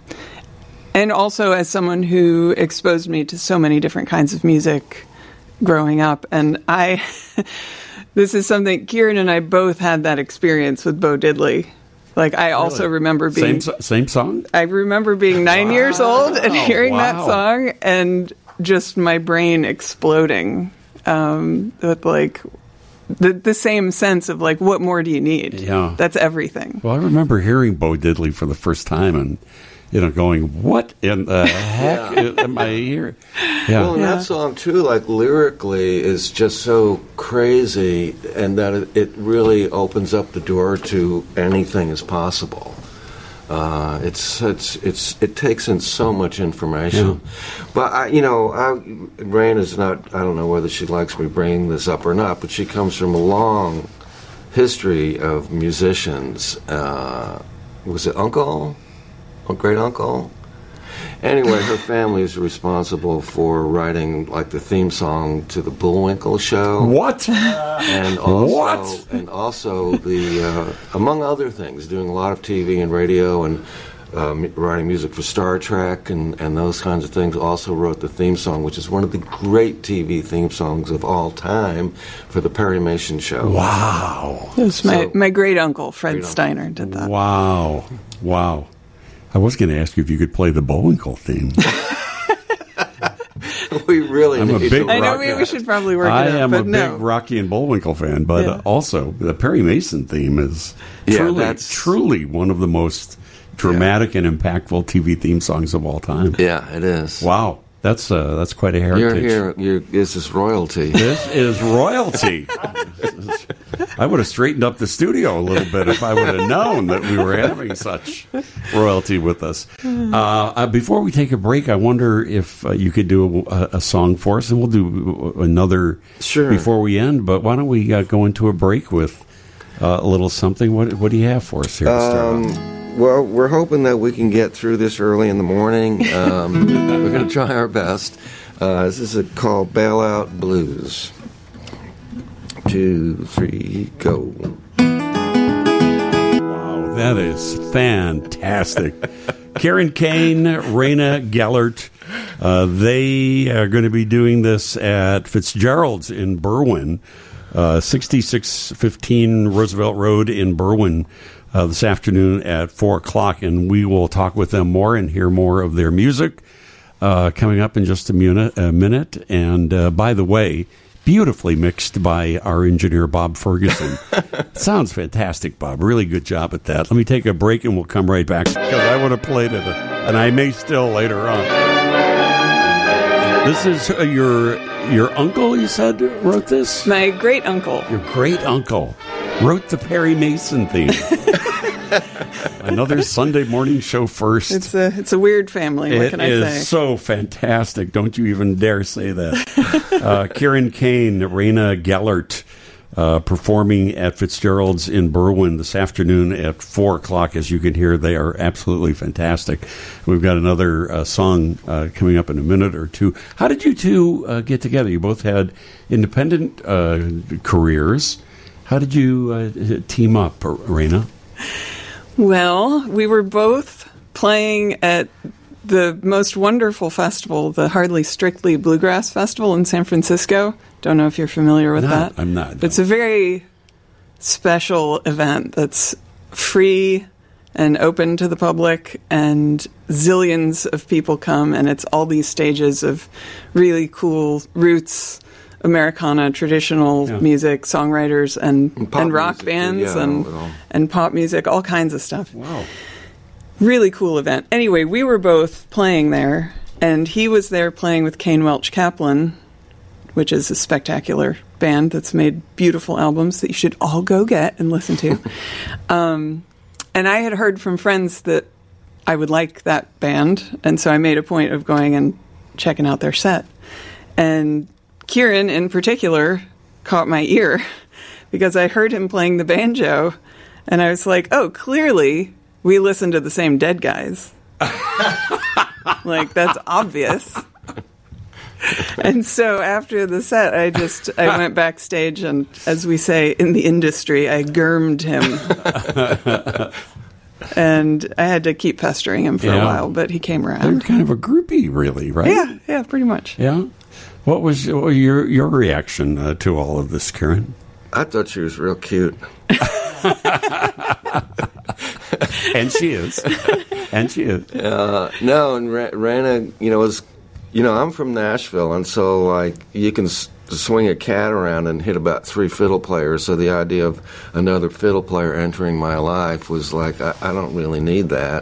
and also as someone who exposed me to so many different kinds of music growing up. And I, this is something, Kieran and I both had that experience with Bo Diddley. Like, I also Really? remember being... Same, same song? I remember being nine years old and hearing wow. that song and just my brain exploding um, with, like, the, the same sense of, like, what more do you need? Yeah. That's everything. Well, I remember hearing Bo Diddley for the first time and, you know, going, what in the heck Yeah. am I hearing? Yeah. Well, and Yeah. that song, too, like, lyrically is just so crazy, and that it, it really opens up the door to anything is possible. Uh, it's it's it's it takes in so much information, but I, you know, I, Rain is not. I don't know whether she likes me bringing this up or not, but she comes from a long history of musicians. Uh, was it uncle, or great uncle? Anyway, her family is responsible for writing like the theme song to the Bullwinkle show. What? And also, What? and also the uh, among other things, doing a lot of T V and radio and um, writing music for Star Trek and, and those kinds of things. Also wrote the theme song, which is one of the great T V theme songs of all time for the Perry Mason show. Wow. It was my, So- my great uncle, Fred Great uncle. Steiner, did that. Wow. Wow. I was going to ask you if you could play the Bullwinkle theme. We really I'm a need big to I know rock we, that. we should probably work I it out, am but a no. big Rocky and Bullwinkle fan, but Yeah. uh, also the Perry Mason theme is Yeah, truly, that's- truly one of the most dramatic and impactful T V theme songs of all time. Yeah, it is. Wow, that's uh, that's quite a You're heritage. here. You're, this is royalty. This is royalty. I would have straightened up the studio a little bit if I would have known that we were having such royalty with us. Uh, uh, before we take a break, I wonder if uh, you could do a, a song for us, and we'll do another Sure. before we end. But why don't we uh, go into a break with uh, a little something? What, what do you have for us here? to start off? Um, well, we're hoping that we can get through this early in the morning. Um, we're going to try our best. Uh, this is a, called Bailout Blues. Two, three, go. Wow, that is fantastic. Karen Kane, Raina Gellert, uh, they are going to be doing this at Fitzgerald's in Berwyn, uh, sixty-six fifteen Roosevelt Road in Berwyn, uh, this afternoon at four o'clock, and we will talk with them more and hear more of their music uh, coming up in just a minute. A minute. And uh, by the way, beautifully mixed by our engineer, Bob Ferguson. Sounds fantastic, Bob. Really good job at that. Let me take a break and we'll come right back because I would have played it, and I may still later on. This is uh, your your uncle, you said, wrote this? My great uncle. Your great uncle wrote the Perry Mason theme. Another Sunday morning show first. It's a it's a weird family. What It can I is say? so fantastic. Don't you even dare say that. uh, Karen Kane, Raina Gellert, uh, performing at Fitzgerald's in Berwyn this afternoon at four o'clock. As you can hear, they are absolutely fantastic. We've got another uh, song uh, coming up in a minute or two. How did you two uh, get together? You both had independent uh, careers. How did you uh, team up, Raina? Well, we were both playing at the most wonderful festival, the Hardly Strictly Bluegrass Festival in San Francisco. Don't know if you're familiar with Not- that. I'm not. It's a very special event that's free and open to the public, and zillions of people come, and it's all these stages of really cool roots Americana, traditional Yeah. music, songwriters, and And pop and rock music, too, bands, yeah, and well. and pop music, all kinds of stuff. Wow. Really cool event. Anyway, we were both playing there, and he was there playing with Kane Welch Kaplan, which is a spectacular band that's made beautiful albums that you should all go get and listen to. um, and I had heard from friends that I would like that band, and so I made a point of going and checking out their set. And Kieran, in particular, caught my ear because I heard him playing the banjo, and I was like, oh, clearly we listen to the same Dead Guys. Like, that's obvious. And so after the set, I just, I went backstage and, as we say in the industry, I gurmed him. And I had to keep pestering him for Yeah. a while, but he came They're around. kind of a groupie, really, right? Yeah, yeah, pretty much. Yeah. What was your your, your reaction uh, to all of this, Karen? I thought she was real cute. And she is. And she is. Uh, no, and Ra- Raina, you know, was, you know, I'm from Nashville, and so, like, you can s- swing a cat around and hit about three fiddle players, so the idea of another fiddle player entering my life was like, I, I don't really need that.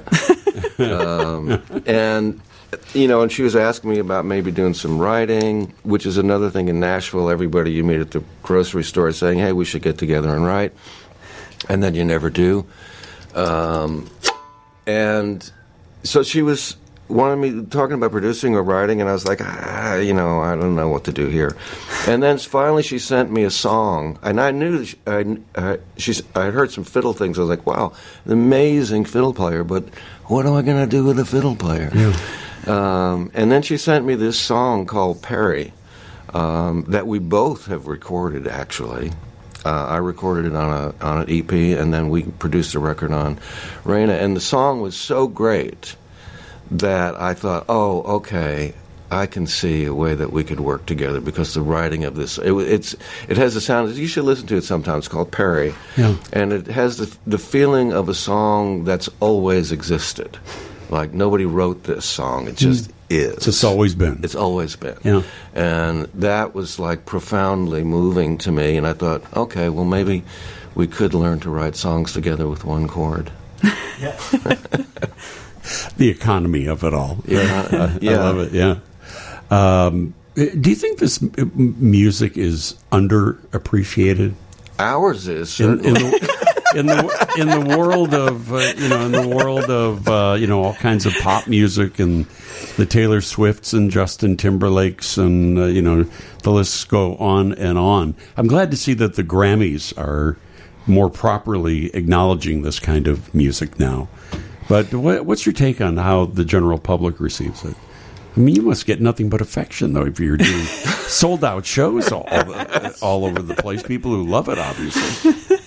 um, and, you know, and she was asking me about maybe doing some writing, which is another thing in Nashville. Everybody you meet at the grocery store is saying, hey, we should get together and write. And then you never do. Um, and so she was wanted me talking about producing or writing, and I was like, ah, you know, I don't know what to do here. And then finally she sent me a song, and I knew that she, I, I, she's, I had heard some fiddle things. I was like, wow, an amazing fiddle player, but what am I going to do with a fiddle player? Yeah. Um, and then she sent me this song called Perry um, that we both have recorded, actually. Uh, I recorded it on a on an E P, and then we produced a record on Raina. And the song was so great that I thought, oh, okay, I can see a way that we could work together, because the writing of this, it, it's it has a sound, you should listen to it sometime, it's called Perry. Yeah. And it has the, the feeling of a song that's always existed. Like, nobody wrote this song, it just mm. is. It's just always been. It's always been. Yeah. And that was, like, profoundly moving to me, and I thought, okay, well, maybe we could learn to write songs together with one chord. Yeah. The economy of it all. Yeah, I, yeah. I love it. Yeah. Um, do you think this m- music is underappreciated? Ours is in, certainly. in, the, in the in the world of uh, you know in the world of uh, you know all kinds of pop music and the Taylor Swifts and Justin Timberlakes and uh, you know the lists go on and on. I'm glad to see that the Grammys are more properly acknowledging this kind of music now. But what, what's your take on how the general public receives it? I mean, you must get nothing but affection, though, if you're doing sold-out shows all, all over the place. People who love it, obviously.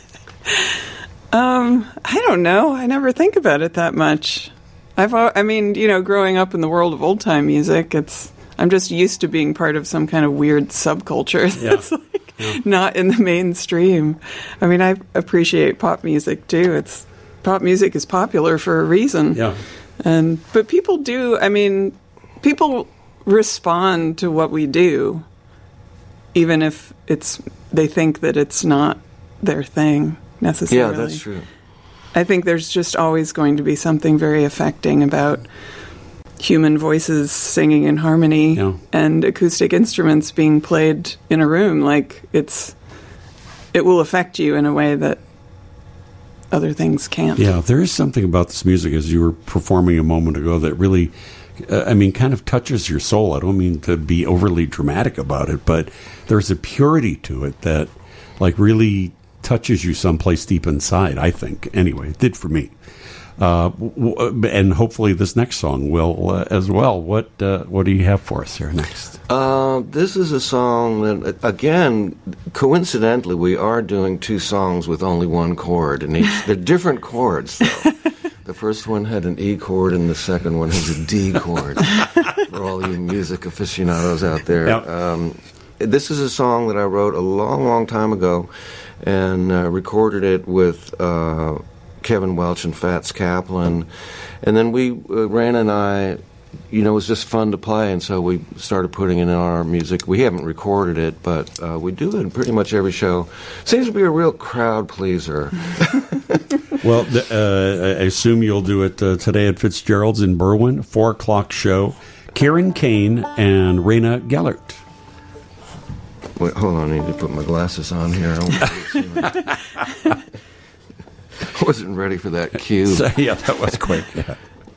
Um, I don't know. I never think about it that much. I've, I mean, you know, growing up in the world of old-time music, it's I'm just used to being part of some kind of weird subculture that's yeah. like yeah. not in the mainstream. I mean, I appreciate pop music, too. It's Pop music is popular for a reason. Yeah. And but people do, I mean, people respond to what we do, even if it's they think that it's not their thing necessarily. Yeah, that's true. I think there's just always going to be something very affecting about human voices singing in harmony yeah. and acoustic instruments being played in a room. Like, it's it will affect you in a way that other things can't. Yeah, there is something about this music, as you were performing a moment ago, that really, uh, I mean, kind of touches your soul. I don't mean to be overly dramatic about it, but there's a purity to it that, like, really touches you someplace deep inside, I think. Anyway, it did for me. Uh, w- and hopefully this next song will uh, as well. What uh, what do you have for us here next? Uh, this is a song that, again, coincidentally, we are doing two songs with only one chord. And each, they're different chords, though. The first one had an E chord, and the second one has a D chord. For all you music aficionados out there. Yep. Um, this is a song that I wrote a long, long time ago, and uh, recorded it with Uh, Kevin Welch and Fats Kaplan, and then we, uh, Raina and I, you know, it was just fun to play, and so we started putting it in our music. We haven't recorded it, but uh, we do it in pretty much every show. Seems to be a real crowd pleaser. Well, the, uh, I assume you'll do it uh, today at Fitzgerald's in Berwyn, four o'clock show. Karen Kane and Raina Gellert. Wait, hold on, I need to put my glasses on here. I wasn't ready for that cue. So, yeah, that was quick. Yeah.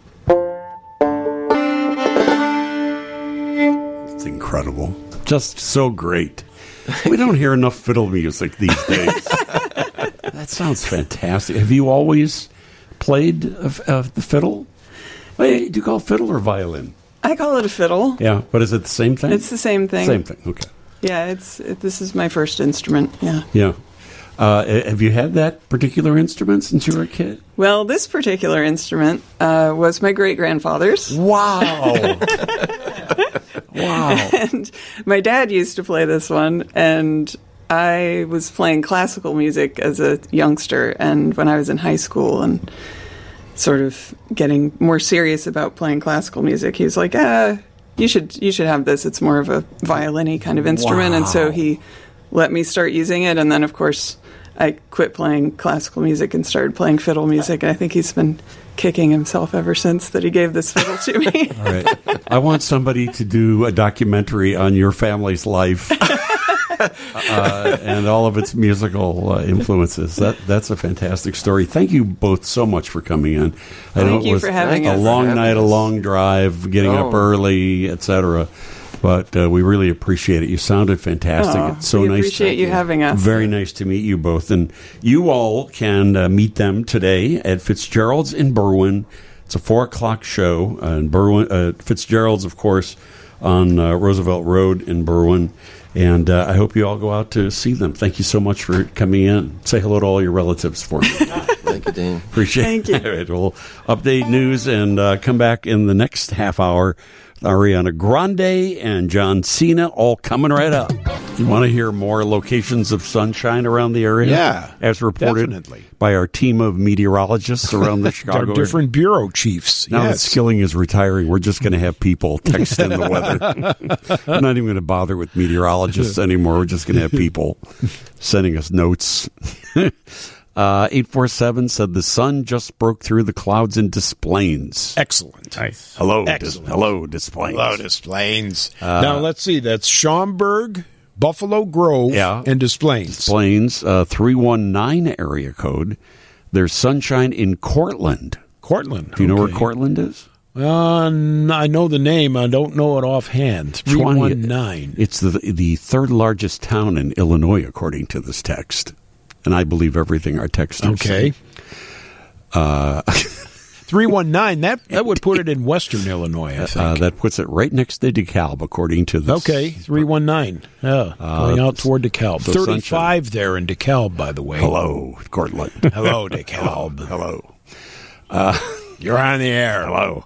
It's incredible. Just so great. We don't hear enough fiddle music these days. That sounds fantastic. Have you always played uh, uh, the fiddle? Wait, do you call it fiddle or violin? I call it a fiddle. Yeah, but is it the same thing? It's the same thing. Same thing, okay. Yeah, it's it, this is my first instrument, yeah. Yeah. Uh, have you had that particular instrument since you were a kid? Well, this particular instrument uh, was my great-grandfather's. Wow. Wow. And my dad used to play this one, and I was playing classical music as a youngster and when I was in high school. And sort of getting more serious about playing classical music, he was like, ah, you should you should have this. It's more of a violin-y kind of instrument. Wow. And so he let me start using it. And then, of course, I quit playing classical music and started playing fiddle music. And I think he's been kicking himself ever since that he gave this fiddle to me. All right. I want somebody to do a documentary on your family's life. Uh, and all of its musical uh, influences. That that's a fantastic story. Thank you both so much for coming in. I Thank know it you was for having a us. long night, a long drive, getting Oh. up early, et cetera. But uh, we really appreciate it. You sounded fantastic. Oh, it's so we nice. appreciate you having us. Very nice to meet you both. And you all can uh, meet them today at Fitzgerald's in Berwyn. It's a four o'clock show. Uh, in Berwyn, uh, Fitzgerald's, of course, on uh, Roosevelt Road in Berwyn. And uh, I hope you all go out to see them. Thank you so much for coming in. Say hello to all your relatives for me. Thank you, Dean. Appreciate Thank it. you. All right, we'll update news and uh, come back in the next half hour. Ariana Grande and John Cena all coming right up. You want to hear more locations of sunshine around the area? Yeah, as reported definitely. by our team of meteorologists around the Chicago Our area. different bureau chiefs. Now yes. that Skilling is retiring, we're just going to have people text in the weather. I'm not even going to bother with meteorologists anymore. We're just going to have people sending us notes. Uh, eight four seven said the sun just broke through the clouds in Des Plaines. Excellent. Nice. Hello, Des, Excellent. hello, Des Plaines. Hello, Des Plaines. Uh, now, let's see. That's Schaumburg, Buffalo Grove, Yeah. and Des Plaines. Des Plaines, uh, three one nine area code. There's sunshine in Cortland. Cortland. Do you know where okay. Cortland is? Uh, n- I know the name. I don't know it offhand. three one nine. It's the the third largest town in Illinois, according to this text. And I believe everything our texters Okay. say. Uh, three one nine. That, that would put it in western Illinois, I think. uh, that puts it right next to DeKalb, according to this. Okay, three one nine. Yeah, Uh, going out toward DeKalb. so thirty-five there in DeKalb, by the way. Hello, Cortland. Hello, DeKalb. Hello. Uh, You're on the air. Hello.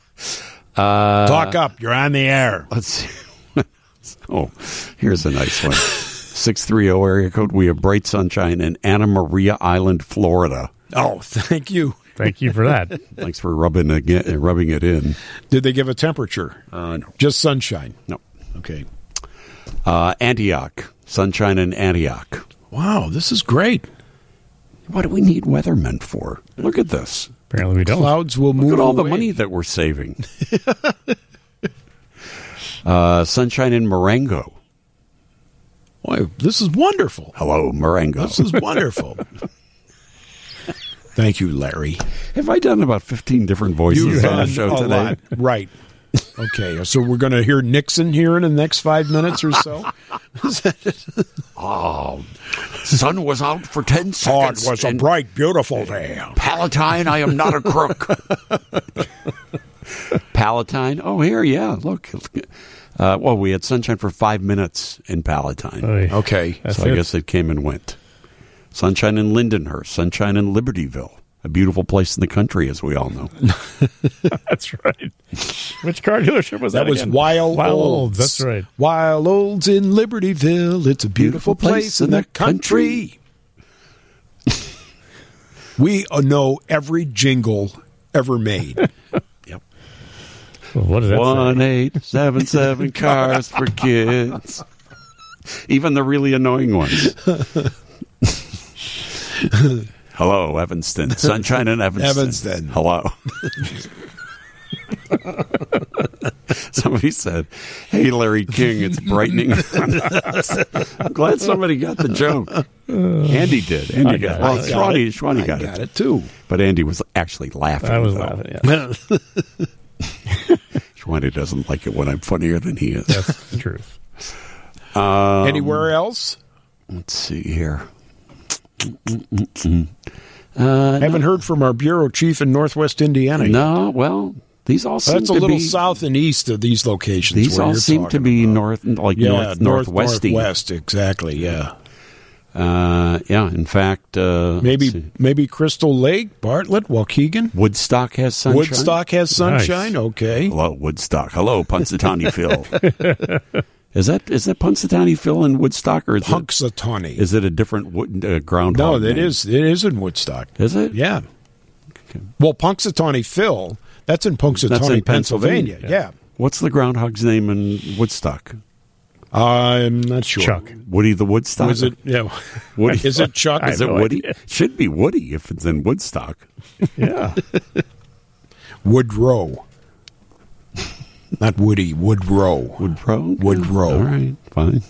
Uh, Talk up. You're on the air. Let's see. Oh, here's a nice one. six three zero area code. We have bright sunshine in Anna Maria Island, Florida. Oh, thank you. Thank you for that. Thanks for rubbing it, rubbing it in. Did they give a temperature? Uh, no. Just sunshine. No. Okay. Uh, Antioch. Sunshine in Antioch. Wow, this is great. What do we need weathermen for? Look at this. Apparently we don't. Clouds will move Look at all the away. money that we're saving. uh, sunshine in Marengo. Boy, this is wonderful. Hello, Marengo. This is wonderful. Thank you, Larry. Have I done about fifteen different voices You've on the done show a today? lot. Right. Okay, so we're going to hear Nixon here in the next five minutes or so. Oh, sun was out for ten Oh, seconds. it was a in bright, beautiful day. Palatine, I am not a crook. Palatine? Oh, here, yeah, look. Uh, well, we had sunshine for five minutes in Palatine. Oy. Okay. That's so I it. guess it came and went. Sunshine in Lindenhurst, sunshine in Libertyville. A beautiful place in the country, as we all know. That's right. Which car dealership was that? That was again? Wild, Wild Olds. Olds. That's right. Wild Olds in Libertyville. It's a beautiful, Beautiful place place in in the the country. We uh, know every jingle ever made. Yep. Well, what does that One say? eight seven seven cars for kids. Even the really annoying ones. Hello, Evanston. Sunshine in Evanston. Evanston. Hello. Somebody said, "Hey, Larry King, it's brightening." I'm glad somebody got the joke. Andy did. Andy I got, got well, it. Schwani, Schwani I got, got it. it, too. But Andy was actually laughing. I was though. laughing, yeah. Schwani doesn't like it when I'm funnier than he is. That's the truth. Um, Anywhere else? Let's see here. Uh, Haven't heard from our bureau chief in Northwest Indiana. yet. No, well, these all seem That's a to little be south and east of these locations. These where all you're seem to talking be about. north, like yeah, north, north northwesty. northwest, exactly. Yeah, Uh, yeah. In fact, uh, let's maybe see. maybe Crystal Lake, Bartlett, Waukegan. Woodstock has sunshine. Woodstock has sunshine. Nice. Okay. Hello, Woodstock. Hello, Punxsutawney Phil. Is that is that Punxsutawney Phil in Woodstock, or is it, Punxsutawney. is it a different wood, uh, groundhog? No, that name? is it is in Woodstock. Is it? Yeah. Well, Punxsutawney Phil, that's in Punxsutawney, That's in Pennsylvania. Pennsylvania. Yeah. What's the groundhog's name in Woodstock? I'm not sure. Chuck. Woody the Woodstock? Was it? Yeah. Woody. Is it Chuck? Is it no Woody? idea. It should be Woody if it's in Woodstock. Yeah. Woodrow. Not Woody, Woodrow. Woodrow? Woodrow. All right, fine.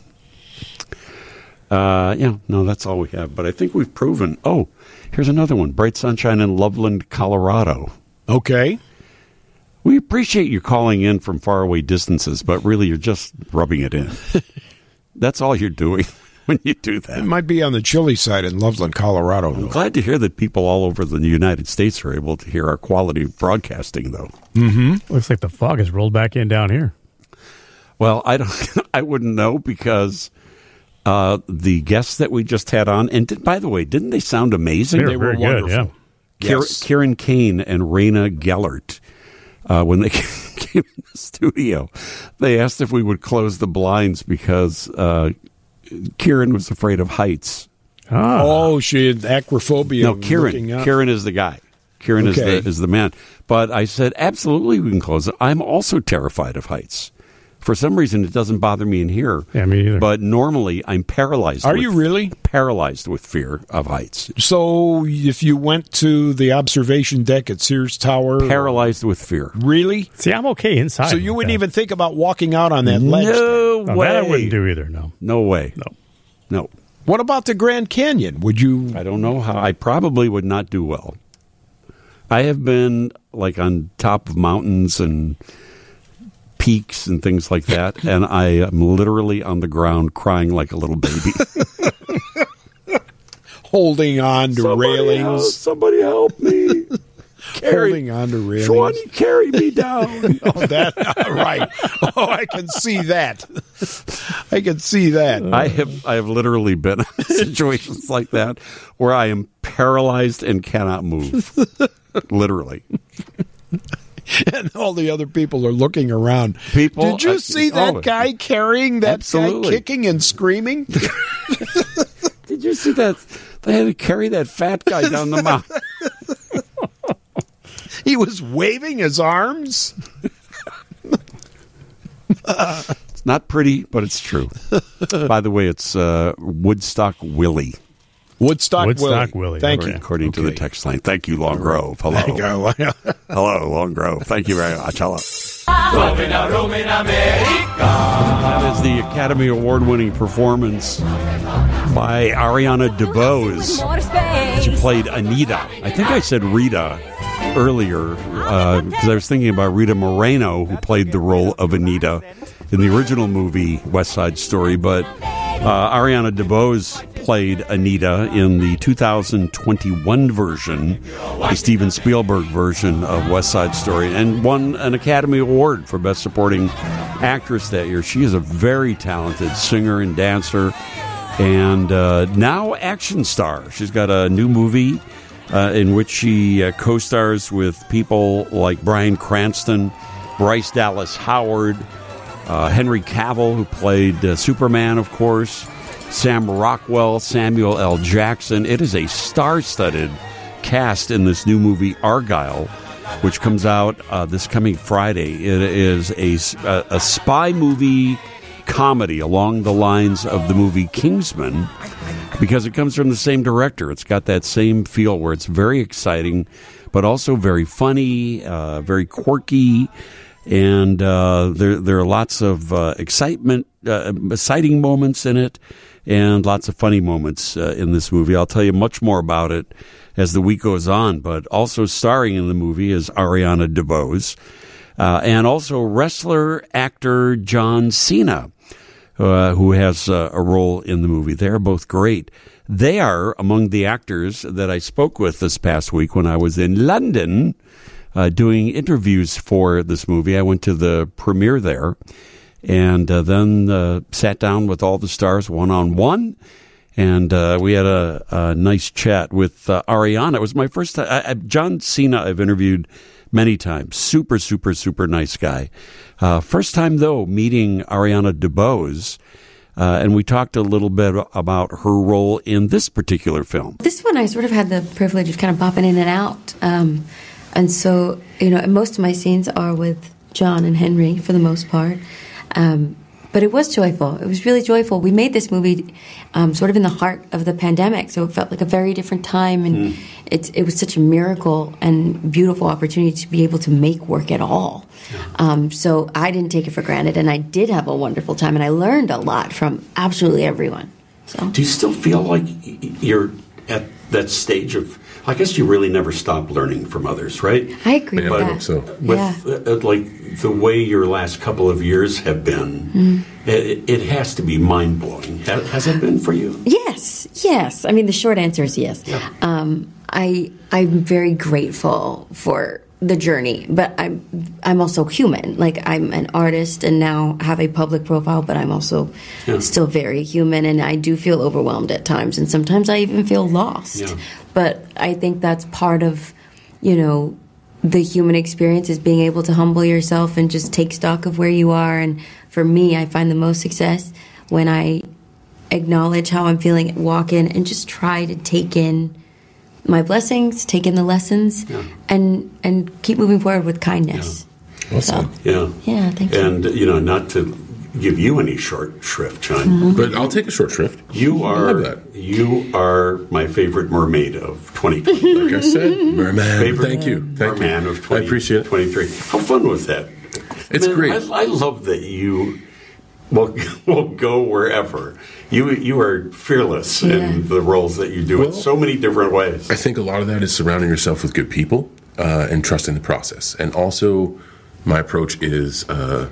Uh, yeah, no, that's all we have. But I think we've proven. Oh, here's another one. Bright Sunshine in Loveland, Colorado. Okay. We appreciate you calling in from faraway distances, but really you're just rubbing it in. That's all you're doing when you do that. It might be on the chilly side in Loveland, Colorado. I'm glad to hear that people all over the United States are able to hear our quality of broadcasting, though. Mm-hmm. Looks like the fog has rolled back in down here. Well, I don't. I wouldn't know because uh, the guests that we just had on, and did, by the way, didn't they sound amazing? They were They very good, yeah. Kier- Yes. Kieran Kane and Raina Gellert, uh, when they came in the studio, they asked if we would close the blinds because uh, Kieran was afraid of heights. Ah. Oh, she had acrophobia. No, looking Kieran. up. Kieran is the guy. Kieran Okay. is the is the man. But I said, absolutely, we can close it. I'm also terrified of heights. For some reason, it doesn't bother me in here. Yeah, me either. But normally, I'm paralyzed. Are with, you really? Paralyzed with fear of heights. So if you went to the observation deck at Sears Tower. Paralyzed with fear. Really? See, I'm okay inside. So you with wouldn't that. even think about walking out on that ledge? No then? way. No, that I wouldn't do either, no. No way. No. No. What about the Grand Canyon? Would you? I don't know how. I probably would not do well. I have been like on top of mountains and peaks and things like that, and I am literally on the ground crying like a little baby. Holding on to Somebody railings. help, somebody help me. Carry, Holding on to railings. Shawnee, carry me down. Oh, that right. Oh, I can see that. I can see that. I have I have literally been in situations like that where I am paralyzed and cannot move. Literally. And all the other people are looking around. People, Did you I- see that oh, guy carrying that absolutely. guy kicking and screaming? Did you see that? They had to carry that fat guy down the mountain. He was waving his arms. It's not pretty, but it's true. By the way, it's uh, Woodstock Willie. Woodstock, Woodstock Willie. Willie. Thank Okay. you. According to the Okay. text line. Thank you, Long Grove. Hello. There you go. Hello, Long Grove. Thank you very much. Hello. Romina, Romina, America. That is the Academy Award-winning performance by Ariana DeBose. She played Anita. I think I said Rita earlier because I was thinking about Rita Moreno, who played the role of Anita in the original movie West Side Story. But uh, Ariana DeBose played Anita in the two thousand twenty-one version, the Steven Spielberg version of West Side Story, and won an Academy Award for Best Supporting Actress that year. She is a very talented singer and dancer, and uh, now action star. She's got a new movie uh, in which she uh, co-stars with people like Bryan Cranston, Bryce Dallas Howard, uh, Henry Cavill, who played uh, Superman, of course, Sam Rockwell, Samuel L. Jackson. It is a star-studded cast in this new movie, Argylle, which comes out uh, this coming Friday. It is a, a, a spy movie comedy along the lines of the movie Kingsman, because it comes from the same director. It's got that same feel where it's very exciting, but also very funny, uh, very quirky, and uh, there there are lots of uh, excitement, uh, exciting moments in it, and lots of funny moments uh, in this movie. I'll tell you much more about it as the week goes on, but also starring in the movie is Ariana DeBose, uh, and also wrestler, actor John Cena, uh, who has uh, a role in the movie. They're both great. They are among the actors that I spoke with this past week when I was in London uh, doing interviews for this movie. I went to the premiere there, and uh, then uh, sat down with all the stars one-on-one, and uh, we had a, a nice chat with uh, Ariana. It was my first time. I, I, John Cena I've interviewed many times. Super, super, super nice guy. Uh, first time, though, meeting Ariana DeBose. Uh, and we talked a little bit about her role in this particular film. This one, I sort of had the privilege of kind of popping in and out. Um, and so, you know, most of my scenes are with John and Henry for the most part. Um, but it was joyful. It was really joyful. We made this movie um, sort of in the heart of the pandemic, so it felt like a very different time. And mm. it, it was such a miracle and beautiful opportunity to be able to make work at all. Yeah. Um, so I didn't take it for granted, and I did have a wonderful time, and I learned a lot from absolutely everyone. So, do you still feel like you're at that stage of, I guess you really never stop learning from others, right? I agree but with that. So. With yeah. uh, like the way your last couple of years have been, mm. it, it has to be mind-blowing. Has, has it been for you? Yes, yes. I mean, the short answer is yes. Yeah. Um, I, I'm very grateful for the journey, but I'm I'm also human. Like, I'm an artist and now have a public profile, but I'm also yeah. still very human, and I do feel overwhelmed at times, and sometimes I even feel lost. Yeah. But I think that's part of, you know, the human experience, is being able to humble yourself and just take stock of where you are. And for me, I find the most success when I acknowledge how I'm feeling, walk in, and just try to take in my blessings, take in the lessons, yeah. and and keep moving forward with kindness. Yeah. Awesome. So, yeah. Yeah, thank you. And, you know, not to give you any short shrift, John. Mm-hmm. But I'll take a short shrift. You are you are my favorite mermaid of twenty twenty. Like I said, merman. Favorite Thank you. Thank merman you. of twenty, I appreciate it. twenty-three. How fun was that? It's Man, great. I, I love that you will, will go wherever. You you are fearless yeah. in the roles that you do well, in so many different ways. I think a lot of that is surrounding yourself with good people uh, and trusting the process. And also, my approach is uh,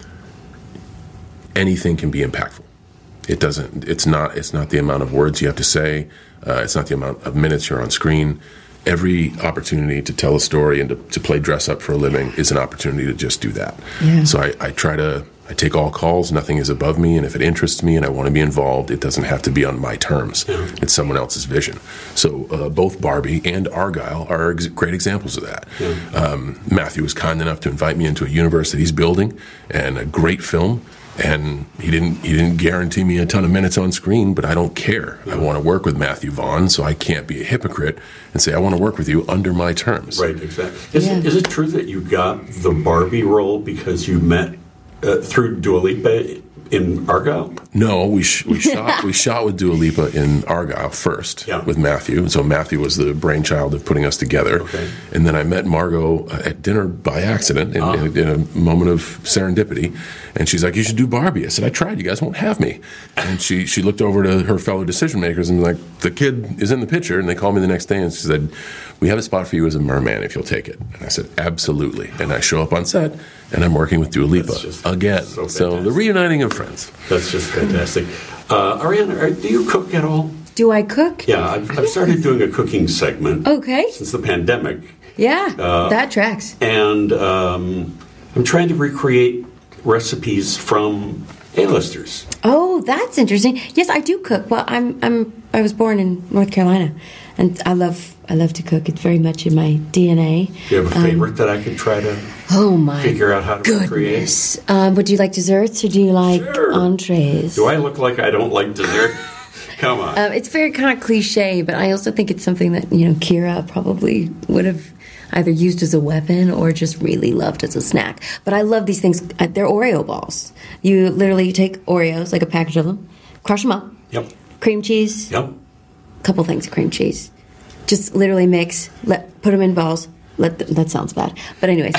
anything can be impactful. It doesn't. It's not. It's not the amount of words you have to say. Uh, it's not the amount of minutes you're on screen. Every opportunity to tell a story and to, to play dress up for a living is an opportunity to just do that. Yeah. So I, I try to. I take all calls. Nothing is above me, and if it interests me and I want to be involved, it doesn't have to be on my terms. Yeah. It's someone else's vision. So uh, both Barbie and Argyle are ex- great examples of that. Yeah. Um, Matthew was kind enough to invite me into a universe that he's building, and a great film. And he didn't he didn't guarantee me a ton of minutes on screen, but I don't care. I want to work with Matthew Vaughn, so I can't be a hypocrite and say I want to work with you under my terms. Right, exactly. Is, yeah. it, is it true that you got the Barbie role because you met uh, through Dua Lipa in Argyle? No, we sh- we shot we shot with Dua Lipa in Argyle first yeah. with Matthew. So Matthew was the brainchild of putting us together. Okay. And then I met Margot at dinner by accident in, ah. in, in a moment of serendipity. And she's like, "You should do Barbie." I said, "I tried. You guys won't have me." And she she looked over to her fellow decision makers and was like, "The kid is in the picture." And they called me the next day and she said, "We have a spot for you as a merman if you'll take it." And I said, "Absolutely." And I show up on set and I'm working with Dua Lipa again. So, so the reuniting of friends. That's just fantastic. Uh, Ariana, are, do you cook at all? Do I cook? Yeah, I've, I've started doing a cooking segment. Okay. Since the pandemic. Yeah, uh, that tracks. And um, I'm trying to recreate recipes from A-listers. Oh, that's interesting. Yes, I do cook. Well, I'm I'm I was born in North Carolina, and I love I love to cook. It's very much in my D N A. Do you have a favorite um, that I could try to oh my figure out how to goodness. recreate? Um, would you like desserts or do you like sure. entrees? Do I look like I don't like dessert? Come on. Um, it's very kind of cliche, but I also think it's something that, you know, Kira probably would have either used as a weapon or just really loved as a snack. But I love these things. They're Oreo balls. You literally take Oreos, like a package of them, crush them up. Yep. Cream cheese. Yep. A couple things of cream cheese. Just literally mix, let put them in balls. Let them, that sounds bad. But anyways,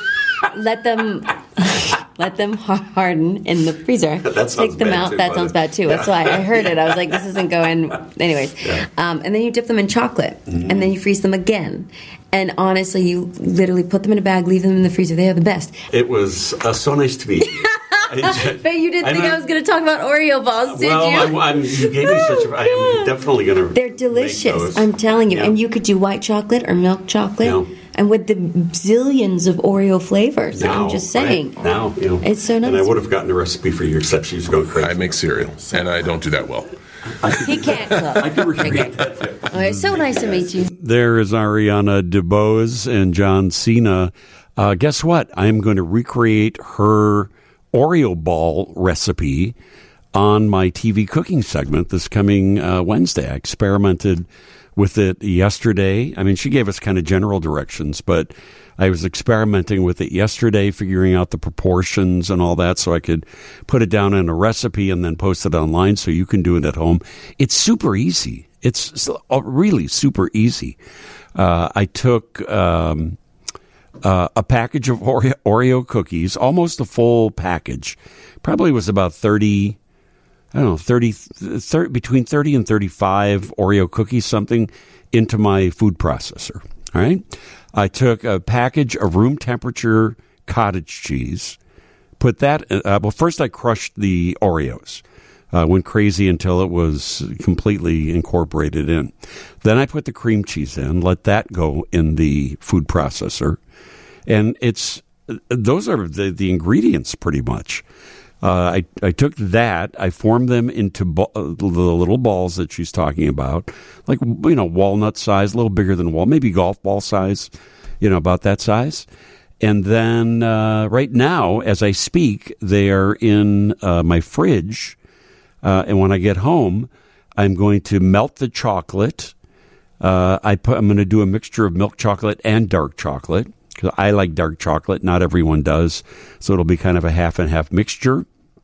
let them let them harden in the freezer. That sounds Take them bad out. Too, that sounds bad too. Yeah. That's why I heard it. I was like, this isn't going. Anyways, yeah. um, and then you dip them in chocolate, mm-hmm. and then you freeze them again. And honestly, you literally put them in a bag, leave them in the freezer. They are the best. It was uh, so nice to meet you. I bet you didn't I'm think not, I was going to talk about Oreo balls, did well, you? Well, I'm, you gave me such a... I am definitely going to They're delicious, I'm telling you. Yeah. And you could do white chocolate or milk chocolate. Yeah. And with the zillions of Oreo flavors. Now, I'm just saying. Right? Now, you know. It's so nice. And I would have gotten a recipe for you, except she's going crazy. I make cereal, and I don't do that well. He can't cook. I can recreate that, too. All right, so nice to meet you. There is Ariana DeBose and John Cena. Uh, guess what? I'm going to recreate her Oreo ball recipe on my T V cooking segment this coming uh, Wednesday. I experimented with it yesterday. I mean, she gave us kind of general directions, but I was experimenting with it yesterday, figuring out the proportions and all that so I could put it down in a recipe and then post it online so you can do it at home. It's super easy. It's really super easy. Uh, I took um, uh, a package of Oreo, Oreo cookies, almost a full package. Probably was about thirty, I don't know, thirty, thirty between thirty and thirty-five Oreo cookies, something, into my food processor. All right. I took a package of room temperature cottage cheese, put that, uh, well, first I crushed the Oreos, uh, went crazy until it was completely incorporated in. Then I put the cream cheese in, let that go in the food processor. And it's, those are the, the ingredients pretty much. Uh, I, I took that, I formed them into bo- the little balls that she's talking about, like, you know, walnut size, a little bigger than wall, maybe golf ball size, you know, about that size. And then uh, right now, as I speak, they are in uh, my fridge. Uh, and when I get home, I'm going to melt the chocolate. Uh, I put, I'm going to do a mixture of milk chocolate and dark chocolate. Because I like dark chocolate. Not everyone does. So it'll be kind of a half and half mixture.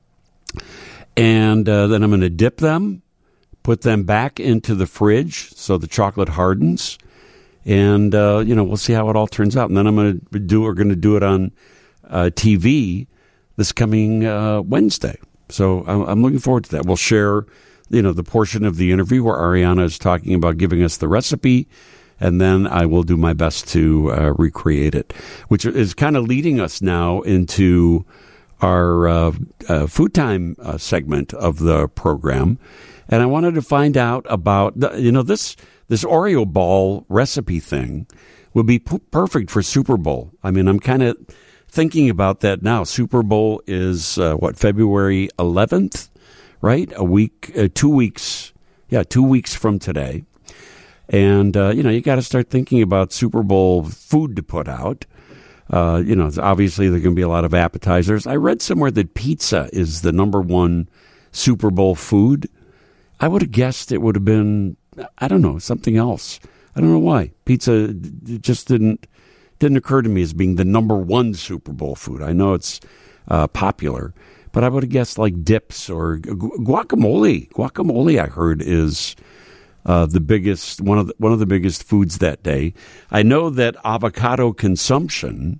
And uh, then I'm going to dip them, put them back into the fridge so the chocolate hardens. And, uh, you know, we'll see how it all turns out. And then I'm going to do, we're going to do it on uh, T V this coming uh, Wednesday. So I'm, I'm looking forward to that. We'll share, you know, the portion of the interview where Ariana is talking about giving us the recipe. And then I will do my best to uh, recreate it, which is kind of leading us now into our uh, uh, food time uh, segment of the program. And I wanted to find out about, the, you know, this this Oreo ball recipe thing would be p- perfect for Super Bowl. I mean, I'm kind of thinking about that now. Super Bowl is, uh, what, February eleventh, right? A week, uh, two weeks, yeah, two weeks from today. And, uh, you know, you got to start thinking about Super Bowl food to put out. Uh, you know, obviously there are going to be a lot of appetizers. I read somewhere that pizza is the number one Super Bowl food. I would have guessed it would have been, I don't know, something else. I don't know why. Pizza just didn't didn't occur to me as being the number one Super Bowl food. I know it's uh, popular, but I would have guessed like dips or gu- guacamole. Guacamole, I heard, is... Uh, the biggest one of the, one of the biggest foods that day. I know that avocado consumption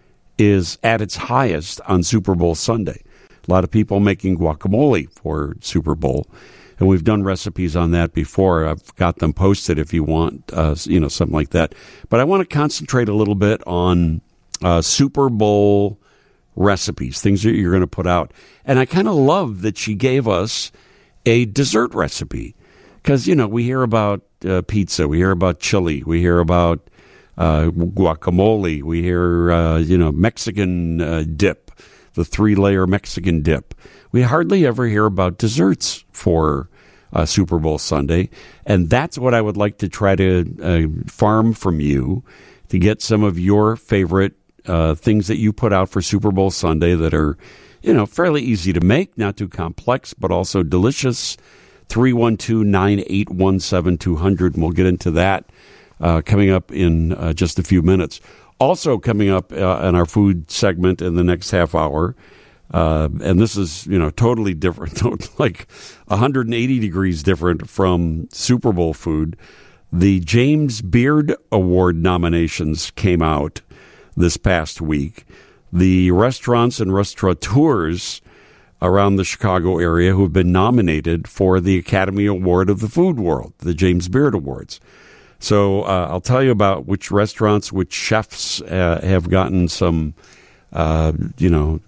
is at its highest on Super Bowl Sunday. A lot of people making guacamole for Super Bowl, and we've done recipes on that before. I've got them posted if you want, uh, you know, something like that. But I want to concentrate a little bit on uh, Super Bowl recipes, things that you're going to put out. And I kind of love that she gave us a dessert recipe. Because, you know, we hear about uh, pizza, we hear about chili, we hear about uh, guacamole, we hear, uh, you know, Mexican uh, dip, the three-layer Mexican dip. We hardly ever hear about desserts for uh, Super Bowl Sunday. And that's what I would like to try to uh, farm from you, to get some of your favorite uh, things that you put out for Super Bowl Sunday that are, you know, fairly easy to make, not too complex, but also delicious. three one two, nine eight one seven, two hundred, and we'll get into that uh, coming up in uh, just a few minutes. Also coming up uh, in our food segment in the next half hour, uh, and this is, you know, totally different, like one hundred eighty degrees different from Super Bowl food. The James Beard Award nominations came out this past week. The restaurants and restaurateurs around the Chicago area who have been nominated for the Academy Award of the Food World, the James Beard Awards. So uh, I'll tell you about which restaurants, which chefs uh, have gotten some, uh, you know,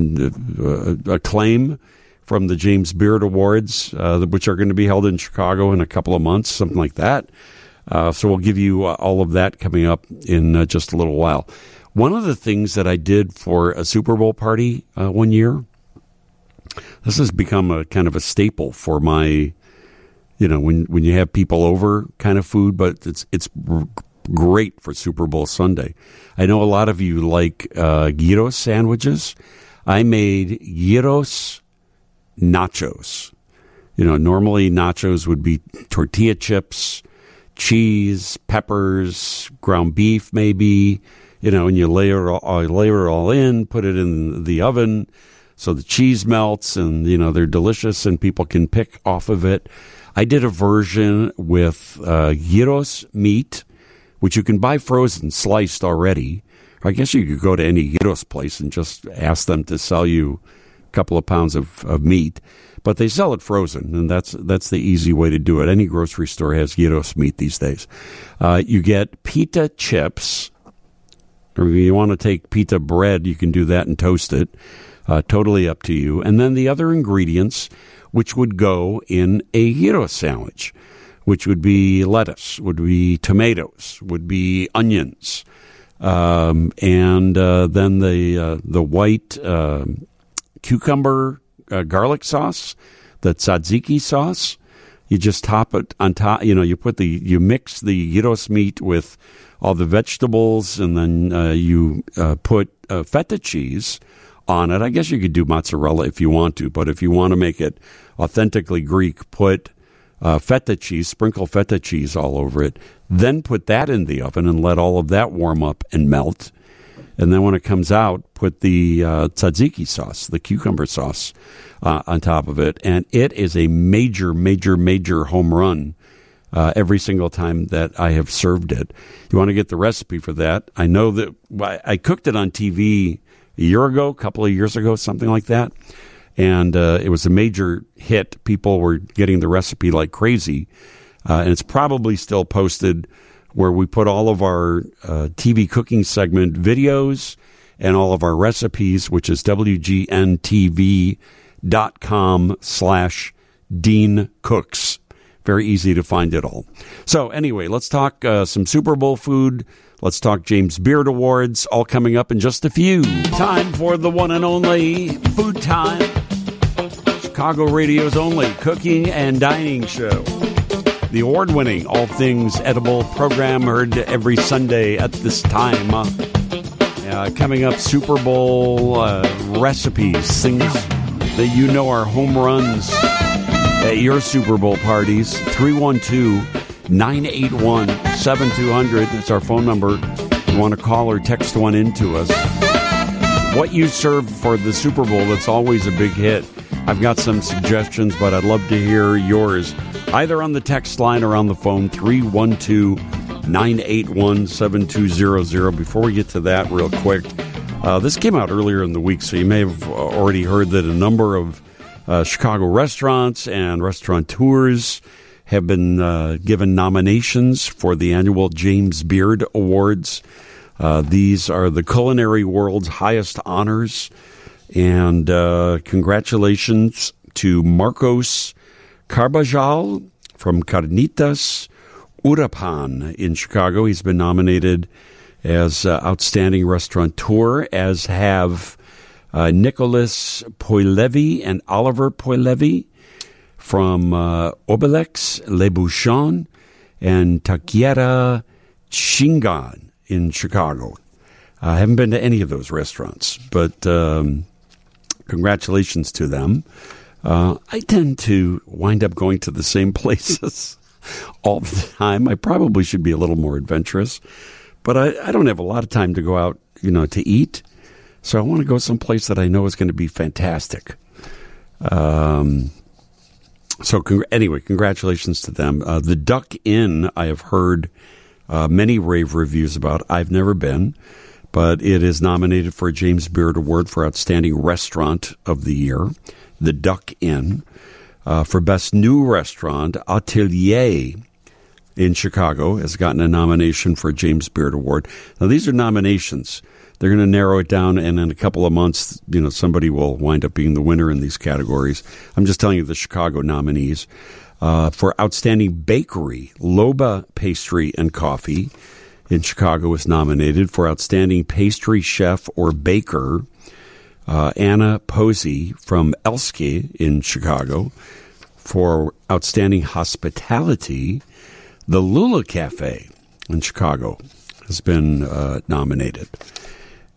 acclaim from the James Beard Awards, uh, which are going to be held in Chicago in a couple of months, something like that. Uh, so we'll give you uh, all of that coming up in uh, just a little while. One of the things that I did for a Super Bowl party uh, one year, this has become a kind of a staple for my, you know, when, when you have people over kind of food, but it's it's great for Super Bowl Sunday. I know a lot of you like uh, gyros sandwiches. I made gyros nachos. You know, normally nachos would be tortilla chips, cheese, peppers, ground beef maybe, you know, and you layer, all, layer it all in, put it in the oven so the cheese melts and, you know, they're delicious and people can pick off of it. I did a version with uh, gyros meat, which you can buy frozen, sliced already. I guess you could go to any gyros place and just ask them to sell you a couple of pounds of, of meat. But they sell it frozen, and that's that's the easy way to do it. Any grocery store has gyros meat these days. Uh, you get pita chips, or if you want to take pita bread, you can do that and toast it. Uh, totally up to you. And then the other ingredients, which would go in a gyros sandwich, which would be lettuce, would be tomatoes, would be onions, um, and uh, then the uh, the white uh, cucumber uh, garlic sauce, the tzatziki sauce. You just top it on top. You know, you put the you mix the gyros meat with all the vegetables, and then uh, you uh, put uh, feta cheese on it. I guess you could do mozzarella if you want to, but if you want to make it authentically Greek, put uh, feta cheese, sprinkle feta cheese all over it, then put that in the oven and let all of that warm up and melt. And then when it comes out, put the uh, tzatziki sauce, the cucumber sauce, uh, on top of it. And it is a major, major, major home run uh, every single time that I have served it. You want to get the recipe for that? I know that I cooked it on T V a year ago, a couple of years ago, something like that. And uh, it was a major hit. People were getting the recipe like crazy. Uh, and it's probably still posted where we put all of our uh, T V cooking segment videos and all of our recipes, which is W G N T V dot com slash Dean Cooks. Very easy to find it all. So anyway, let's talk uh, some Super Bowl food. Let's talk James Beard Awards, all coming up in just a few. Time for the one and only Food Time, Chicago Radio's only cooking and dining show. The award-winning All Things Edible program, heard every Sunday at this time. Uh, coming up, Super Bowl uh, recipes, things that you know are home runs at your Super Bowl parties. three one two, nine eight one, seven two zero zero. That's our phone number. If you want to call or text one into us. What you serve for the Super Bowl, that's always a big hit. I've got some suggestions, but I'd love to hear yours. Either on the text line or on the phone, three one two, nine eight one, seven two zero zero. Before we get to that real quick, uh, this came out earlier in the week, so you may have already heard that a number of uh, Chicago restaurants and restaurateurs have been uh, given nominations for the annual James Beard Awards. Uh, these are the culinary world's highest honors, and uh, congratulations to Marcos Carbajal from Carnitas Urapan in Chicago. He's been nominated as uh, Outstanding Restaurateur, as have uh, Nicholas Poilevi and Oliver Poilevi from uh, Obelix, Le Bouchon, and Taquiera Chingan in Chicago. I haven't been to any of those restaurants, but um, congratulations to them. Uh, I tend to wind up going to the same places all the time. I probably should be a little more adventurous, but I, I don't have a lot of time to go out, you know, to eat. So I want to go someplace that I know is going to be fantastic. Um, so congr- anyway, congratulations to them. Uh, the Duck Inn, I have heard uh, many rave reviews about. I've never been, but it is nominated for a James Beard Award for Outstanding Restaurant of the Year. The Duck Inn. Uh, for Best New Restaurant, Atelier in Chicago has gotten a nomination for a James Beard Award. Now, these are nominations. They're going to narrow it down, and in a couple of months, you know, somebody will wind up being the winner in these categories. I'm just telling you the Chicago nominees. Uh, for Outstanding Bakery, Loba Pastry and Coffee in Chicago was nominated. For Outstanding Pastry Chef or Baker, Uh, Anna Posey from Elske in Chicago. For Outstanding Hospitality, the Lula Cafe in Chicago has been uh, nominated.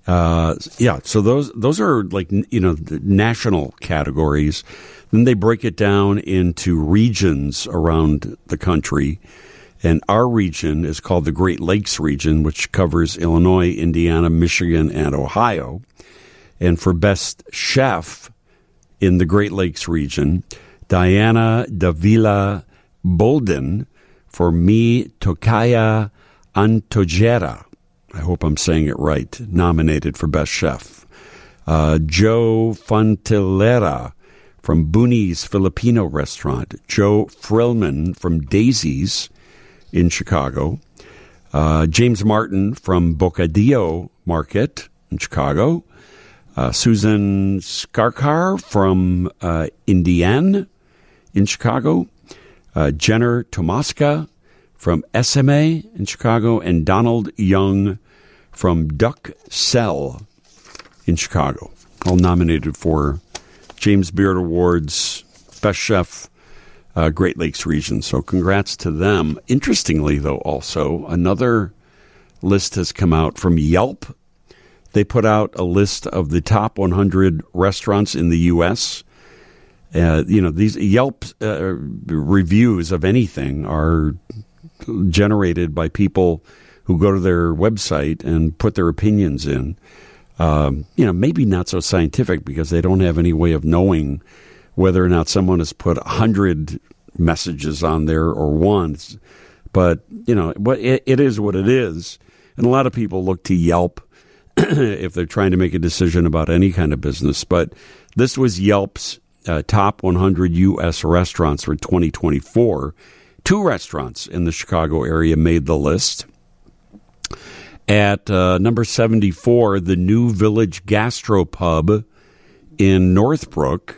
Uh, yeah, so those those are like, you know, national categories. Then they break it down into regions around the country. And our region is called the Great Lakes region, which covers Illinois, Indiana, Michigan, and Ohio. And for Best Chef in the Great Lakes region, Diana Davila Bolden for Mi Tocaya Antojera. I hope I'm saying it right, nominated for Best Chef. Uh, Joe Fontelera from Booney's Filipino Restaurant. Joe Frillman from Daisy's in Chicago. Uh, James Martin from Bocadillo Market in Chicago. Uh, Susan Skarkar from uh, Indiana in Chicago. Uh, Jenner Tomaska from S M A in Chicago. And Donald Young from Duck Cell in Chicago. All nominated for James Beard Awards Best Chef, uh, Great Lakes region. So congrats to them. Interestingly, though, also, another list has come out from Yelp. They put out a list of the top one hundred restaurants in the U S Uh, you know, these Yelp uh, reviews of anything are generated by people who go to their website and put their opinions in. Um, you know, maybe not so scientific because they don't have any way of knowing whether or not someone has put a hundred messages on there or one. But, you know, it, it is what it is. And a lot of people look to Yelp if they're trying to make a decision about any kind of business. But this was Yelp's uh, top one hundred U S restaurants for twenty twenty-four. Two restaurants in the Chicago area made the list. At uh, number seventy-four, the New Village Gastropub in Northbrook.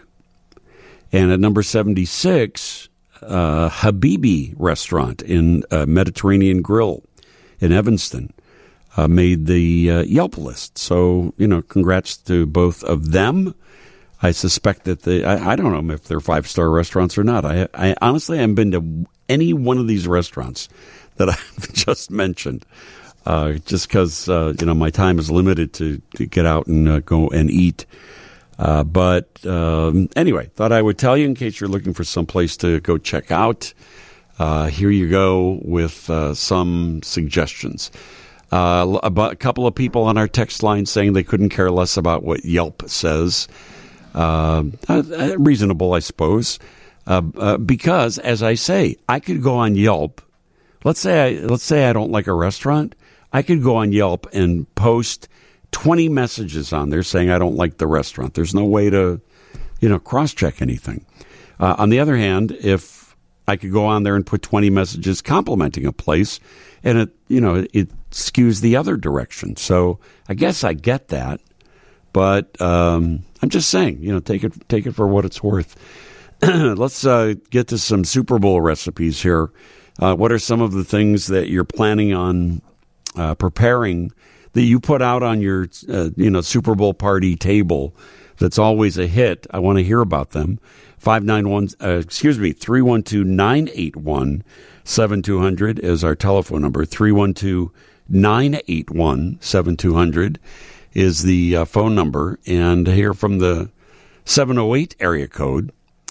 And at number seventy-six, uh, Habibi Restaurant in uh, Mediterranean Grill in Evanston uh, made the uh, Yelp list. So, you know, congrats to both of them. I suspect that they, I, I don't know if they're five-star restaurants or not. I, I honestly haven't been to any one of these restaurants that I've just mentioned. Uh, just because, uh, you know, my time is limited to, to get out and uh, go and eat. Uh, but um, anyway, thought I would tell you in case you're looking for some place to go check out. Uh, here you go with uh, some suggestions. Uh, about a couple of people on our text line saying they couldn't care less about what Yelp says. Uh, uh, reasonable, I suppose. Uh, uh, because, as I say, I could go on Yelp. Let's say I, let's say I don't like a restaurant. I could go on Yelp and post twenty messages on there saying I don't like the restaurant. There's no way to, you know, cross-check anything. Uh, on the other hand, if I could go on there and put twenty messages complimenting a place, and it, you know, it, it skews the other direction. So I guess I get that, but um, I'm just saying, you know, take it take it for what it's worth. Let's uh, get to some Super Bowl recipes here. Uh, what are some of the things that you're planning on Uh, preparing that you put out on your, uh, you know, Super Bowl party table that's always a hit? I want to hear about them. five nine one, uh, excuse me, three one two, nine eight one, seven two zero zero is our telephone number. three one two, nine eight one, seven two zero zero is the uh, phone number. And here from the seven oh eight area code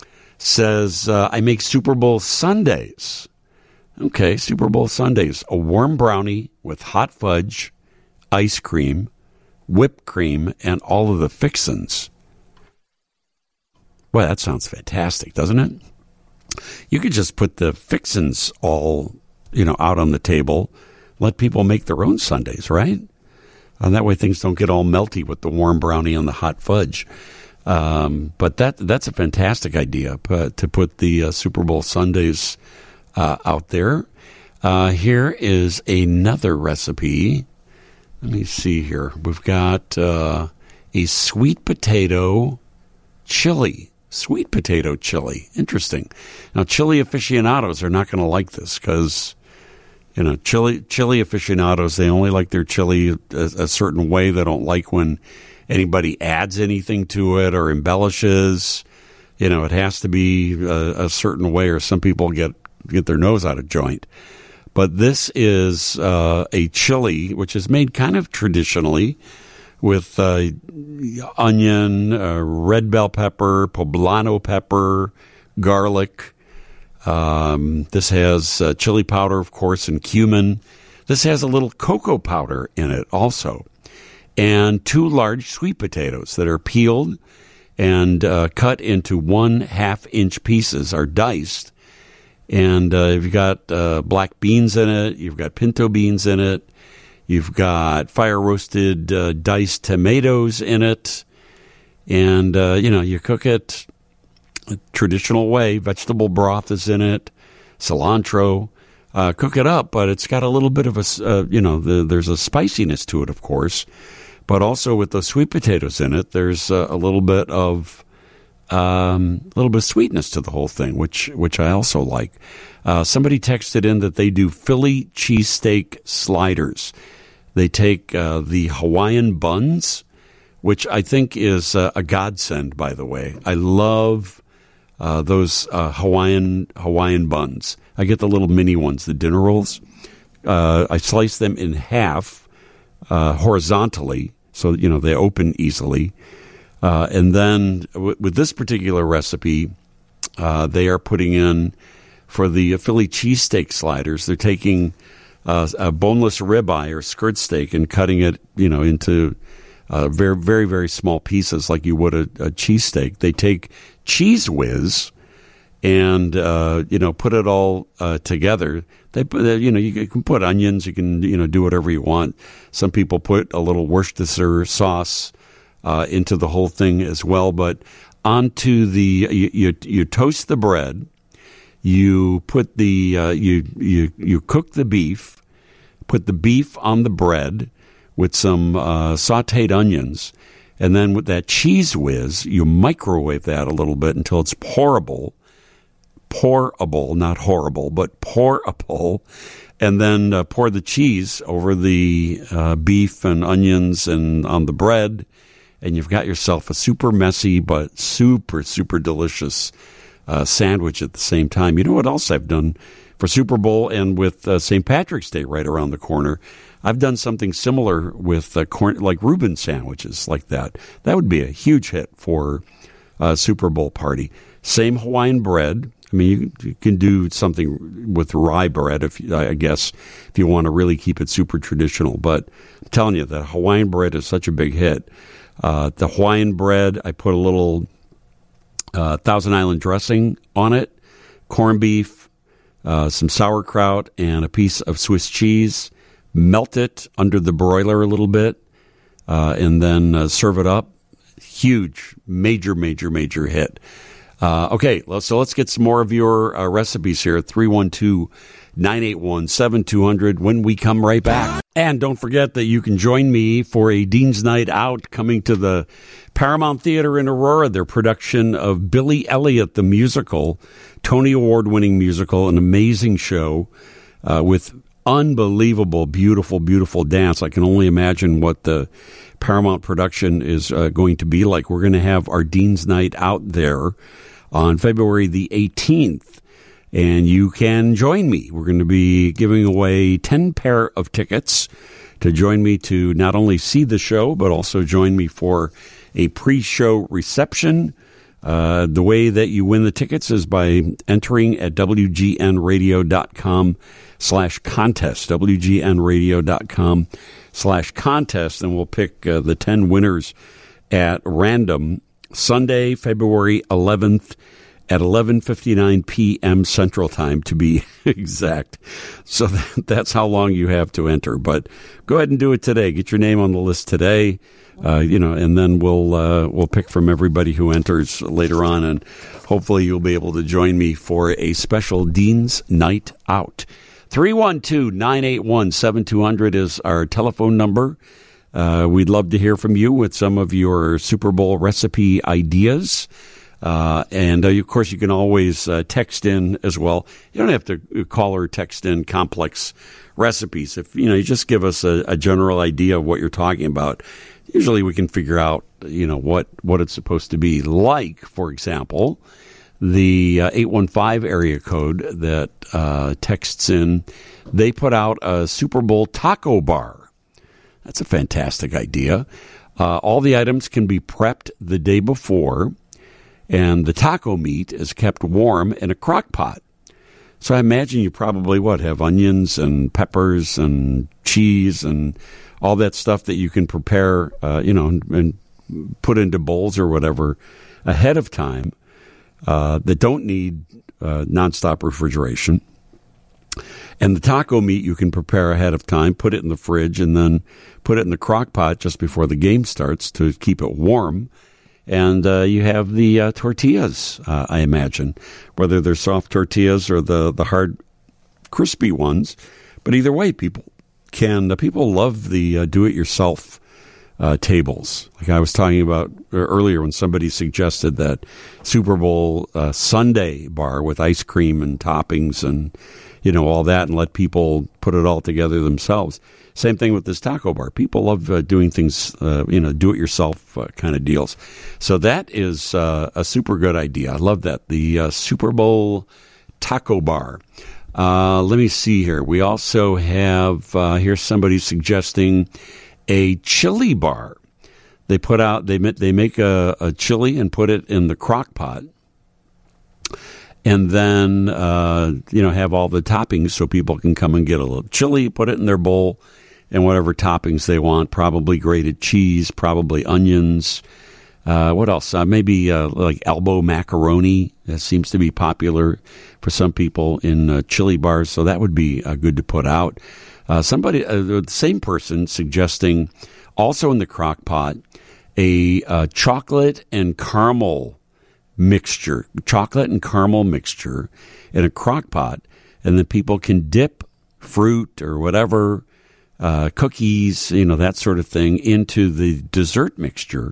says, uh, I make Super Bowl Sundays. Okay, Super Bowl Sundays. A warm brownie with hot fudge, ice cream, whipped cream, and all of the fixins. Well, that sounds fantastic, doesn't it? You could just put the fixins all, you know, out on the table. Let people make their own sundaes, right? And that way things don't get all melty with the warm brownie and the hot fudge. Um, but that that's a fantastic idea, uh, to put the uh, Super Bowl Sundays Uh, out there. Uh, here is another recipe. Let me see here. We've got uh, a sweet potato chili. Sweet potato chili. Interesting. Now, chili aficionados are not going to like this because, you know, chili chili aficionados, they only like their chili a, a certain way. They don't like when anybody adds anything to it or embellishes. You know, it has to be a, a certain way, or some people get get their nose out of joint. But this is uh, a chili which is made kind of traditionally with uh, onion, uh, red bell pepper, poblano pepper, garlic. Um, this has uh, chili powder, of course, and cumin. This has a little cocoa powder in it also. And two large sweet potatoes that are peeled and uh, cut into one half-inch pieces, are diced. And uh, you've got uh, black beans in it. You've got pinto beans in it. You've got fire-roasted uh, diced tomatoes in it. And, uh, you know, you cook it a traditional way. Vegetable broth is in it, cilantro. Uh, cook it up, but it's got a little bit of a, uh, you know, the, there's a spiciness to it, of course. But also with those sweet potatoes in it, there's uh, a little bit of um, a little bit of sweetness to the whole thing, which which I also like. Uh, somebody texted in that they do Philly cheesesteak sliders. They take uh, the Hawaiian buns, which I think is uh, a godsend, by the way. I love uh, those uh, Hawaiian Hawaiian buns. I get the little mini ones, the dinner rolls. Uh, I slice them in half uh, horizontally, so you know they open easily. Uh, and then w- with this particular recipe, uh, they are putting in for the Philly cheesesteak sliders. They're taking uh, a boneless ribeye or skirt steak and cutting it, you know, into uh, very, very, very small pieces, like you would a, a cheesesteak. They take Cheese Whiz and uh, you know put it all uh, together. They put, you know you can put onions, you can you know do whatever you want. Some people put a little Worcestershire sauce uh, into the whole thing as well. But onto the you you, you toast the bread, you put the uh, you you you cook the beef, put the beef on the bread with some uh, sautéed onions, and then with that Cheese Whiz, you microwave that a little bit until it's pourable. Pourable, not horrible, but pourable, and then uh, pour the cheese over the uh, beef and onions and on the bread, and you've got yourself a super messy but super, super delicious uh, sandwich at the same time. You know what else I've done for Super Bowl and with uh, Saint Patrick's Day right around the corner? I've done something similar with uh, corn, like Reuben sandwiches like that. That would be a huge hit for a Super Bowl party. Same Hawaiian bread. I mean, you, you can do something with rye bread, if I guess, if you want to really keep it super traditional. But I'm telling you, that Hawaiian bread is such a big hit. Uh, the Hawaiian bread, I put a little uh, Thousand Island dressing on it, corned beef, uh, some sauerkraut, and a piece of Swiss cheese. Melt it under the broiler a little bit, uh, and then uh, serve it up. Huge, major, major, major hit. Uh, okay, so let's get some more of your uh, recipes here at three one two, nine eight one, seven two zero zero when we come right back. And don't forget that you can join me for a Dean's Night Out coming to the Paramount Theater in Aurora, their production of Billy Elliot, the musical, Tony Award-winning musical, an amazing show uh, with unbelievable, beautiful, beautiful dance. I can only imagine what the Paramount production is uh, going to be like. We're going to have our Dean's Night Out there on February the eighteenth, and you can join me. We're going to be giving away ten pair of tickets to join me to not only see the show, but also join me for a pre-show reception. Uh, the way that you win the tickets is by entering at W G N radio dot com slash contest, W G N radio dot com slash contest, and we'll pick uh, the ten winners at random Sunday, February eleventh at eleven fifty-nine p.m. Central Time, to be exact. So that, that's how long you have to enter. But go ahead and do it today. Get your name on the list today, uh, you know, and then we'll uh, we'll pick from everybody who enters later on, and hopefully you'll be able to join me for a special Dean's Night Out. three one two, nine eight one, seven two zero zero is our telephone number. Uh, we'd love to hear from you with some of your Super Bowl recipe ideas. Uh, and, uh, of course, you can always uh, text in as well. You don't have to call or text in complex recipes. If, you know, you just give us a, a general idea of what you're talking about, usually we can figure out, you know, what, what it's supposed to be. Like, for example, the uh, eight one five area code that uh, texts in, they put out a Super Bowl taco bar. That's a fantastic idea. Uh, all the items can be prepped the day before, and the taco meat is kept warm in a crock pot. So I imagine you probably, what, have onions and peppers and cheese and all that stuff that you can prepare, uh, you know, and, and put into bowls or whatever ahead of time uh, that don't need uh, nonstop refrigeration. And the taco meat you can prepare ahead of time, put it in the fridge, and then put it in the crock pot just before the game starts to keep it warm. And uh, you have the uh, tortillas, uh, I imagine, whether they're soft tortillas or the, the hard, crispy ones. But either way, people can. Uh, people love the uh, do-it-yourself uh, tables. Like I was talking about earlier when somebody suggested that Super Bowl uh, Sundae bar with ice cream and toppings and, you know, all that, and let people put it all together themselves. Same thing with this taco bar. People love uh, doing things, uh, you know, do-it-yourself uh, kind of deals. So that is uh, a super good idea. I love that. The uh, Super Bowl taco bar. Uh, let me see here. We also have, uh, here's somebody suggesting a chili bar. They put out, they they make a, a chili and put it in the crock pot. And then, uh, you know, have all the toppings so people can come and get a little chili, put it in their bowl, and whatever toppings they want, probably grated cheese, probably onions. Uh, what else? Uh, maybe uh, like elbow macaroni. That seems to be popular for some people in uh, chili bars, so that would be uh, good to put out. Uh, somebody, uh, the same person suggesting also in the crock pot a uh, chocolate and caramel mixture, chocolate and caramel mixture in a crock pot, and then people can dip fruit or whatever, uh, cookies, you know, that sort of thing, into the dessert mixture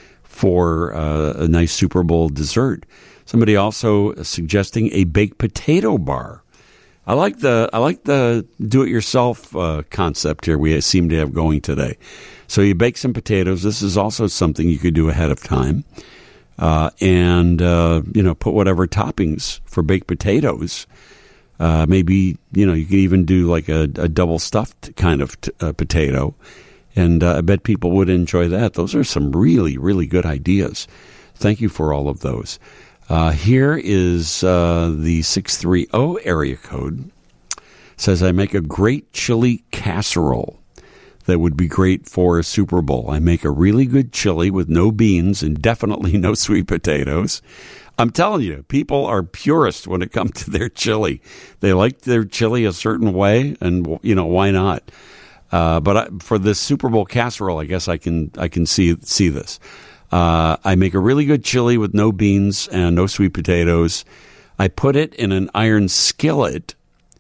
for uh, a nice Super Bowl dessert. Somebody also suggesting a baked potato bar. I like the I like the do-it-yourself uh, concept here we seem to have going today. So you bake some potatoes. This is also something you could do ahead of time. Uh, and, uh, you know, put whatever toppings for baked potatoes. Uh, maybe, you know, you can even do like a, a double stuffed kind of t- uh, potato. And uh, I bet people would enjoy that. Those are some really, really good ideas. Thank you for all of those. Uh, here is uh, the six three zero area code. Says, I make a great chili casserole that would be great for a Super Bowl. I make a really good chili with no beans and definitely no sweet potatoes. I'm telling you, people are purists when it comes to their chili. They like their chili a certain way, and, you know, why not? Uh, but I, for this Super Bowl casserole, I guess I can I can see see this. Uh, I make a really good chili with no beans and no sweet potatoes. I put it in an iron skillet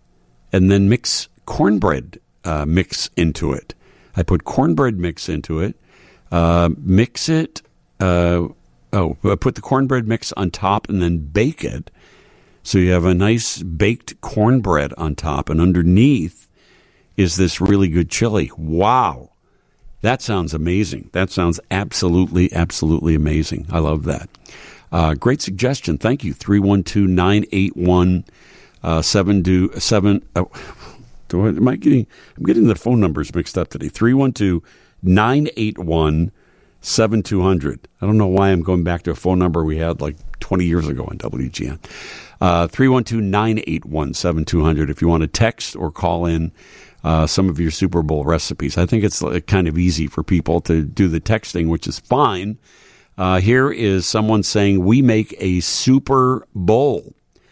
and then mix cornbread uh, mix into it. I put cornbread mix into it, uh, mix it, uh, oh, I put the cornbread mix on top and then bake it. So you have a nice baked cornbread on top, and underneath is this really good chili. Wow. That sounds amazing. That sounds absolutely, absolutely amazing. I love that. Uh, great suggestion. Thank you. three one two, nine eight one, seven two seven. Oh, do I, am I getting, I'm getting the phone numbers mixed up today. three one two, nine eight one, seven two zero zero. I don't know why I'm going back to a phone number we had like twenty years ago on W G N. Uh, three one two, nine eight one, seven two zero zero if you want to text or call in uh, some of your Super Bowl recipes. I think it's kind of easy for people to do the texting, which is fine. Uh, here is someone saying, we make a Super Bowl.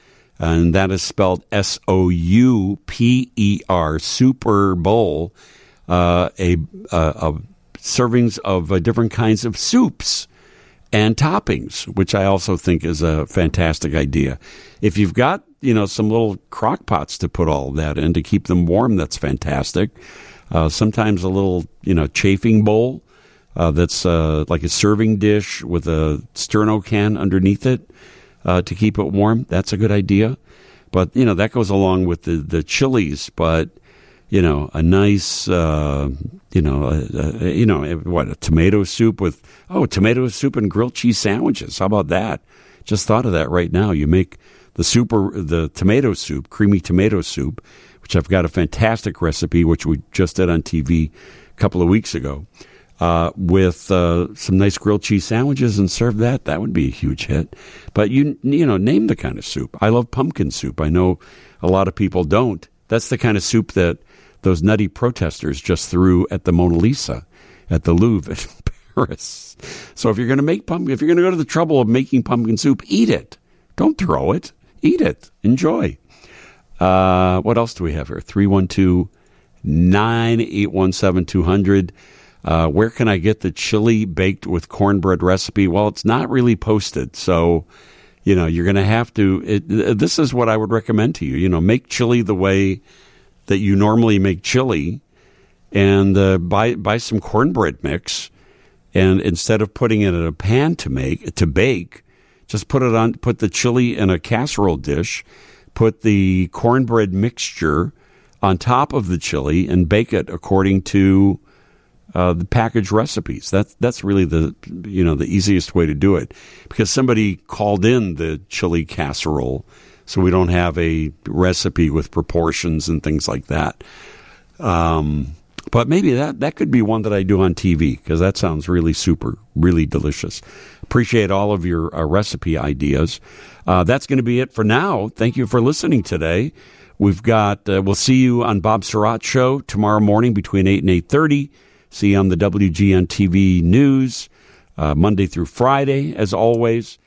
And that is spelled S O U P E R, Super Bowl, uh, a, a, a servings of uh, different kinds of soups and toppings, which I also think is a fantastic idea. If you've got, you know, some little crock pots to put all that in to keep them warm, that's fantastic. Uh, sometimes a little, you know, chafing bowl uh, that's uh, like a serving dish with a sterno can underneath it uh, to keep it warm. That's a good idea. But, you know, that goes along with the, the chilies, but, you know, a nice, uh, you know, uh, uh, you know, what, a tomato soup with, oh, tomato soup and grilled cheese sandwiches. How about that? Just thought of that right now. You make the super, the tomato soup, creamy tomato soup, which I've got a fantastic recipe, which we just did on T V a couple of weeks ago. uh, with uh, some nice grilled cheese sandwiches and serve that. That would be a huge hit. But you you know, name the kind of soup. I love pumpkin soup. I know a lot of people don't. That's the kind of soup that those nutty protesters just threw at the Mona Lisa at the Louvre in Paris. So if you're going to make pumpkin, if you're going to go to the trouble of making pumpkin soup, eat it. Don't throw it. Eat it. Enjoy. Uh, what else do we have here? three one two, nine eight one seven, two hundred. Uh, where can I get the chili baked with cornbread recipe? Well, it's not really posted. So, you know, you're going to have to, it, this is what I would recommend to you. You know, make chili the way that you normally make chili, and uh, buy buy some cornbread mix, and instead of putting it in a pan to make to bake, just put it on. Put the chili in a casserole dish, put the cornbread mixture on top of the chili, and bake it according to uh, the package recipes. That's that's really the you know the easiest way to do it, because somebody called in the chili casserole. So we don't have a recipe with proportions and things like that. Um, but maybe that, that could be one that I do on T V, because that sounds really super, really delicious. Appreciate all of your uh, recipe ideas. Uh, that's going to be it for now. Thank you for listening today. We've got, uh, we'll see you on Bob Surratt Show tomorrow morning between eight and eight thirty. See you on the W G N T V News uh, Monday through Friday, as always.